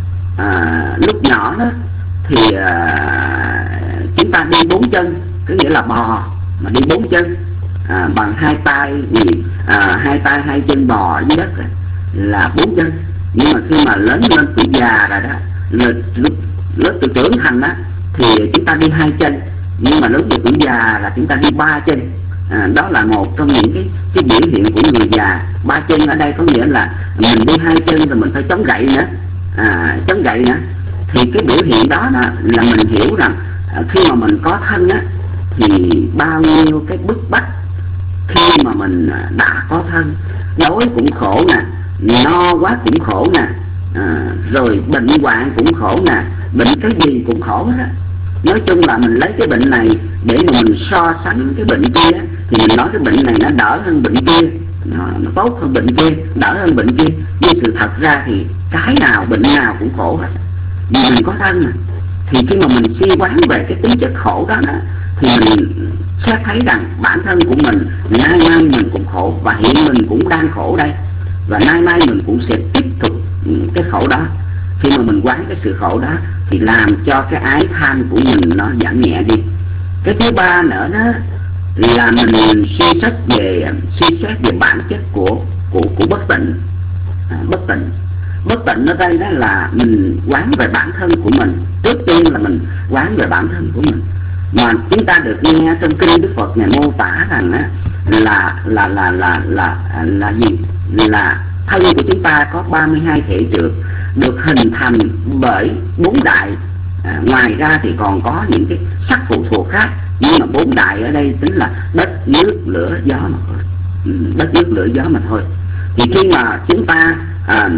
Speaker 6: à, lúc nhỏ đó thì à, chúng ta đi bốn chân, có nghĩa là bò mà đi bốn chân, à, bằng hai tay thì à, hai tay hai chân bò dưới đất là bốn chân. Nhưng mà khi mà lớn lên tuổi già rồi đó, lúc lúc tuổi trưởng thành đó thì chúng ta đi hai chân. Nhưng mà lúc tuổi già là chúng ta đi ba chân. À, đó là một trong những cái, cái biểu hiện của người già. Ba chân ở đây có nghĩa là mình đi hai chân rồi mình phải chống gậy nữa, à, chống gậy nữa. Thì cái biểu hiện đó, đó là mình hiểu rằng à, khi mà mình có thân á, thì bao nhiêu cái bức bách khi mà mình đã có thân. Đói cũng khổ nè, no quá cũng khổ nè, à, rồi bệnh hoạn cũng khổ nè, bệnh cái gì cũng khổ hết á. Nói chung là mình lấy cái bệnh này để mà mình so sánh cái bệnh kia, thì mình nói cái bệnh này nó đỡ hơn bệnh kia, nó, nó tốt hơn bệnh kia, đỡ hơn bệnh kia. Nhưng sự thật ra thì cái nào bệnh nào cũng khổ hết, vì mình có thân mà. Thì khi mà mình suy quán về cái tính chất khổ đó, đó thì mình sẽ thấy rằng bản thân của mình nay nay mình cũng khổ, và hiện mình cũng đang khổ đây, và nay nay mình cũng sẽ tiếp tục cái khổ đó. Khi mà mình quán cái sự khổ đó thì làm cho cái ái tham của mình nó giảm nhẹ đi. Cái thứ ba nữa đó là mình suy xét về suy xét về bản chất của của của bất tịnh. À, bất tịnh bất tịnh ở đây đó là mình quán về bản thân của mình. Trước tiên là mình quán về bản thân của mình. Mà chúng ta được nghe trong kinh Đức Phật Ngài mô tả rằng á, là là là là là là gì? Là thân của chúng ta có ba mươi hai thể trược, được hình thành bởi bốn đại. À, ngoài ra thì còn có những cái sắc phụ thuộc khác, nhưng mà bốn đại ở đây tính là đất, nước, lửa, gió mà thôi. Ừ, đất, nước, lửa, gió mà thôi. Thì khi mà chúng ta à,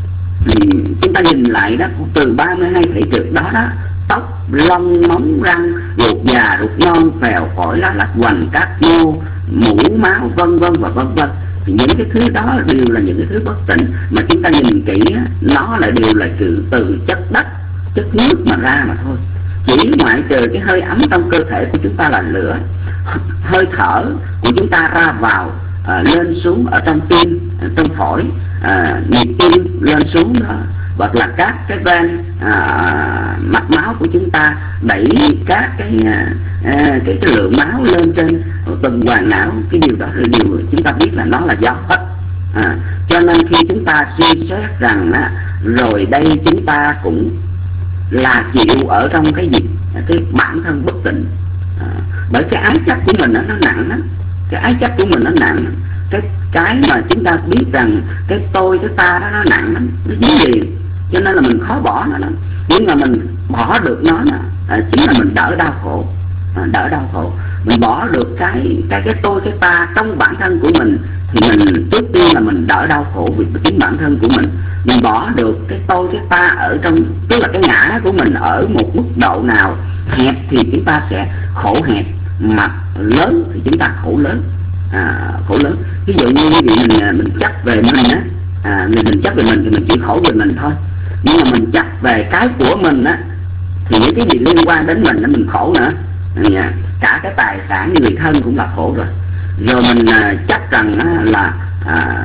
Speaker 6: chúng ta nhìn lại đó, từ ba mươi hai thể trược đó đó, tóc, lông, móng, răng, ruột già, ruột non, phèo, phổi, lá lách, hoành, cát, mô, mũ, máu, vân vân và vân vân. Thì những cái thứ đó đều là những cái thứ bất tịnh, mà chúng ta nhìn kỹ á, nó lại đều là sự từ chất đất, chất nước mà ra mà thôi. Chỉ ngoại trừ cái hơi ấm trong cơ thể của chúng ta là lửa, hơi thở của chúng ta ra vào, à, lên xuống ở trong tim, ở trong phổi, à, nhịp tim lên xuống đó, hoặc là các cái ven à, mạch máu của chúng ta đẩy các cái à, cái, cái lượng máu lên trên tuần hoàn não. Cái điều đó là điều chúng ta biết là nó là do hết. À, cho nên khi chúng ta suy xét rằng á, rồi đây chúng ta cũng là chịu ở trong cái gì, cái bản thân bất tịnh. À, bởi cái ái chấp của mình đó, nó nặng lắm. Cái ái chấp của mình nó nặng. Cái cái mà chúng ta biết rằng cái tôi, cái ta đó nó nặng lắm, nó dính liền, cho nên là mình khó bỏ nó lắm. Nhưng mà mình bỏ được nó, nó à, chính là mình đỡ đau khổ, à, đỡ đau khổ. Mình bỏ được cái cái cái tôi, cái ta trong bản thân của mình, thì mình trước tiên là mình đỡ đau khổ vì chính bản thân của mình. Mình bỏ được cái tôi, cái ta ở trong, tức là cái ngã của mình ở một mức độ nào hẹp thì chúng ta sẽ khổ hẹp, mà lớn thì chúng ta khổ lớn. À, khổ lớn. Ví dụ như ví dụ mình mình chấp về mình á, à, mình mình chấp về mình thì mình chỉ khổ về mình thôi. Nhưng mà mình chấp về cái của mình á, thì những cái gì liên quan đến mình nó mình khổ nữa. À, cả cái tài sản người thân cũng là khổ rồi. Rồi mình à, chấp rằng á, là à,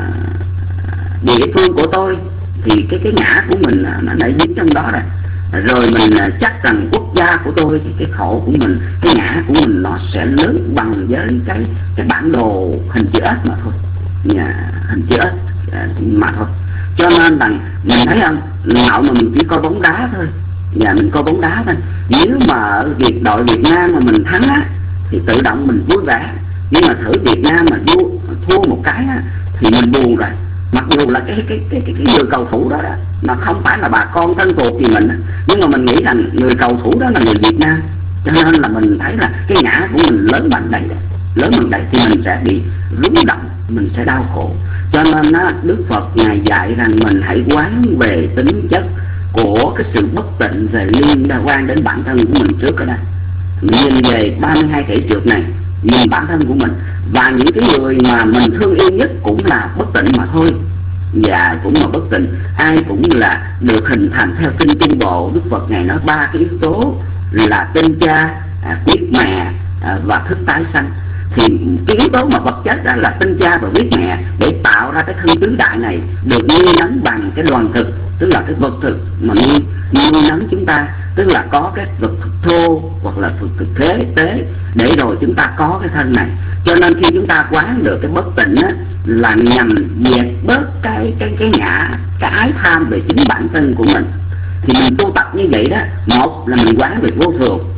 Speaker 6: địa phương của tôi, thì cái cái ngã của mình nó đã dính trong đó rồi. Rồi mình à, chắc rằng quốc gia của tôi, thì cái khổ của mình, cái ngã của mình nó sẽ lớn bằng với cái cái bản đồ hình chữ S mà thôi, nhà, hình chữ S à, mà thôi. Cho nên rằng mình thấy không, ngạo mà mình chỉ coi bóng đá thôi, và mình coi bóng đá thôi. Nếu mà ở Việt đội Việt Nam mà mình thắng á, thì tự động mình vui vẻ. Nhưng mà thử Việt Nam mà thua, thua một cái á, thì mình buồn rồi. Mặc dù là cái cái cái cái, cái người cầu thủ đó, đó nó không phải là bà con thân thuộc gì mình, nhưng mà mình nghĩ rằng người cầu thủ đó là người Việt Nam, cho nên là mình thấy là cái ngã của mình lớn bằng đấy, lớn bằng đấy thì mình sẽ bị rung động, mình sẽ đau khổ. Cho nên á, Đức Phật Ngài dạy rằng mình hãy quán về tính chất của cái sự bất tịnh về liên quan đến bản thân của mình trước đó. Đây nhìn về ba mươi hai thể trược này, nhìn bản thân của mình, và những cái người mà mình thương yêu nhất cũng là bất tịnh mà thôi, và cũng là bất tịnh. Ai cũng là được hình thành theo kinh Trung Bộ. Đức Phật Ngài nói ba cái yếu tố là tinh cha, à, quyết mẹ, à, và thức tái sanh. Thì cái yếu tố mà vật chất đó là tinh cha và quyết mẹ, để tạo ra cái thân tứ đại này được nuôi nấng bằng cái đoàn thực, tức là cái vật thực mà nuôi nuôi nấng chúng ta, tức là có cái vật thực thô hoặc là vật thực thế tế, để rồi chúng ta có cái thân này. Cho nên khi chúng ta quán được cái bất tịnh á, là nhằm diệt bớt cái cái cái ngã, cái ái tham về chính bản thân của mình. Thì mình tu tập như vậy đó, một là mình quán về vô thường,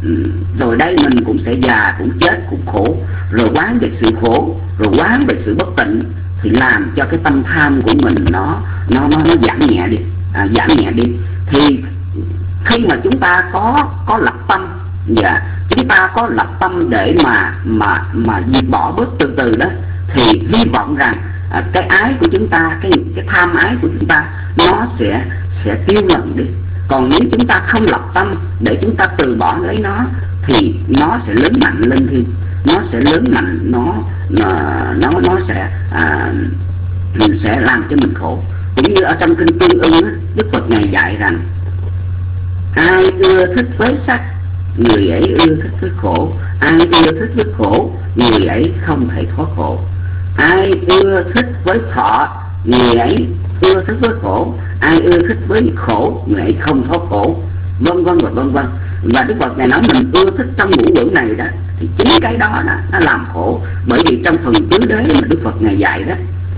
Speaker 6: rồi đây mình cũng sẽ già, cũng chết, cũng khổ, rồi quán về sự khổ, rồi quán về sự bất tịnh, thì làm cho cái tâm tham của mình nó nó nó, nó giảm nhẹ đi, à, giảm nhẹ đi. Thì khi mà chúng ta có có lập tâm, dạ, chúng ta có lập tâm để mà mà mà diệt bỏ bớt từ từ đó, thì hy vọng rằng à, cái ái của chúng ta, cái cái tham ái của chúng ta nó sẽ sẽ tiêu lần đi. Còn nếu chúng ta không lập tâm để chúng ta từ bỏ lấy nó, thì nó sẽ lớn mạnh lên thêm, nó sẽ lớn mạnh, nó nó nó, nó sẽ à, mình sẽ làm cho mình khổ. Cũng như ở trong kinh Tương Ưng á, Đức Phật ngài dạy rằng ai ưa thích với sắc, người ấy ưa thích với khổ. Ai ưa thích với khổ, người ấy không thể thoát khổ. Ai ưa thích với thọ, người ấy ưa thích với khổ. Ai ưa thích với khổ, người ấy không thoát khổ, vân vân và vân vân. Và Đức Phật ngài nói mình ưa thích trong ngũ uẩn này đó, thì chính cái đó đó nó làm khổ. Bởi vì trong phần tứ đế mà Đức Phật ngài dạy đó,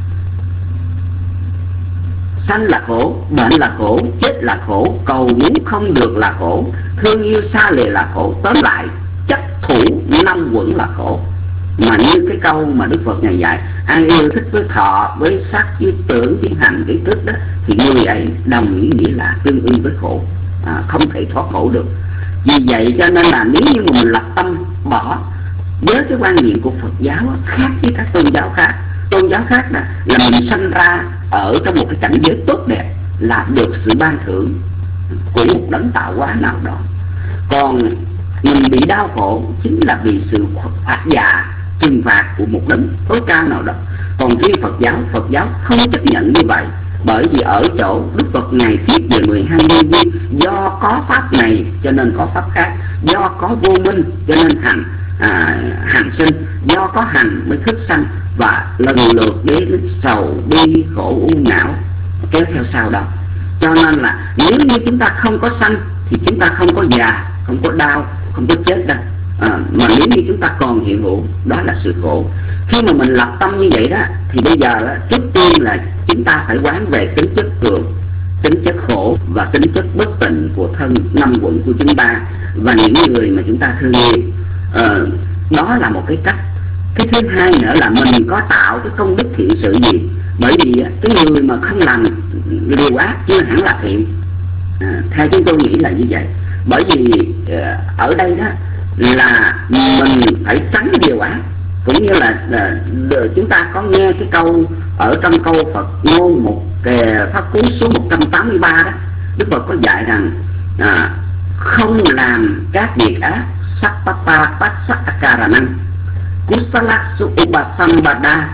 Speaker 6: sanh là khổ, bệnh là khổ, chết là khổ, cầu muốn không được là khổ, thương yêu xa lìa là khổ, tóm lại chấp thủ năm uẩn là khổ. Mà như cái câu mà Đức Phật ngài dạy, ai yêu thích với thọ, với sắc, với tưởng, với hành, với thức đó, thì người ấy đồng ý nghĩa là tương ưng với khổ, à, không thể thoát khổ được. Vì vậy cho nên là nếu như mà mình lập tâm bỏ với cái quan niệm của Phật giáo khác với các tôn giáo khác, tôn giáo khác là, là mình sanh ra ở trong một cái cảnh giới tốt đẹp, là được sự ban thưởng của một đấng tạo hóa nào đó. Còn mình bị đau khổ chính là vì sự phạt dạ, trừng phạt của một đấng tối cao nào đó. Còn riêng Phật giáo, Phật giáo không chấp nhận như vậy. Bởi vì ở chỗ Đức Phật ngài thuyết về mười hai nhân duyên, do có pháp này cho nên có pháp khác, do có vô minh cho nên hành à, hành sinh, do có hành mới thức sanh, và lần lượt đến sầu bi khổ u não kéo theo sau đó. Cho nên là nếu như chúng ta không có sanh thì chúng ta không có già, không có đau, không có chết đâu. À, mà nếu như chúng ta còn hiện hữu, đó là sự khổ. Khi mà mình lập tâm như vậy đó, thì bây giờ đó, trước tiên là chúng ta phải quán về tính chất cường, tính chất khổ và tính chất bất tịnh của thân năm uẩn của chúng ta và những người mà chúng ta thương yêu. À, đó là một cái cách. Cái thứ hai nữa là mình có tạo cái công đức thiện sự gì. Bởi vì cái người mà không làm điều ác chưa hẳn là thiện. À, theo chúng tôi nghĩ là như vậy. Bởi vì à, ở đây đó là mình phải tránh điều ác. Cũng như là, là, là chúng ta có nghe cái câu ở trong câu Phật ngôn một cái pháp cú số một trăm tám mươi ba đó, Đức Phật có dạy rằng à, không làm các việc ác, sappapa pasakaranang kusalasu ubasambada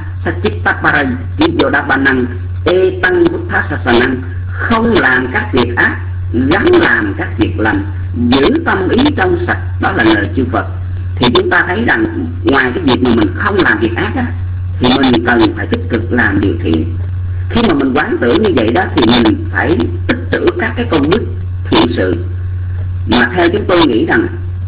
Speaker 6: sachittaparayyodabanang etang buddhasasanang. Không làm các việc ác, gắn làm các việc lành, giữ tâm ý trong sạch, đó là lời chư Phật. Thì chúng ta thấy rằng ngoài cái việc mà mình không làm việc ác á, thì mình cần phải tích cực làm điều thiện. Khi mà mình quán tưởng như vậy đó, thì mình phải tích trữ các cái công đức thiện sự. Mà theo chúng tôi nghĩ rằng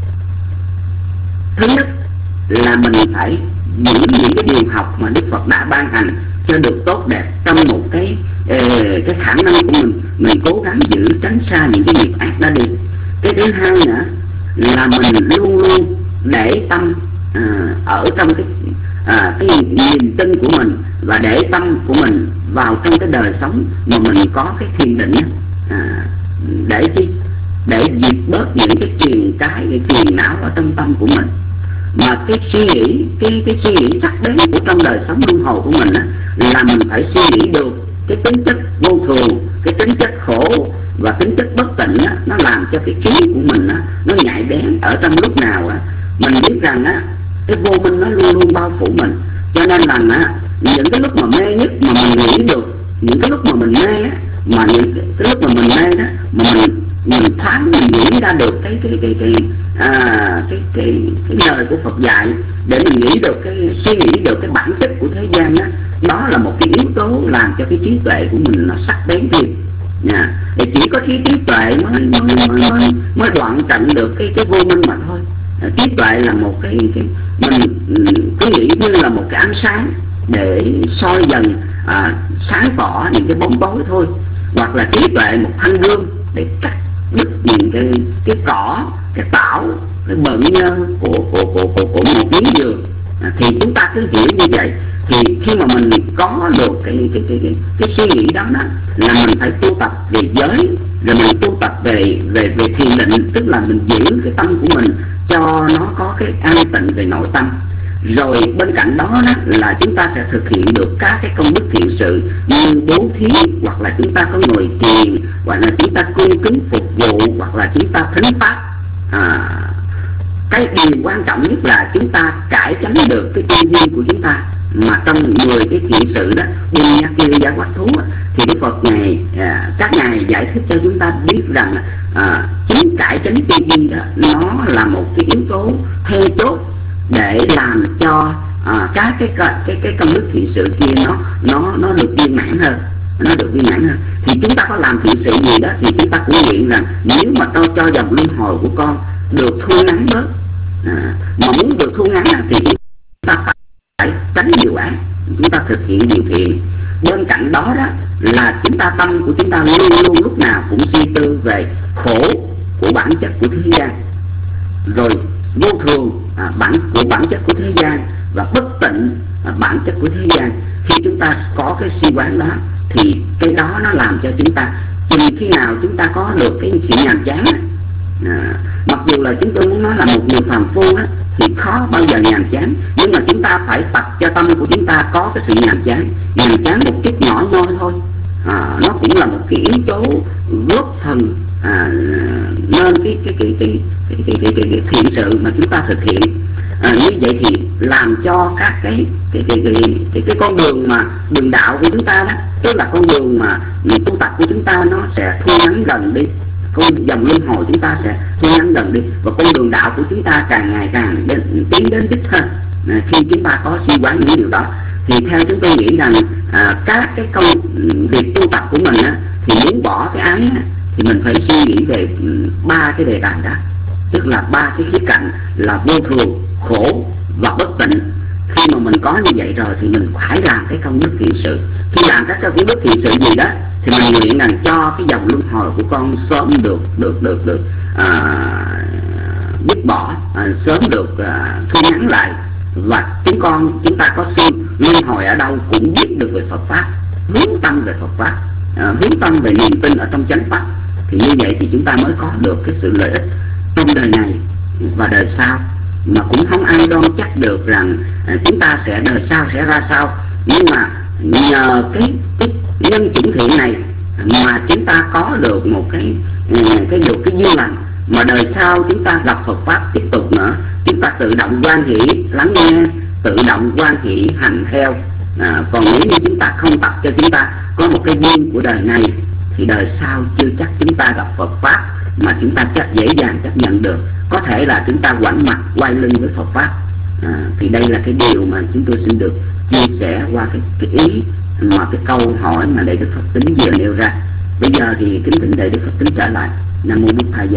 Speaker 6: thứ nhất là mình phải giữ những cái điều học mà Đức Phật đã ban hành cho được tốt đẹp trong một cái cái khả năng của mình. Mình cố gắng giữ tránh xa những cái việc ác đó đi. Cái thứ hai nữa là mình luôn luôn để tâm à, ở trong cái à, cái niềm tin của mình, và để tâm của mình vào trong cái đời sống mà mình có cái thiền định à, để chi để diệt bớt những cái truyền cái cái truyền não ở trong tâm của mình. Mà cái suy nghĩ cái cái suy nghĩ sắc bén của trong đời sống luân hồi của mình á, là mình phải suy nghĩ được cái tính chất vô thường, cái tính chất khổ và tính chất bất tịnh á, nó làm cho cái trí của mình á, nó nhạy bén. Ở trong lúc nào á, mình biết rằng á, cái vô minh nó luôn luôn bao phủ mình. Cho nên là á, những cái lúc mà mê nhất mà mình nghĩ được, những cái lúc mà mình mê á, mà những cái, cái lúc mà mình mê đó mà mình mình thoáng mình nghĩ ra được cái cái cái cái à, cái cái cái lời của Phật dạy, để mình nghĩ được cái suy nghĩ được cái bản chất của thế gian đó, đó là một cái yếu tố làm cho cái trí tuệ của mình nó sắc bén thêm. Nha, để chỉ có trí trí tuệ mới mới mới, mới đoạn tận được cái cái vô minh mà thôi. À, trí tuệ là một cái, cái mình cứ nghĩ như là một cái ánh sáng để soi dần à, sáng tỏ những cái bóng tối thôi, hoặc là trí tuệ một thanh gươm để cắt đứt những cái cái cỏ, cái tảo, cái bận nhơ của của của của, của một miếng dừa. À, thì chúng ta cứ hiểu như vậy, thì khi mà mình có được cái cái cái cái, cái suy nghĩ đó, đó là mình phải tu tập về giới, rồi mình tu tập về về về thiền định, tức là mình giữ cái tâm của mình cho nó có cái an tịnh về nội tâm. Rồi bên cạnh đó, đó là chúng ta sẽ thực hiện được các cái công đức thiện sự như bố thí, hoặc là chúng ta có ngồi thiền, hoặc là chúng ta cung kính phục vụ, hoặc là chúng ta thính pháp. à, Cái điều quan trọng nhất là chúng ta cải tránh được cái tư duy của chúng ta. Mà trong mười cái thiện sự đó, Buddha Nhắc Kia Giá Quát Thú, thì Đức Phật Ngài, à, các Ngài giải thích cho chúng ta biết rằng à, chính cải tránh tư duy đó, nó là một cái yếu tố then chốt để làm cho à, các cái cái cái công đức thiện sự kia nó nó nó được viên mãn hơn, nó được viên mãn hơn. Thì chúng ta có làm thiện sự gì đó thì chúng ta cũng nguyện rằng nếu mà tôi cho dòng luân hồi của con được thu ngắn bớt, à, mà muốn được thu ngắn thì chúng ta phải tránh điều ác, chúng ta thực hiện điều thiện. Bên cạnh đó đó là chúng ta tâm của chúng ta luôn luôn lúc nào cũng suy tư về khổ của bản chất của thế gian, rồi vô thường à, bản của bản chất của thế gian, và bất tịnh à, bản chất của thế gian. Khi chúng ta có cái suy quán đó thì cái đó nó làm cho chúng ta, chừng khi nào chúng ta có được cái sự nhàm chán à, mặc dù là chúng tôi muốn nói là một người phàm phu á, thì khó bao giờ nhàm chán, nhưng mà chúng ta phải tập cho tâm của chúng ta có cái sự nhàm chán, nhàm chán một chút nhỏ nhoi thôi. À, nó cũng là một cái yếu tố góp phần à, nên cái cái cái cái cái, cái, cái, cái, cái thiện sự mà chúng ta thực hiện. À, như vậy thì làm cho các cái cái cái cái, cái, cái con đường mà đường đạo của chúng ta đó, tức là con đường mà tu tập của chúng ta nó sẽ thu ngắn dần đi, con dòng luân hồi chúng ta sẽ thu ngắn dần đi, và con đường đạo của chúng ta càng ngày càng đến, tiến đến đích hơn. À, khi chúng ta có suy quán những điều đó thì theo chúng tôi nghĩ rằng à, các cái công việc tu tập của mình á, thì muốn bỏ cái ái á, thì mình phải suy nghĩ về ba cái đề tài đó, tức là ba cái khía cạnh là vô thường, khổ và bất tịnh. Khi mà mình có như vậy rồi thì mình phải làm cái công đức thiện sự. Khi làm các công đức thiện sự gì đó thì mình nguyện rằng cho cái dòng luân hồi của con sớm được được được được à, dứt bỏ, à, sớm được à, thu ngắn lại, và chúng con chúng ta có sự luân hồi ở đâu cũng biết được về Phật pháp, hướng tâm về Phật pháp, à, hướng tâm về niềm tin ở trong chánh pháp. Thì như vậy thì chúng ta mới có được cái sự lợi ích trong đời này và đời sau. Mà cũng không ai đoan chắc được rằng à, chúng ta sẽ đời sau sẽ ra sao, nhưng mà nhờ cái, cái nhân chủng thiện này mà chúng ta có được một cái cái được cái duyên lành, mà đời sau chúng ta gặp Phật pháp tiếp tục nữa, chúng ta tự động hoan hỷ lắng nghe, tự động hoan hỷ hành theo. À, còn nếu như chúng ta không tập cho chúng ta có một cái duyên của đời này thì đời sau chưa chắc chúng ta gặp Phật pháp mà chúng ta chắc dễ dàng chấp nhận được. Có thể là chúng ta ngoảnh mặt quay lưng với Phật pháp. À, thì đây là cái điều mà chúng tôi xin được chia sẻ qua cái, cái ý mà cái câu hỏi mà Đại Đức Phật Tính vừa nêu ra. Bây giờ thì kính thỉnh Đại Đức Phật Tính trở lại. Nam mô Bụt Thầy.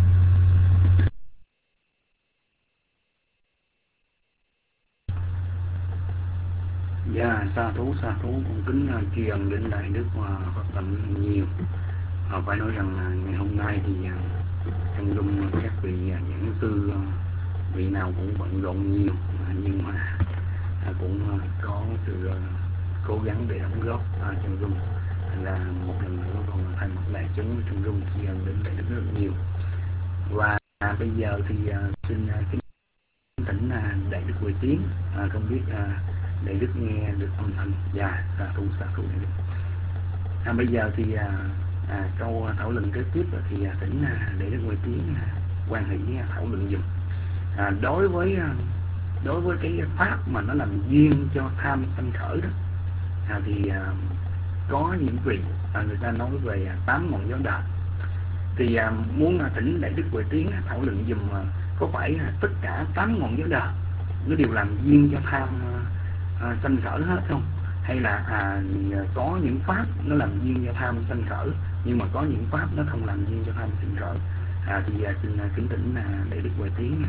Speaker 5: Dạ, sa thú sa thú con kính uh, tri ân đến Đại Đức uh, Phật Tịnh nhiều. Uh, phải nói rằng uh, ngày hôm nay thì uh, trong dung uh, các vị uh, giảng sư uh, vị nào cũng bận rộn nhiều, uh, nhưng mà uh, cũng uh, có sự uh, cố gắng để đóng góp uh, trong dung. Là một lần nữa còn thay mặt đại chúng trong dung tri ân đến Đại Đức rất nhiều. Và uh, bây giờ thì uh, xin uh, kính thỉnh uh, Đại Đức Huệ Tiến, uh, không biết uh, Đại Đức nghe được âm thanh. Dạ, sa thú sa thú Đại Đức. À, bây giờ thì à, à, câu thảo luận kế tiếp thì à, thỉnh à, Đại Đức Huệ Tiến à, quan hỷ à, thảo luận dùm. À, đối với à, đối với cái pháp mà nó làm duyên cho tham sanh khởi đó, à, thì à, có những vị à, người ta nói về à, tám ngọn gió đợt. Thì à, muốn à, thỉnh Đại Đức Huệ Tiến à, thảo luận dùm à, có phải à, tất cả tám ngọn gió đợt nó đều làm duyên cho tham à, À, sanh khởi hết không, hay là à, có những pháp nó làm duyên cho tham sanh khởi, nhưng mà có những pháp nó không làm duyên cho tham sanh khởi. À, thì à, xin à, kính thỉnh à, Đại Đức Huệ Tiến.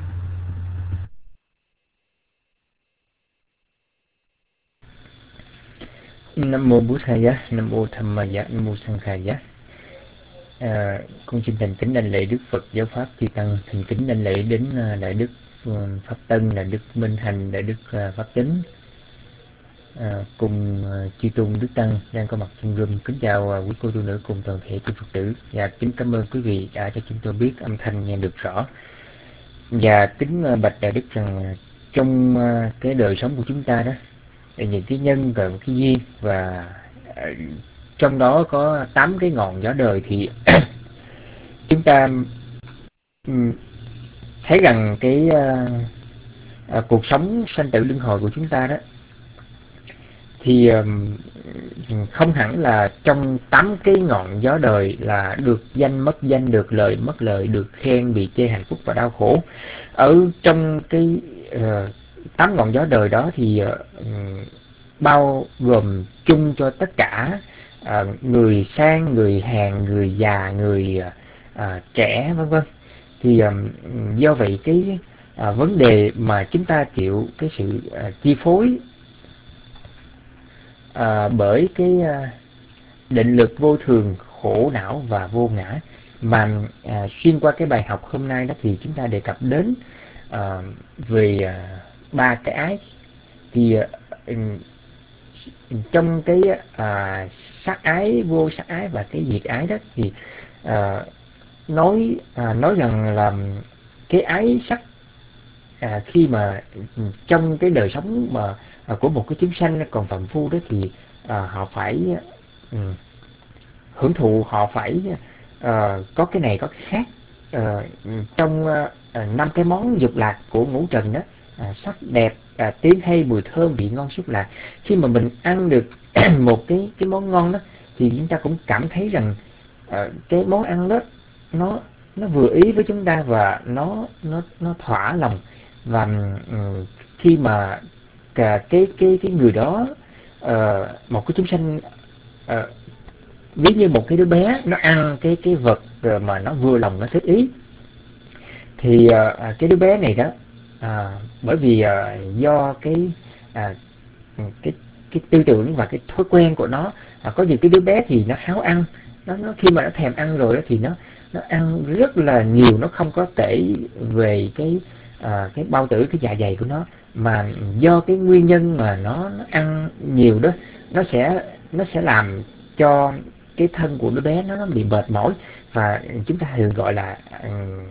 Speaker 3: Nam mô Bụt Thầy, Nam mô Tham Maya, Nam mô Sang Khai.
Speaker 7: À, con xin thành kính đảnh lễ Đức Phật Giáo Pháp Chư Tăng, thành kính đảnh lễ đến uh, Đại Đức uh, Pháp Tân, Đại Đức Minh Hành, Đại Đức uh, Pháp Chánh, à, cùng uh, Chư Tôn Đức Tăng đang có mặt trong room. Kính chào uh, quý cô tu nữ cùng toàn thể chư Phật tử, và kính cảm ơn quý vị đã cho chúng tôi biết âm thanh nghe được rõ. Và kính uh, bạch Đại Đức rằng uh, trong uh, cái đời sống của chúng ta đó, những cái nhân và cái duyên, và uh, trong đó có tám cái ngọn gió đời, thì chúng ta um, thấy rằng cái uh, uh, cuộc sống sanh tử luân hồi của chúng ta đó, thì um, không hẳn là trong tám cái ngọn gió đời là được danh mất danh, được lợi mất lợi, được khen bị chê, hạnh phúc và đau khổ. Ở trong cái uh, tám ngọn gió đời đó thì uh, bao gồm chung cho tất cả uh, người sang, người hèn, người già, người uh, trẻ vân vân. Thì um, do vậy cái uh, vấn đề mà chúng ta chịu cái sự uh, chi phối À, bởi cái à, định lực vô thường, khổ não và vô ngã, mà à, xuyên qua cái bài học hôm nay đó thì chúng ta đề cập đến à, về à, ba cái ái. Thì à, trong cái à, sắc ái, vô sắc ái và cái diệt ái đó, thì à, nói à, nói rằng là cái ái sắc à, khi mà trong cái đời sống mà À, của một cái chúng sanh còn phàm phu đó, thì à, họ phải um, hưởng thụ, họ phải à, có cái này có cái khác. à, trong à, năm cái món dục lạc của ngũ trần đó, à, sắc đẹp, à, tiếng hay, mùi thơm, vị ngon, xúc lạc. Khi mà mình ăn được một cái cái món ngon đó, thì chúng ta cũng cảm thấy rằng à, cái món ăn đó nó nó vừa ý với chúng ta, và nó nó nó thỏa lòng. Và um, khi mà cả cái cái cái người đó, uh, một cái chúng sanh, uh, ví như một cái đứa bé nó ăn cái cái vật uh, mà nó vừa lòng, nó thích ý, thì uh, cái đứa bé này đó, uh, bởi vì uh, do cái uh, cái cái tư tưởng và cái thói quen của nó, uh, có những cái đứa bé thì nó háo ăn, nó, nó khi mà nó thèm ăn rồi đó thì nó nó ăn rất là nhiều, nó không có kể về cái uh, cái bao tử, cái dạ dày của nó, mà do cái nguyên nhân mà nó, nó ăn nhiều đó, nó sẽ nó sẽ làm cho cái thân của đứa bé nó, nó bị mệt mỏi, và chúng ta thường gọi là um,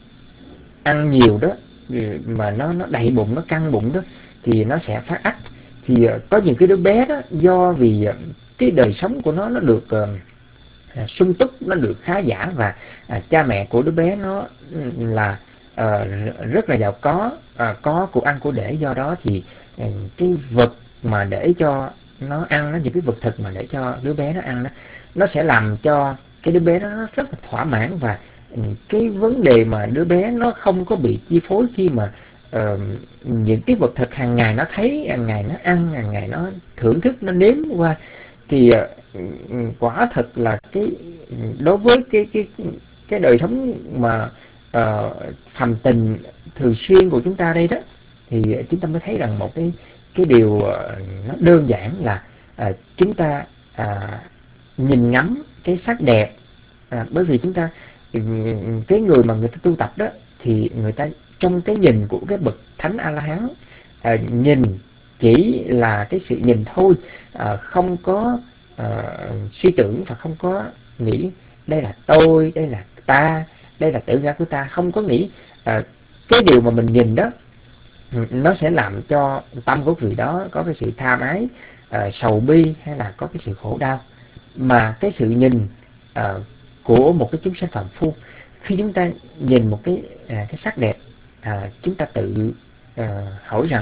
Speaker 7: ăn nhiều đó mà nó nó đầy bụng, nó căng bụng đó, thì nó sẽ phát ách. Thì uh, có những cái đứa bé đó, do vì uh, cái đời sống của nó nó được uh, sung túc, nó được khá giả, và uh, cha mẹ của đứa bé nó là Uh, rất là giàu có, uh, có của ăn của để, do đó thì uh, cái vật mà để cho nó ăn, nó những cái vật thực mà để cho đứa bé nó ăn đó, nó sẽ làm cho cái đứa bé đó nó rất là thỏa mãn. Và uh, cái vấn đề mà đứa bé nó không có bị chi phối khi mà uh, những cái vật thực hàng ngày nó thấy, hàng ngày nó ăn, hàng ngày nó thưởng thức, nó nếm qua, thì uh, quả thật là cái đối với cái cái cái đời sống mà Uh, phàm tình thường xuyên của chúng ta đây đó, thì chúng ta mới thấy rằng một cái cái điều uh, nó đơn giản là uh, chúng ta uh, nhìn ngắm cái sắc đẹp. Uh, bởi vì chúng ta uh, cái người mà người ta tu tập đó, thì người ta trong cái nhìn của cái bậc thánh A La Hán, uh, nhìn chỉ là cái sự nhìn thôi, uh, không có uh, suy tưởng, và không có nghĩ đây là tôi, đây là ta, đây là tự ngã của ta, không có nghĩ à, cái điều mà mình nhìn đó nó sẽ làm cho tâm của người đó có cái sự tham ái, à, sầu bi, hay là có cái sự khổ đau. Mà cái sự nhìn à, của một cái chúng sanh phàm phu, khi chúng ta nhìn một cái à, cái sắc đẹp, à, chúng ta tự à, hỏi rằng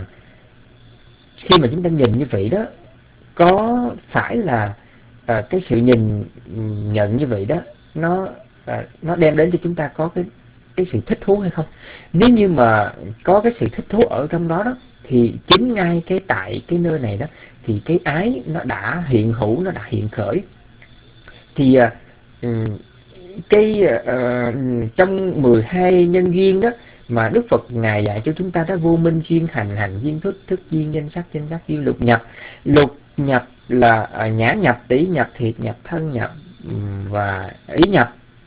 Speaker 7: khi mà chúng ta nhìn như vậy đó, có phải là à, cái sự nhìn nhận như vậy đó nó À, nó đem đến cho chúng ta có cái cái sự thích thú hay không? Nếu như mà có cái sự thích thú ở trong đó đó, thì chính ngay cái tại cái nơi này đó, thì cái ái nó đã hiện hữu, nó đã hiện khởi. Thì uh, cái uh, trong mười hai nhân duyên đó mà Đức Phật Ngài dạy cho chúng ta đó, vô minh duyên, hành hành duyên, thức thức duyên, danh sắc danh sắc duyên, lục nhập. Lục nhập là uh, nhã nhập, tỷ nhập, thiệt nhập, thân nhập và ý nhập.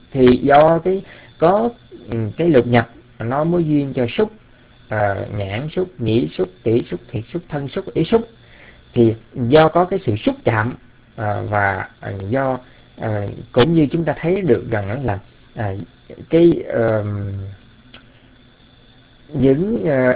Speaker 7: Thì do cái có cái lục nhập nó mối duyên cho xúc, à, nhãn xúc, nhĩ xúc, tỷ xúc, thiệt xúc, thân xúc, ý xúc. Thì do có cái sự xúc chạm, à, và à, do à, cũng như chúng ta thấy được rằng là à, cái uh, những uh,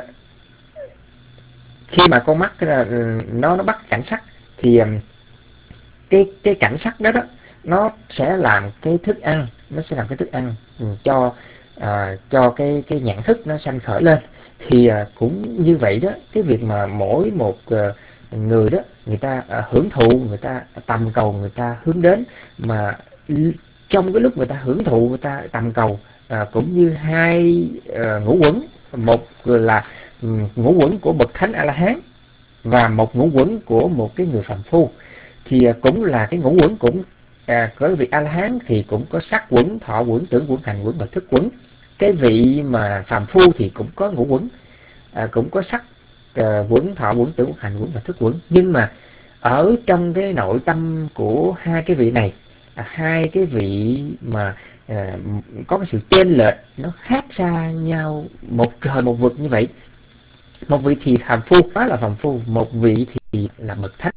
Speaker 7: khi mà con mắt uh, nó nó bắt cảnh sắc thì um, cái cái cảnh sắc đó đó nó sẽ làm cái thức ăn, nó sẽ làm cái thức ăn cho à, cho cái cái nhãn thức nó sanh khởi lên. Thì à, cũng như vậy đó, cái việc mà mỗi một à, người đó, người ta à, hưởng thụ, người ta tầm cầu, người ta hướng đến, mà trong cái lúc người ta hưởng thụ, người ta tầm cầu, à, cũng như hai à, ngũ quẩn, một là um, ngũ quẩn của bậc thánh A La Hán và một ngũ quẩn của một cái người phàm phu. Thì à, cũng là cái ngũ quẩn cũng à, có vị A La Hán thì cũng có sắc quẩn, thọ quẩn, tưởng quẩn, hành quẩn và thức quẩn. Cái vị mà phàm phu thì cũng có ngũ quẩn, à, cũng có sắc à, quẩn, thọ quẩn, tưởng quẩn, hành quẩn và thức quẩn. Nhưng mà ở trong cái nội tâm của hai cái vị này, à, hai cái vị mà à, có cái sự chênh lệch nó khác xa nhau một trời một vực như vậy. Một vị thì phàm phu, đó là phàm phu, một vị thì là bậc thánh.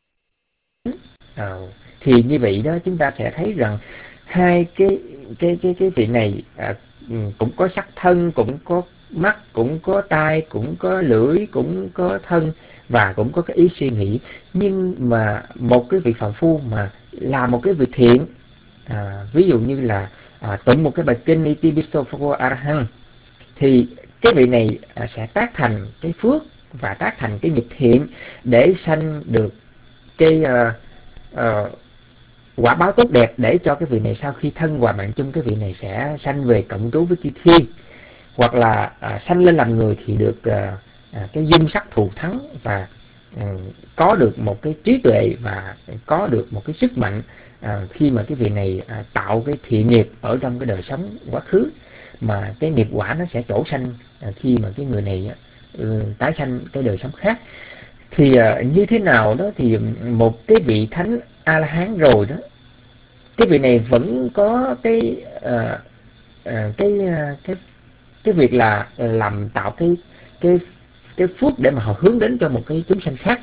Speaker 7: À, thì như vậy đó, chúng ta sẽ thấy rằng hai cái cái cái cái vị này à, cũng có sắc thân, cũng có mắt, cũng có tai, cũng có lưỡi, cũng có thân và cũng có cái ý suy nghĩ. Nhưng mà một cái vị phàm phu mà là một cái vị thiện, à, ví dụ như là à, tụng một cái bài kinh Iti Bisto Phoko Arahant, thì cái vị này à, sẽ tác thành cái phước và tác thành cái nghiệp thiện để sanh được cái uh, uh, quả báo tốt đẹp, để cho cái vị này sau khi thân hòa mạng chung, cái vị này sẽ sanh về cộng trú với chư thiên, hoặc là à, sanh lên làm người thì được à, à, cái dung sắc thù thắng, và à, có được một cái trí tuệ và có được một cái sức mạnh à, khi mà cái vị này à, tạo cái thiện nghiệp ở trong cái đời sống quá khứ, mà cái nghiệp quả nó sẽ trổ sanh à, khi mà cái người này ừ, tái sanh cái đời sống khác. Thì à, như thế nào đó thì một cái vị thánh A La Hán rồi đó, cái vị này vẫn có cái à, à, cái cái cái việc là làm tạo cái cái cái phước để mà họ hướng đến cho một cái chúng sanh khác.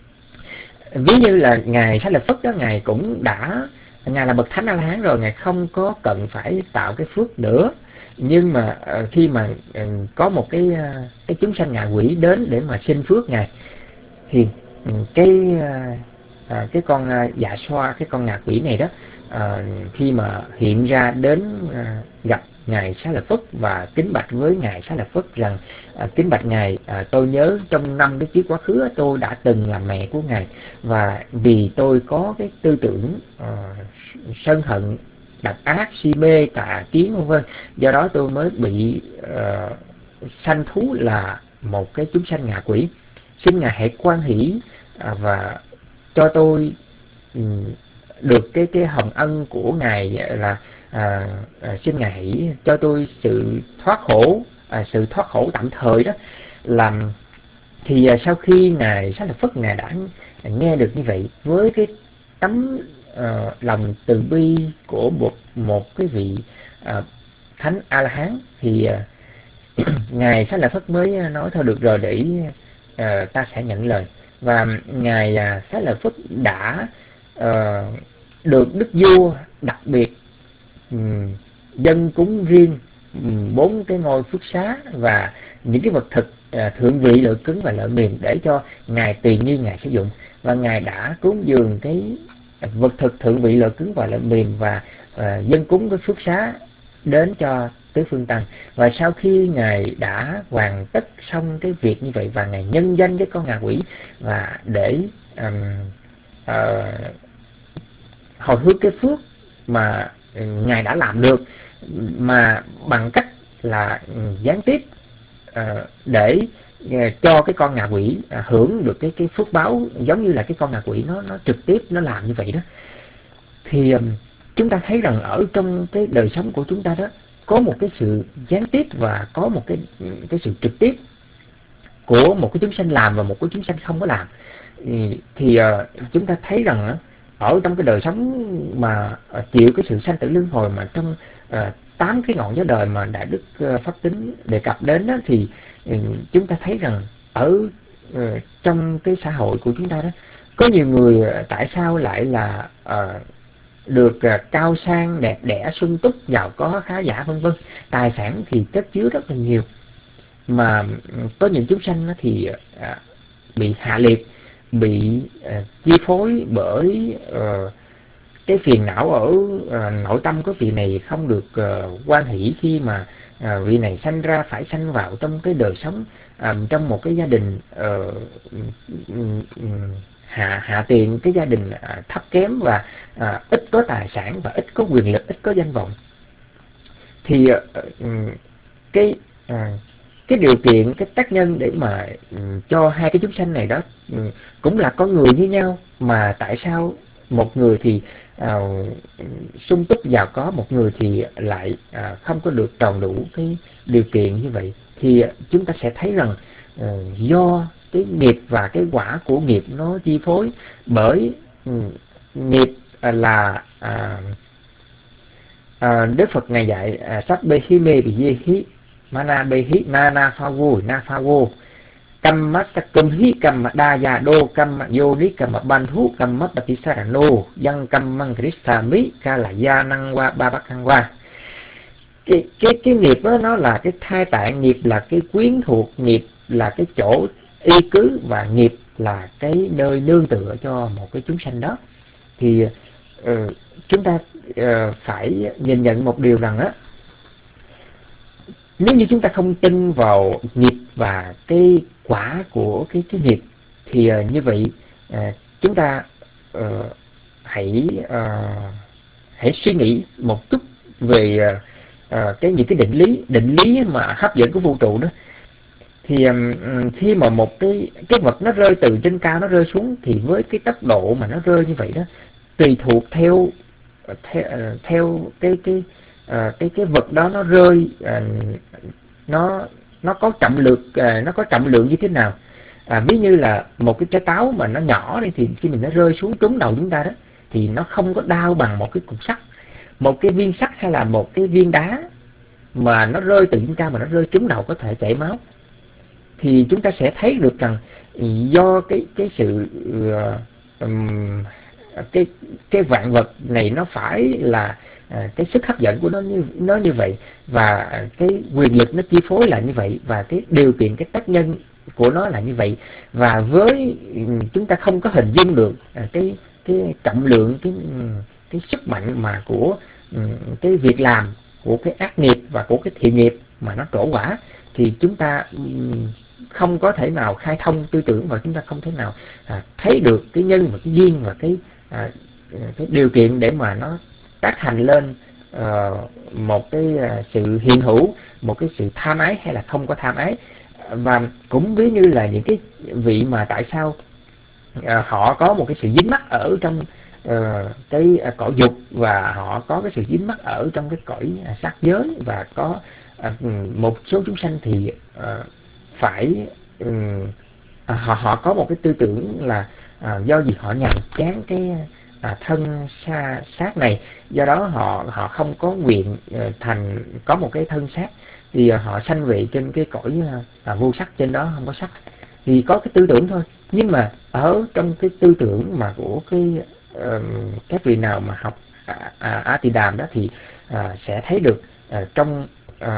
Speaker 7: Ví như là ngài Xá Lợi Phất đó, ngài cũng đã, ngài là bậc thánh A La Hán rồi, ngài không có cần phải tạo cái phước nữa. Nhưng mà khi mà có một cái cái chúng sanh ngạ quỷ đến để mà xin phước ngài, thì cái cái con dạ xoa, cái con ngạ quỷ này đó, à, khi mà hiện ra đến à, gặp ngài Xá Lợi Phất và kính bạch với ngài Xá Lợi Phất rằng à, kính bạch ngài, à, tôi nhớ trong năm cái kiếp quá khứ tôi đã từng là mẹ của ngài, và vì tôi có cái tư tưởng à, sân hận, độc ác, si mê, tà kiến vân vân, do đó tôi mới bị uh, sanh thú là một cái chúng sanh ngạ quỷ. Xin ngài hãy quan hỷ uh, và cho tôi um, được cái cái hồng ân của ngài, là à, à, xin ngài hãy cho tôi sự thoát khổ, à, sự thoát khổ tạm thời đó. Làm thì à, sau khi ngài Xá Lợi Phất ngài đã nghe được như vậy, với cái tấm à, lòng từ bi của một một cái vị à, thánh A La Hán, thì à, ngài Xá Lợi Phất mới nói thôi được rồi, để à, ta sẽ nhận lời. Và ngài à, Xá Lợi Phất đã à, được đức vua đặc biệt um, dân cúng riêng um, bốn cái ngôi phước xá và những cái vật thực uh, thượng vị, lợi cứng và lợi mềm để cho ngài tùy nghi ngài sử dụng. Và ngài đã cúng dường cái vật thực thượng vị, lợi cứng và lợi mềm và uh, dân cúng cái phước xá đến cho tứ phương tăng. Và sau khi ngài đã hoàn tất xong cái việc như vậy, và ngài nhân danh với con ngạ quỷ, và để um, uh, hồi hướng cái phước mà ngài đã làm được, mà bằng cách là gián tiếp uh, để uh, cho cái con ngạ quỷ uh, hưởng được cái cái phước báo, giống như là cái con ngạ quỷ nó nó trực tiếp nó làm như vậy đó. Thì um, chúng ta thấy rằng ở trong cái đời sống của chúng ta đó, có một cái sự gián tiếp và có một cái cái sự trực tiếp của một cái chúng sanh làm và một cái chúng sanh không có làm. Thì, thì uh, chúng ta thấy rằng uh, ở trong cái đời sống mà uh, chịu cái sự sanh tử luân hồi, mà trong uh, tám cái ngọn gió đời mà Đại Đức uh, Pháp Tính đề cập đến đó, thì uh, chúng ta thấy rằng ở uh, trong cái xã hội của chúng ta đó, có nhiều người uh, tại sao lại là uh, được uh, cao sang, đẹp đẽ, sung túc, giàu có, khá giả, vân vân, tài sản thì cất chứa rất là nhiều, mà có những chúng sanh đó thì uh, bị hạ liệt, bị uh, chi phối bởi uh, cái phiền não ở uh, nội tâm của vị này không được uh, hoan hỷ khi mà uh, vị này sanh ra phải sanh vào trong cái đời sống uh, trong một cái gia đình uh, hạ hạ tiền, cái gia đình uh, thấp kém và uh, ít có tài sản và ít có quyền lực, ít có danh vọng. Thì uh, cái uh, cái điều kiện, cái tác nhân để mà um, cho hai cái chúng sanh này đó um, cũng là con người như nhau, mà tại sao một người thì uh, sung túc giàu có, một người thì lại uh, không có được tròn đủ cái điều kiện như vậy? Thì uh, chúng ta sẽ thấy rằng uh, do cái nghiệp và cái quả của nghiệp nó chi phối. Bởi um, nghiệp uh, là uh, uh, Đức Phật Ngài dạy uh, sát bê hí mê bì dê hí mana bê hí na na pha vô na pha vô cam mắt cam hí cam đa già đô cam vô ní cam ban thú cam mắt bati sa nô dân cam mang krista mỹ ca là gia năng qua ba bát khang qua. Cái cái cái nghiệp đó nó là cái thai tạng, nghiệp là cái quyến thuộc, nghiệp là cái chỗ y cứ, và nghiệp là cái nơi nương tựa cho một cái chúng sanh đó. Thì uh, chúng ta uh, phải nhìn nhận một điều rằng á, nếu như chúng ta không tin vào nghiệp và cái quả của cái cái nghiệp thì uh, như vậy uh, chúng ta uh, hãy uh, hãy suy nghĩ một chút về uh, uh, cái những cái định lý định lý mà hấp dẫn của vũ trụ đó. Thì um, khi mà một cái cái vật nó rơi từ trên cao, nó rơi xuống, thì với cái tốc độ mà nó rơi như vậy đó, tùy thuộc theo theo, theo cái cái uh, cái cái vật đó nó rơi uh, nó nó có trọng lượng uh, nó có trọng lượng như thế nào. À, ví như là một cái trái táo mà nó nhỏ đi, thì khi mình nó rơi xuống trúng đầu chúng ta đó, thì nó không có đau bằng một cái cục sắt. Một cái viên sắt hay là một cái viên đá mà nó rơi từ trên cao mà nó rơi trúng đầu có thể chảy máu. Thì chúng ta sẽ thấy được rằng do cái cái sự uh, um, cái cái vạn vật này nó phải là uh, cái sức hấp dẫn của nó như nó như vậy, và cái quyền lực nó chi phối là như vậy, và cái điều kiện, cái tác nhân của nó là như vậy. Và với chúng ta không có hình dung được uh, cái cái trọng lượng, cái cái sức mạnh mà của um, cái việc làm, của cái ác nghiệp và của cái thiện nghiệp mà nó trổ quả, thì chúng ta um, không có thể nào khai thông tư tưởng, và chúng ta không thể nào à, thấy được cái nhân và cái duyên và cái à, cái điều kiện để mà nó tác thành lên à, một cái à, sự hiện hữu, một cái sự tham ái hay là không có tham ái. Và cũng ví như là những cái vị mà tại sao à, họ có một cái sự dính mắc ở trong à, cái à, cõi dục, và họ có cái sự dính mắc ở trong cái cõi à, sắc giới, và có à, một số chúng sanh thì à, phải um, à, họ họ có một cái tư tưởng là à, do gì họ nhàm chán cái à, thân xa xác này, do đó họ họ không có nguyện uh, thành có một cái thân xác, thì uh, họ sanh về trên cái cõi uh, vô sắc, trên đó không có sắc. Thì có cái tư tưởng thôi, nhưng mà ở trong cái tư tưởng mà của cái uh, các vị nào mà học à, à, A Tỳ Đàm đó, thì uh, sẽ thấy được uh, trong uh,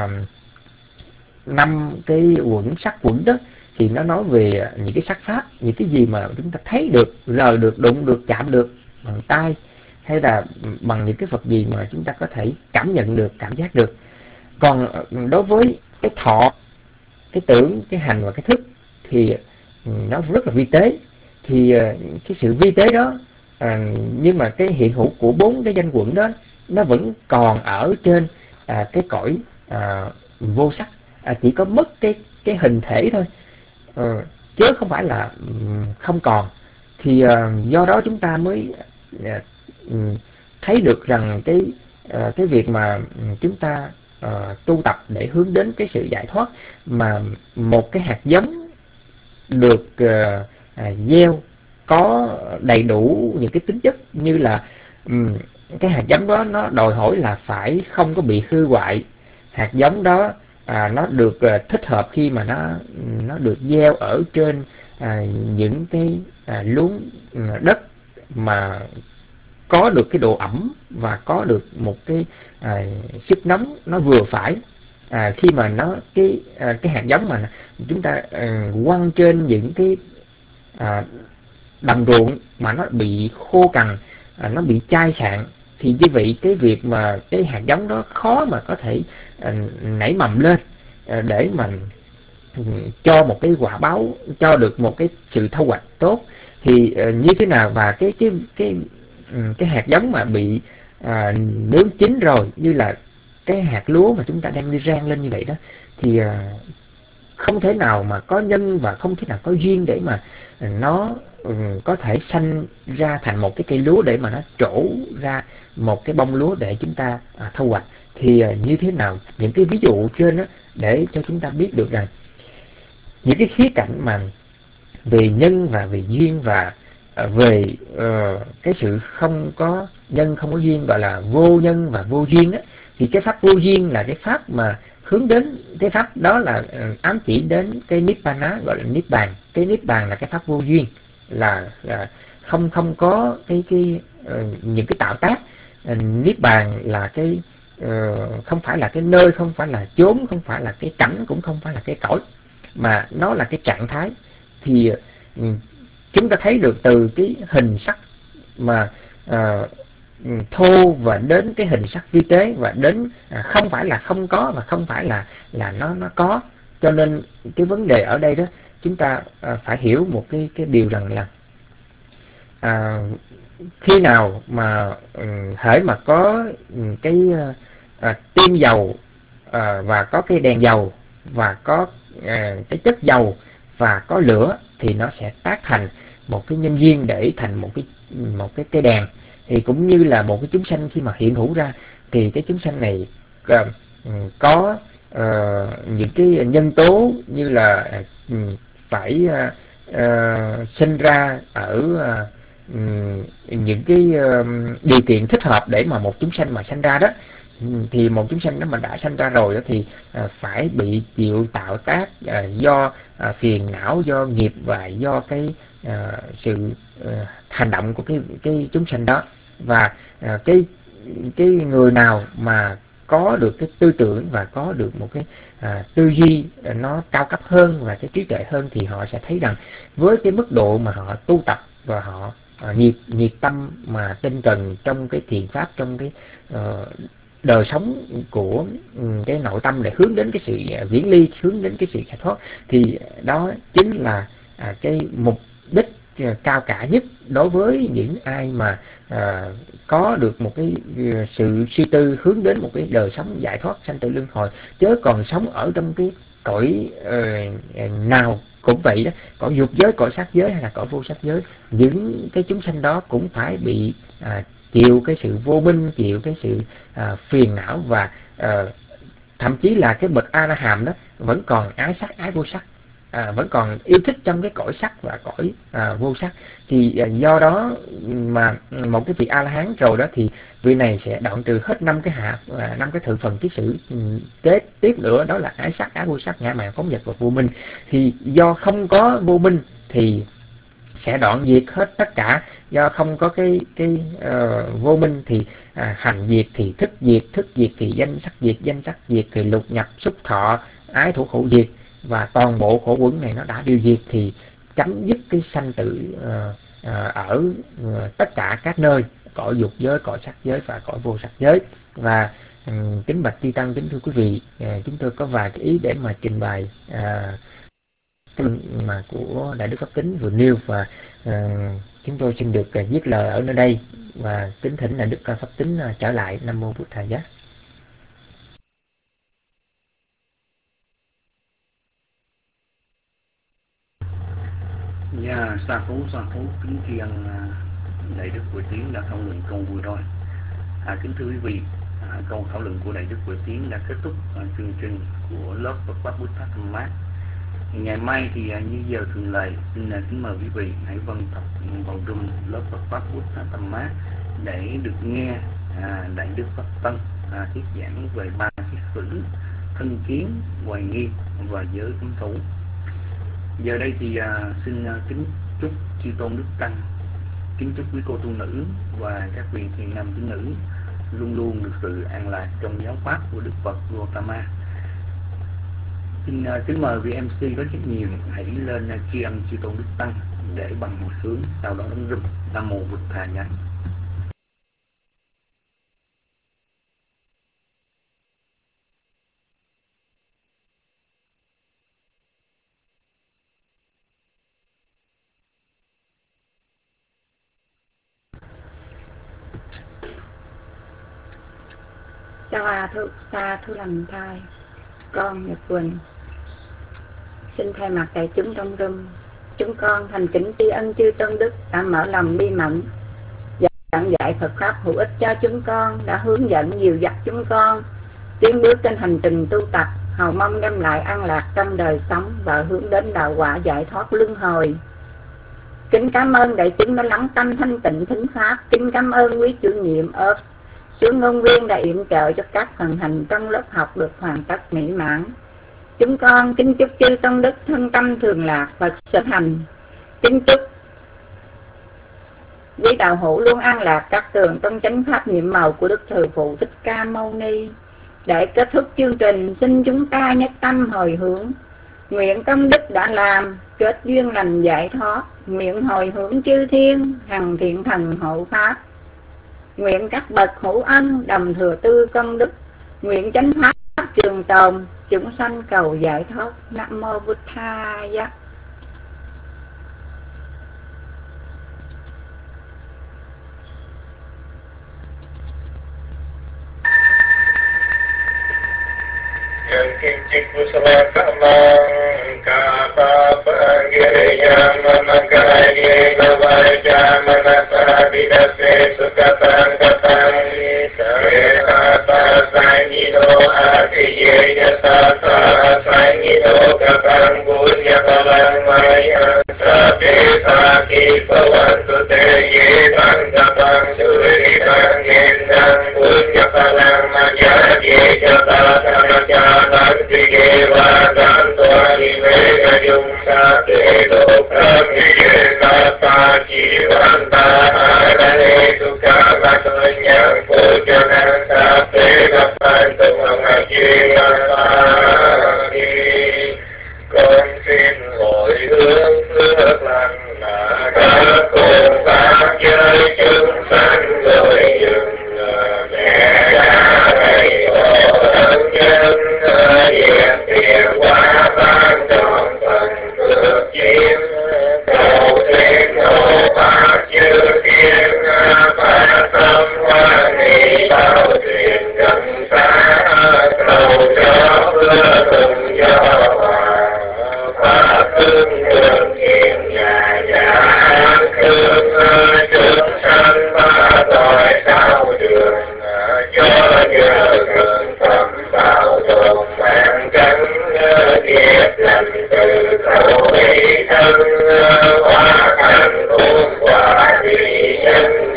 Speaker 7: năm cái quẩn sắc quẩn đó, thì nó nói về những cái sắc pháp, những cái gì mà chúng ta thấy được, rờ được, đụng được, chạm được bằng tay, hay là bằng những cái vật gì mà chúng ta có thể cảm nhận được, cảm giác được. Còn đối với cái thọ, cái tưởng, cái hành và cái thức thì nó rất là vi tế. Thì cái sự vi tế đó, nhưng mà cái hiện hữu của bốn cái danh quẩn đó nó vẫn còn ở trên cái cõi vô sắc. À, chỉ có mất cái cái hình thể thôi, ờ, chứ không phải là um, không còn. Thì uh, do đó chúng ta mới uh, um, thấy được rằng cái uh, cái việc mà um, chúng ta uh, tu tập để hướng đến cái sự giải thoát, mà một cái hạt giống được uh, uh, gieo có đầy đủ những cái tính chất như là um, cái hạt giống đó nó đòi hỏi là phải không có bị hư hoại. Hạt giống đó à, nó được à, thích hợp khi mà nó nó được gieo ở trên à, những cái à, luống đất mà có được cái độ ẩm và có được một cái à, sức nóng nó vừa phải. À, khi mà nó cái à, cái hạt giống mà chúng ta à, quăng trên những cái à, đồng ruộng mà nó bị khô cằn, à, nó bị chai sạn, thì như vậy cái việc mà cái hạt giống đó khó mà có thể à, nảy mầm lên à, để mà cho một cái quả báo, cho được một cái sự thu hoạch tốt. Thì à, như thế nào, và cái cái cái cái hạt giống mà bị à, nướng chín rồi, như là cái hạt lúa mà chúng ta đem đi rang lên như vậy đó, thì à, không thể nào mà có nhân và không thể nào có duyên để mà nó um, có thể sanh ra thành một cái cây lúa để mà nó trổ ra một cái bông lúa để chúng ta à, thu hoạch. Thì à, như thế nào, những cái ví dụ trên đó để cho chúng ta biết được rằng những cái khía cạnh mà về nhân và về duyên và à, về uh, cái sự không có nhân không có duyên, gọi là vô nhân và vô duyên á, thì cái pháp vô duyên là cái pháp mà hướng đến cái pháp đó là uh, ám chỉ đến cái nibbana, gọi là niết bàn. Cái niết bàn là cái pháp vô duyên, là, là không không có cái cái uh, những cái tạo tác. Uh, niết bàn là cái uh, không phải là cái nơi, không phải là chốn, không phải là cái cảnh, cũng không phải là cái cõi, mà nó là cái trạng thái. Thì uh, chúng ta thấy được từ cái hình sắc mà uh, thô và đến cái hình sắc vi tế, và đến à, không phải là không có và không phải là là nó nó có. Cho nên cái vấn đề ở đây đó, chúng ta à, phải hiểu một cái cái điều rằng là à, khi nào mà um, hễ mà có um, cái à, tim dầu à, và có cái đèn dầu và có à, cái chất dầu và có lửa, thì nó sẽ tác thành một cái nhân duyên để thành một cái một cái cây đèn. Thì cũng như là một cái chúng sanh khi mà hiện hữu ra, thì cái chúng sanh này uh, có uh, những cái nhân tố như là uh, phải uh, uh, sinh ra ở uh, những cái uh, điều kiện thích hợp để mà một chúng sanh mà sanh ra đó. Thì một chúng sanh đó mà đã sanh ra rồi đó, thì uh, phải bị chịu tạo tác uh, do uh, phiền não, do nghiệp và do cái uh, sự uh, hành động của cái cái chúng sanh đó. Và à, cái cái người nào mà có được cái tư tưởng và có được một cái à, tư duy nó cao cấp hơn và cái trí tuệ hơn, thì họ sẽ thấy rằng với cái mức độ mà họ tu tập và họ à, nhiệt nhiệt tâm mà tinh cần trong cái thiền pháp, trong cái uh, đời sống của um, cái nội tâm để hướng đến cái sự viễn ly, hướng đến cái sự giải thoát, thì đó chính là à, cái mục đích cao cả nhất đối với những ai mà à, có được một cái sự suy tư hướng đến một cái đời sống giải thoát sanh tử luân hồi. Chớ còn sống ở trong cái cõi uh, nào cũng vậy đó, cõi dục giới, cõi sắc giới hay là cõi vô sắc giới, những cái chúng sanh đó cũng phải bị à, chịu cái sự vô minh, chịu cái sự à, phiền não, và à, thậm chí là cái bậc A La Hàm đó vẫn còn ái sắc ái vô sắc. À, vẫn còn yêu thích trong cái cõi sắc và cõi à, vô sắc. Thì à, do đó mà một cái vị A La Hán rồi đó, thì vị này sẽ đoạn trừ hết năm cái hạ và năm cái thượng phần kiết sử kế tiếp nữa, đó là ái sắc, ái vô sắc, ngã mạn, phóng dật và vô minh. Thì do không có vô minh thì sẽ đoạn diệt hết tất cả. Do không có cái cái uh, vô minh thì à, hành diệt thì thức diệt, thức diệt thì danh sắc diệt, danh sắc diệt thì lục nhập xúc thọ ái thủ khổ diệt, và toàn bộ khổ quẩn này nó đã tiêu diệt, thì chấm dứt cái sanh tử uh, uh, ở uh, tất cả các nơi, cõi dục giới, cõi sắc giới và cõi vô sắc giới. Và um, kính bạch chư tăng, kính thưa quý vị, uh, chúng tôi có vài cái ý để mà trình bày uh, cái mà của Đại Đức Pháp Tính vừa nêu, và uh, chúng tôi xin được uh, viết lời ở nơi đây, và kính thỉnh Đại Đức Pháp Tính uh, trở lại. Nam mô Bụt Thầy Giá.
Speaker 5: Dạ, sa thú sa thú kính thiêng Đại Đức Huệ Tiến đã thảo luận câu vừa rồi. À, kính thưa quý vị, à, câu thảo luận của Đại Đức Huệ Tiến đã kết thúc à, chương trình của lớp Phật pháp Bút Thát Tham Mát. Ngày mai thì à, như giờ thường lệ, xin à, kính mời quý vị hãy vân tập vào room lớp Phật pháp Bút Thát Tham Mát để được nghe à, Đại Đức Phật Tân à, thuyết giảng về ba cái sử thân kiến, hoài nghi và giới cấm thủ. Giờ đây thì à, xin à, kính chúc chư tôn đức tăng, kính chúc quý cô tu nữ và các vị thiện nam tín nữ luôn luôn được sự an lạc trong giáo pháp của Đức Phật Gautama. Xin uh, kính mời vị em xê có trách nhiệm hãy lên uh, tri ân chư tôn đức tăng để bằng một sướng, sau đó đóng rung Nam Mô Bụt Thà Nhắn.
Speaker 8: Chào à thưa xa thưa lành thai con Nhật Quỳnh, xin thay mặt đại chúng trong rung, chúng con thành kính tri ân chư tôn đức đã mở lòng bi mẫn giảng dạy Phật pháp hữu ích cho chúng con, đã hướng dẫn dìu dắt chúng con tiến bước trên hành trình tu tập, hầu mong đem lại an lạc trong đời sống và hướng đến đạo quả giải thoát luân hồi. Kính cảm ơn đại chúng đã lắng tâm thanh tịnh thính pháp. Kính cảm ơn quý chủ nhiệm ơn chú ngôn viên đã yểm trợ cho các phần hành trong lớp học được hoàn tất mỹ mãn. Chúng con kính chúc chư tôn đức thân tâm thường lạc, Phật sở hành. Kính chúc quý đạo hữu luôn an lạc các tường trong chánh pháp nhiệm màu của Đức Thừa Phụ Thích Ca Mâu Ni. Để kết thúc chương trình, xin chúng ta nhất tâm hồi hướng, nguyện công đức đã làm kết duyên lành giải thoát, nguyện hồi hướng chư thiên hằng thiện thần hộ pháp, nguyện các bậc hữu ân đồng thừa tư công đức, nguyện chánh pháp trường tồn, chúng sanh cầu giải thoát. Nam Mô Bụt Thà Giá.
Speaker 1: Nhân kim chích kusala kamang kapapa giriyam manakaye navaja manasa vidase sukatang katang Kata sangido atiye yasata sangido katang bunya kalang maya Sabi saki pawantu te ye tang katang suri tang gendang bunya kalang maya ye jata kanaja Nanti vadan tuani mega yung sa tedo pramige kata jiwanta harane suka matanyang pujanan sa tega pantong mga jiwantani con xin lỗi hướng phước lành là các cùng các giới chúng sanh rồi dừng mẹ cha thầy tổ ân nhân Diệm tiền quá ban tròn phần phước chiếm cầu thiên hộ bác chư thiên phát tâm hoan hỷ bảo truyền gần xa cầu cho phước từng do hòa pháp cương đường hiền nhà nhà an cương chúng sanh ba tội sao đường cho nhờ gần tâm bảo tồn mạng cánh nghiệp lành từ khẩu ý thân hóa thành uống quả vị nhân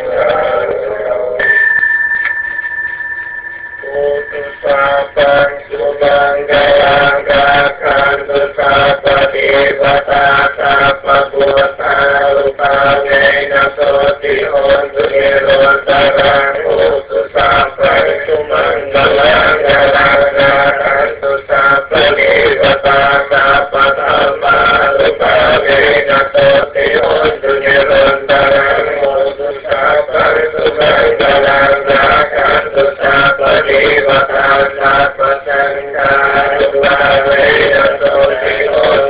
Speaker 1: tu sa pan su ban ga lang ga khan tu sa pa ti va ta sa pa pu ta lu pa ne na so ti on tu ye ro ta rang u tu sa pa su man ga lang ga lang ga khan tu sa pa ti va ta sa pa ta ma lu pa ne na so ti on tu ye ro ta rang u tu sa pa su man ga lang ga khan tu sa pa ti va ta sa pa sang ga lu pa ne na so ti on